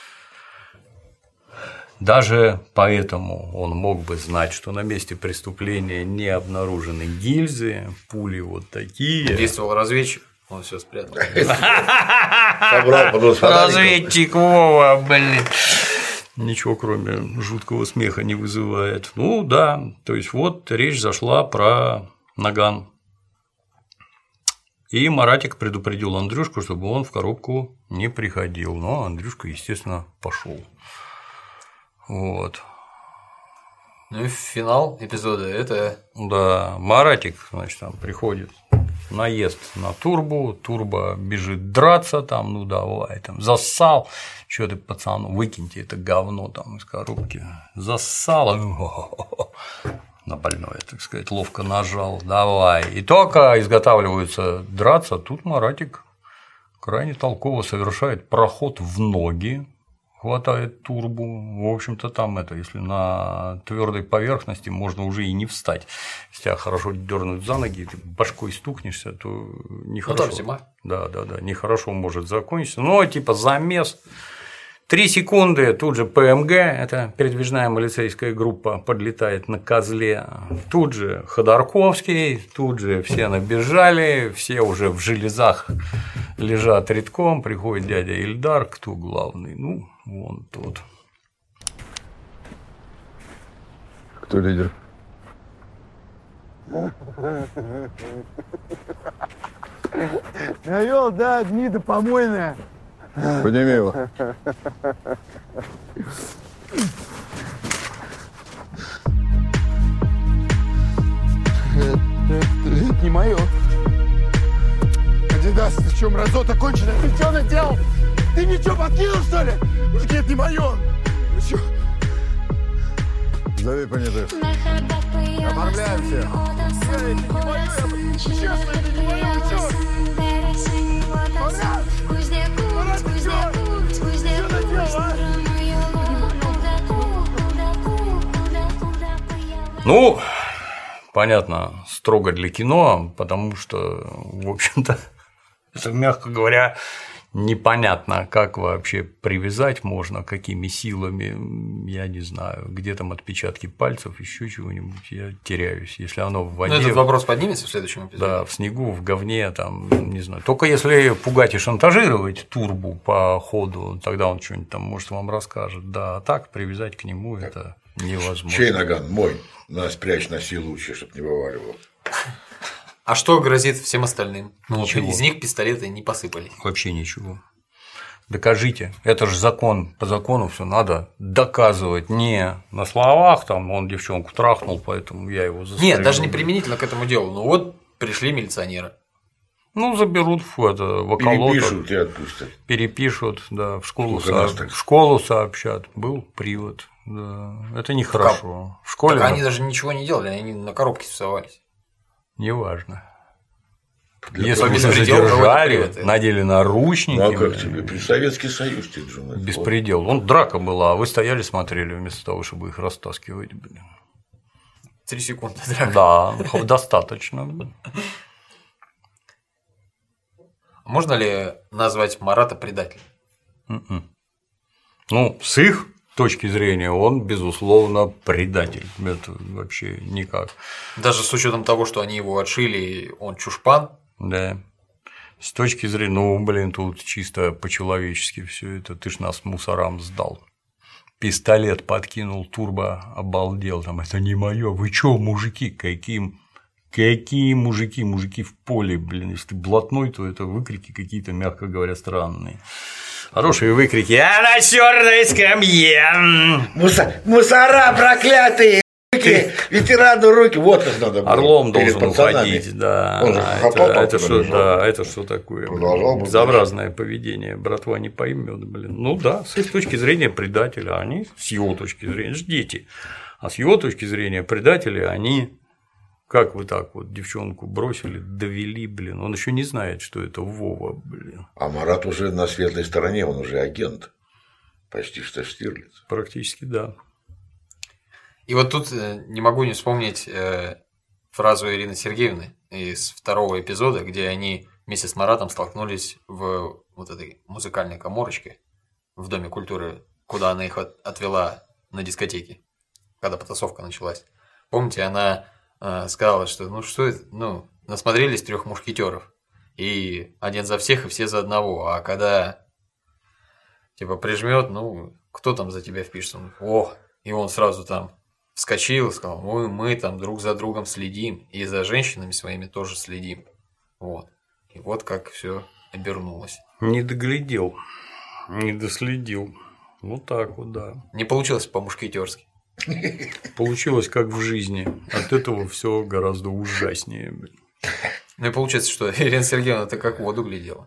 Даже поэтому он мог бы знать, что на месте преступления не обнаружены гильзы, пули вот такие. Действовал разведчик, он все спрятал. Разведчик Вова, блин. Ничего, кроме жуткого смеха, не вызывает. Ну да, то есть вот речь зашла про наган. И Маратик предупредил Андрюшку, чтобы он в коробку не приходил. Но Андрюшка, естественно, пошел. Вот. Ну и финал эпизода это. Да, Маратик, значит, там приходит, наезд на Турбу, Турбо бежит драться, там, ну давай, там, зассал, что ты, пацану, выкиньте это говно там из коробки, зассал, на больное, так сказать, ловко нажал, давай. И только изготавливаются драться, тут Маратик крайне толково совершает проход в ноги, хватает Турбу. В общем-то, там это, если на твердой поверхности, можно уже и не встать. Если тебя хорошо дернуть за ноги, ты башкой стукнешься, то нехорошо. Ну, там зима. Да, да, да, нехорошо может закончиться. Но типа замес. Три секунды, тут же ПМГ, это передвижная милицейская группа, подлетает на козле. Тут же Ходорковский, тут же все набежали, все уже в железах лежат редком, приходит дядя Ильдар, кто главный? Ну, вон тот. Кто лидер? Навел, да, гнида помойная. Подними его. Это, это не мое. Адидас, ты что, мразота конченая? Ты что наделал? Ты ничего подкинул, что ли? Мужики, это не мое. Вы что? Зови понятых. Оформляемся. Это не мое. Честно, это не мое. Вы что? Ну, понятно, строго для кино, потому что, в общем-то, это, мягко говоря, непонятно, как вообще привязать можно, какими силами, я не знаю, где там отпечатки пальцев, еще чего-нибудь, я теряюсь, если оно в воде. Ну, этот вопрос поднимется в следующем эпизоде. Да, в снегу, в говне, там, не знаю. Только если пугать и шантажировать Турбу по ходу, тогда он что-нибудь там, может, вам расскажет. Да, а так привязать к нему это невозможно. Чей наган? Мой. На, спрячь, носи лучше, чтобы не вываливал. А что грозит всем остальным? Ну, вот Ничего. из них пистолеты не посыпались. Вообще ничего. Докажите. Это же закон. По закону все надо доказывать. Не на словах, там он девчонку трахнул, поэтому я его застрелил. Нет, даже не применительно к этому делу. Ну вот пришли милиционеры. Ну, заберут в, это, в околоток. Перепишут и отпустят. Перепишут, да, в школу, Сколько со... нас так? в школу сообщат. Был привод. Да. Это нехорошо. В школе. Так они даже ничего не делали, они на коробке тусовались. Неважно. Для Если того, бы чтобы задержали, привод, надели наручники. Ну а как тебе? При Советский Союз ты же. Беспредел. Он драка была, а вы стояли, смотрели, вместо того, чтобы их растаскивать. Блин. Три секунды драка. Да, достаточно. Можно ли назвать Марата предателем? Mm-mm. Ну, с их точки зрения он, безусловно, предатель. Это вообще никак. Даже с учетом того, что они его отшили, он чушпан? Да. С точки зрения, ну, блин, тут чисто по-человечески все это. Ты ж нас мусорам сдал. Пистолет подкинул, турбо обалдел. Там, это не мое. Вы чё, мужики, каким? Какие мужики? Мужики в поле, блин. Если ты блатной, то это выкрики какие-то, мягко говоря, странные. Хорошие выкрики. Я на черной скамье. Муса... Мусора проклятые! Руки, ветерану руки. Вот как надо было. Орлом должен уходить, да. Он же это, это, что, да, это что такое? Продолжал безобразное поведение. Братва не поймет, блин. Ну да, с их точки зрения предателя, они с его точки зрения дети. А с его точки зрения предатели, они. Как вы так вот девчонку бросили, довели, блин, он еще не знает, что это Вова, блин. А Марат уже на светлой стороне, он уже агент. Почти что Штирлиц. Практически, да. И вот тут не могу не вспомнить фразу Ирины Сергеевны из второго эпизода, где они вместе с Маратом столкнулись в вот этой музыкальной каморочке в Доме культуры, куда она их отвела на дискотеке, когда потасовка началась. Помните, она сказала, что ну что это, ну, насмотрелись трех мушкетеров, и один за всех, и все за одного, а когда типа прижмет, ну, кто там за тебя впишется? О, и он сразу там вскочил и сказал, мы, мы там друг за другом следим, и за женщинами своими тоже следим. Вот. И вот как все обернулось. Не доглядел, не доследил. Вот так вот, да. Не получилось по-мушкетерски. Получилось как в жизни. От этого все гораздо ужаснее. Ну и получается, что Ирина Сергеевна ты как в воду глядела.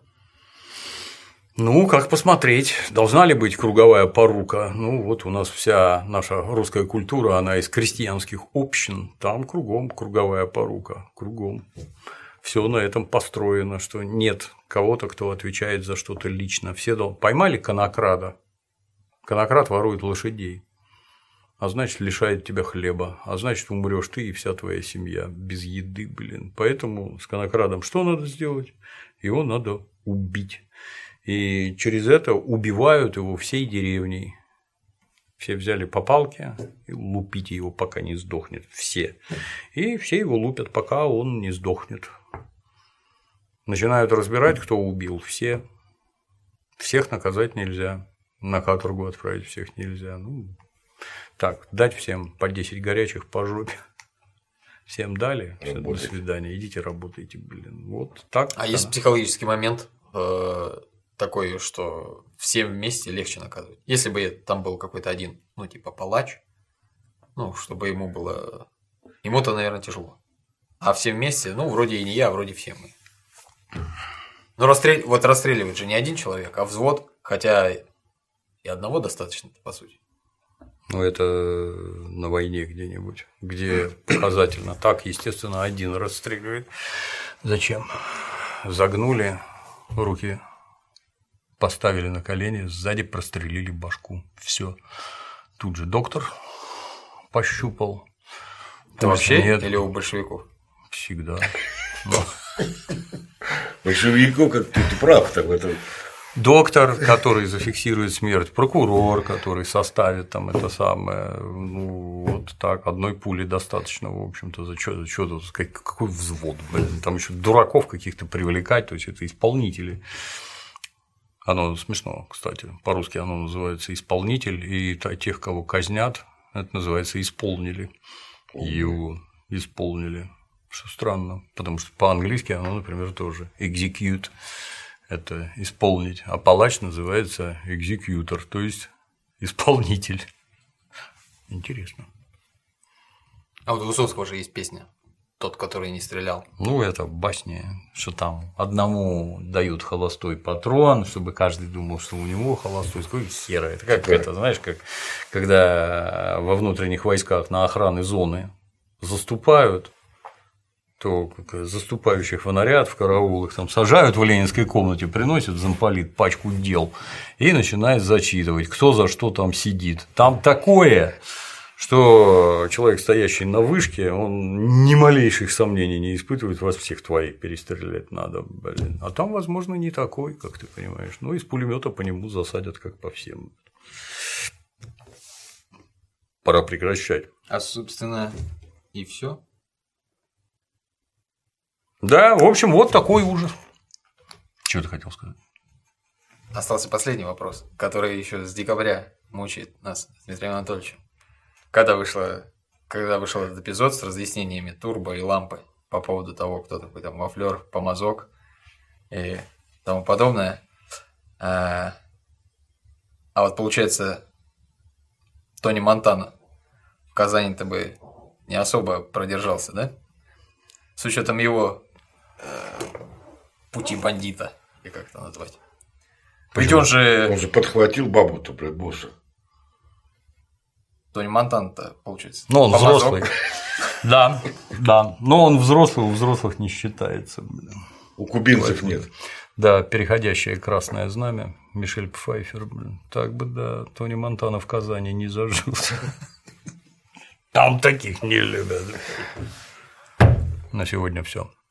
Ну, как посмотреть, должна ли быть круговая порука. Ну, вот у нас вся наша русская культура, она из крестьянских общин, там кругом круговая порука, кругом. Все на этом построено, что нет кого-то, кто отвечает за что-то лично. Все дол... Поймали конокрада. Конокрад ворует лошадей. А значит, лишает тебя хлеба, а значит, умрешь ты и вся твоя семья без еды, блин. Поэтому с конокрадом что надо сделать? Его надо убить. И через это убивают его всей деревней. Все взяли по палке и лупите его, пока не сдохнет. Все. И все его лупят, пока он не сдохнет. Начинают разбирать, кто убил. Все. Всех наказать нельзя. На каторгу отправить всех нельзя. Ну, так, дать всем по десять горячих по жопе. Всем дали. Все, до свидания. Идите работайте, блин. Вот так. А есть психологический момент э, такой, что всем вместе легче наказывать. Если бы там был какой-то один, ну, типа палач, ну, чтобы ему было. Ему-то, наверное, тяжело. А все вместе, ну, вроде и не я, а вроде все мы. Ну, расстрел... вот расстреливает же не один человек, а взвод, хотя и одного достаточно, по сути. Ну, это на войне где-нибудь, где показательно. Так, естественно, один расстреливает. Зачем? Загнули, руки поставили на колени, сзади прострелили башку. Все. Тут же доктор пощупал. Это вообще нет. Или у большевиков? Всегда. Большевиков, как ты, ты прав так в этом. Доктор, который зафиксирует смерть, прокурор, который составит там это самое, ну вот так, одной пули достаточно, в общем-то, за что, за что тут, какой взвод, блин, там еще дураков каких-то привлекать, то есть это исполнители. Оно смешно, кстати, по-русски оно называется исполнитель, и тех, кого казнят, это называется исполнили, его исполнили, что странно, потому что по-английски оно, например, тоже execute. Это исполнить, а палач называется экзекьютор, то есть исполнитель. Интересно. А вот у Высоцкого же есть песня «Тот, который не стрелял». Ну, это басня, что там одному дают холостой патрон, чтобы каждый думал, что у него холостой, какой хера. Это как это, знаешь, как когда во внутренних войсках на охраны зоны заступают, то заступающих фонарят в караул их там сажают в ленинской комнате, приносят замполит пачку дел и начинает зачитывать, кто за что там сидит. Там такое, что человек, стоящий на вышке, он ни малейших сомнений не испытывает, вас всех твоих перестрелять надо, блин. А там, возможно, не такой, как ты понимаешь. Ну, из пулемета по нему засадят, как по всем. Пора прекращать. А, собственно, и все. Да, в общем, вот такой ужас. Чего ты хотел сказать? Остался последний вопрос, который еще с декабря мучает нас с Дмитрием Анатольевичем. Когда, вышло, когда вышел этот эпизод с разъяснениями турбо и лампы по поводу того, кто такой там вафлер, помазок и тому подобное. А, а вот получается, Тони Монтана в Казани-то бы не особо продержался, да? С учетом его э, пути бандита, или как это назвать. Ведь он же... Он же подхватил бабу-то, блядь, босса. Тони Монтана-то, получается. Ну, он помазок. взрослый. Да, да. Но он взрослый, у взрослых не считается. Блин. У кубинцев нет. Да, переходящее красное знамя. Мишель Пфайфер, блин. Так бы, да, Тони Монтана в Казани не зажился. Там таких не любят. На сегодня все.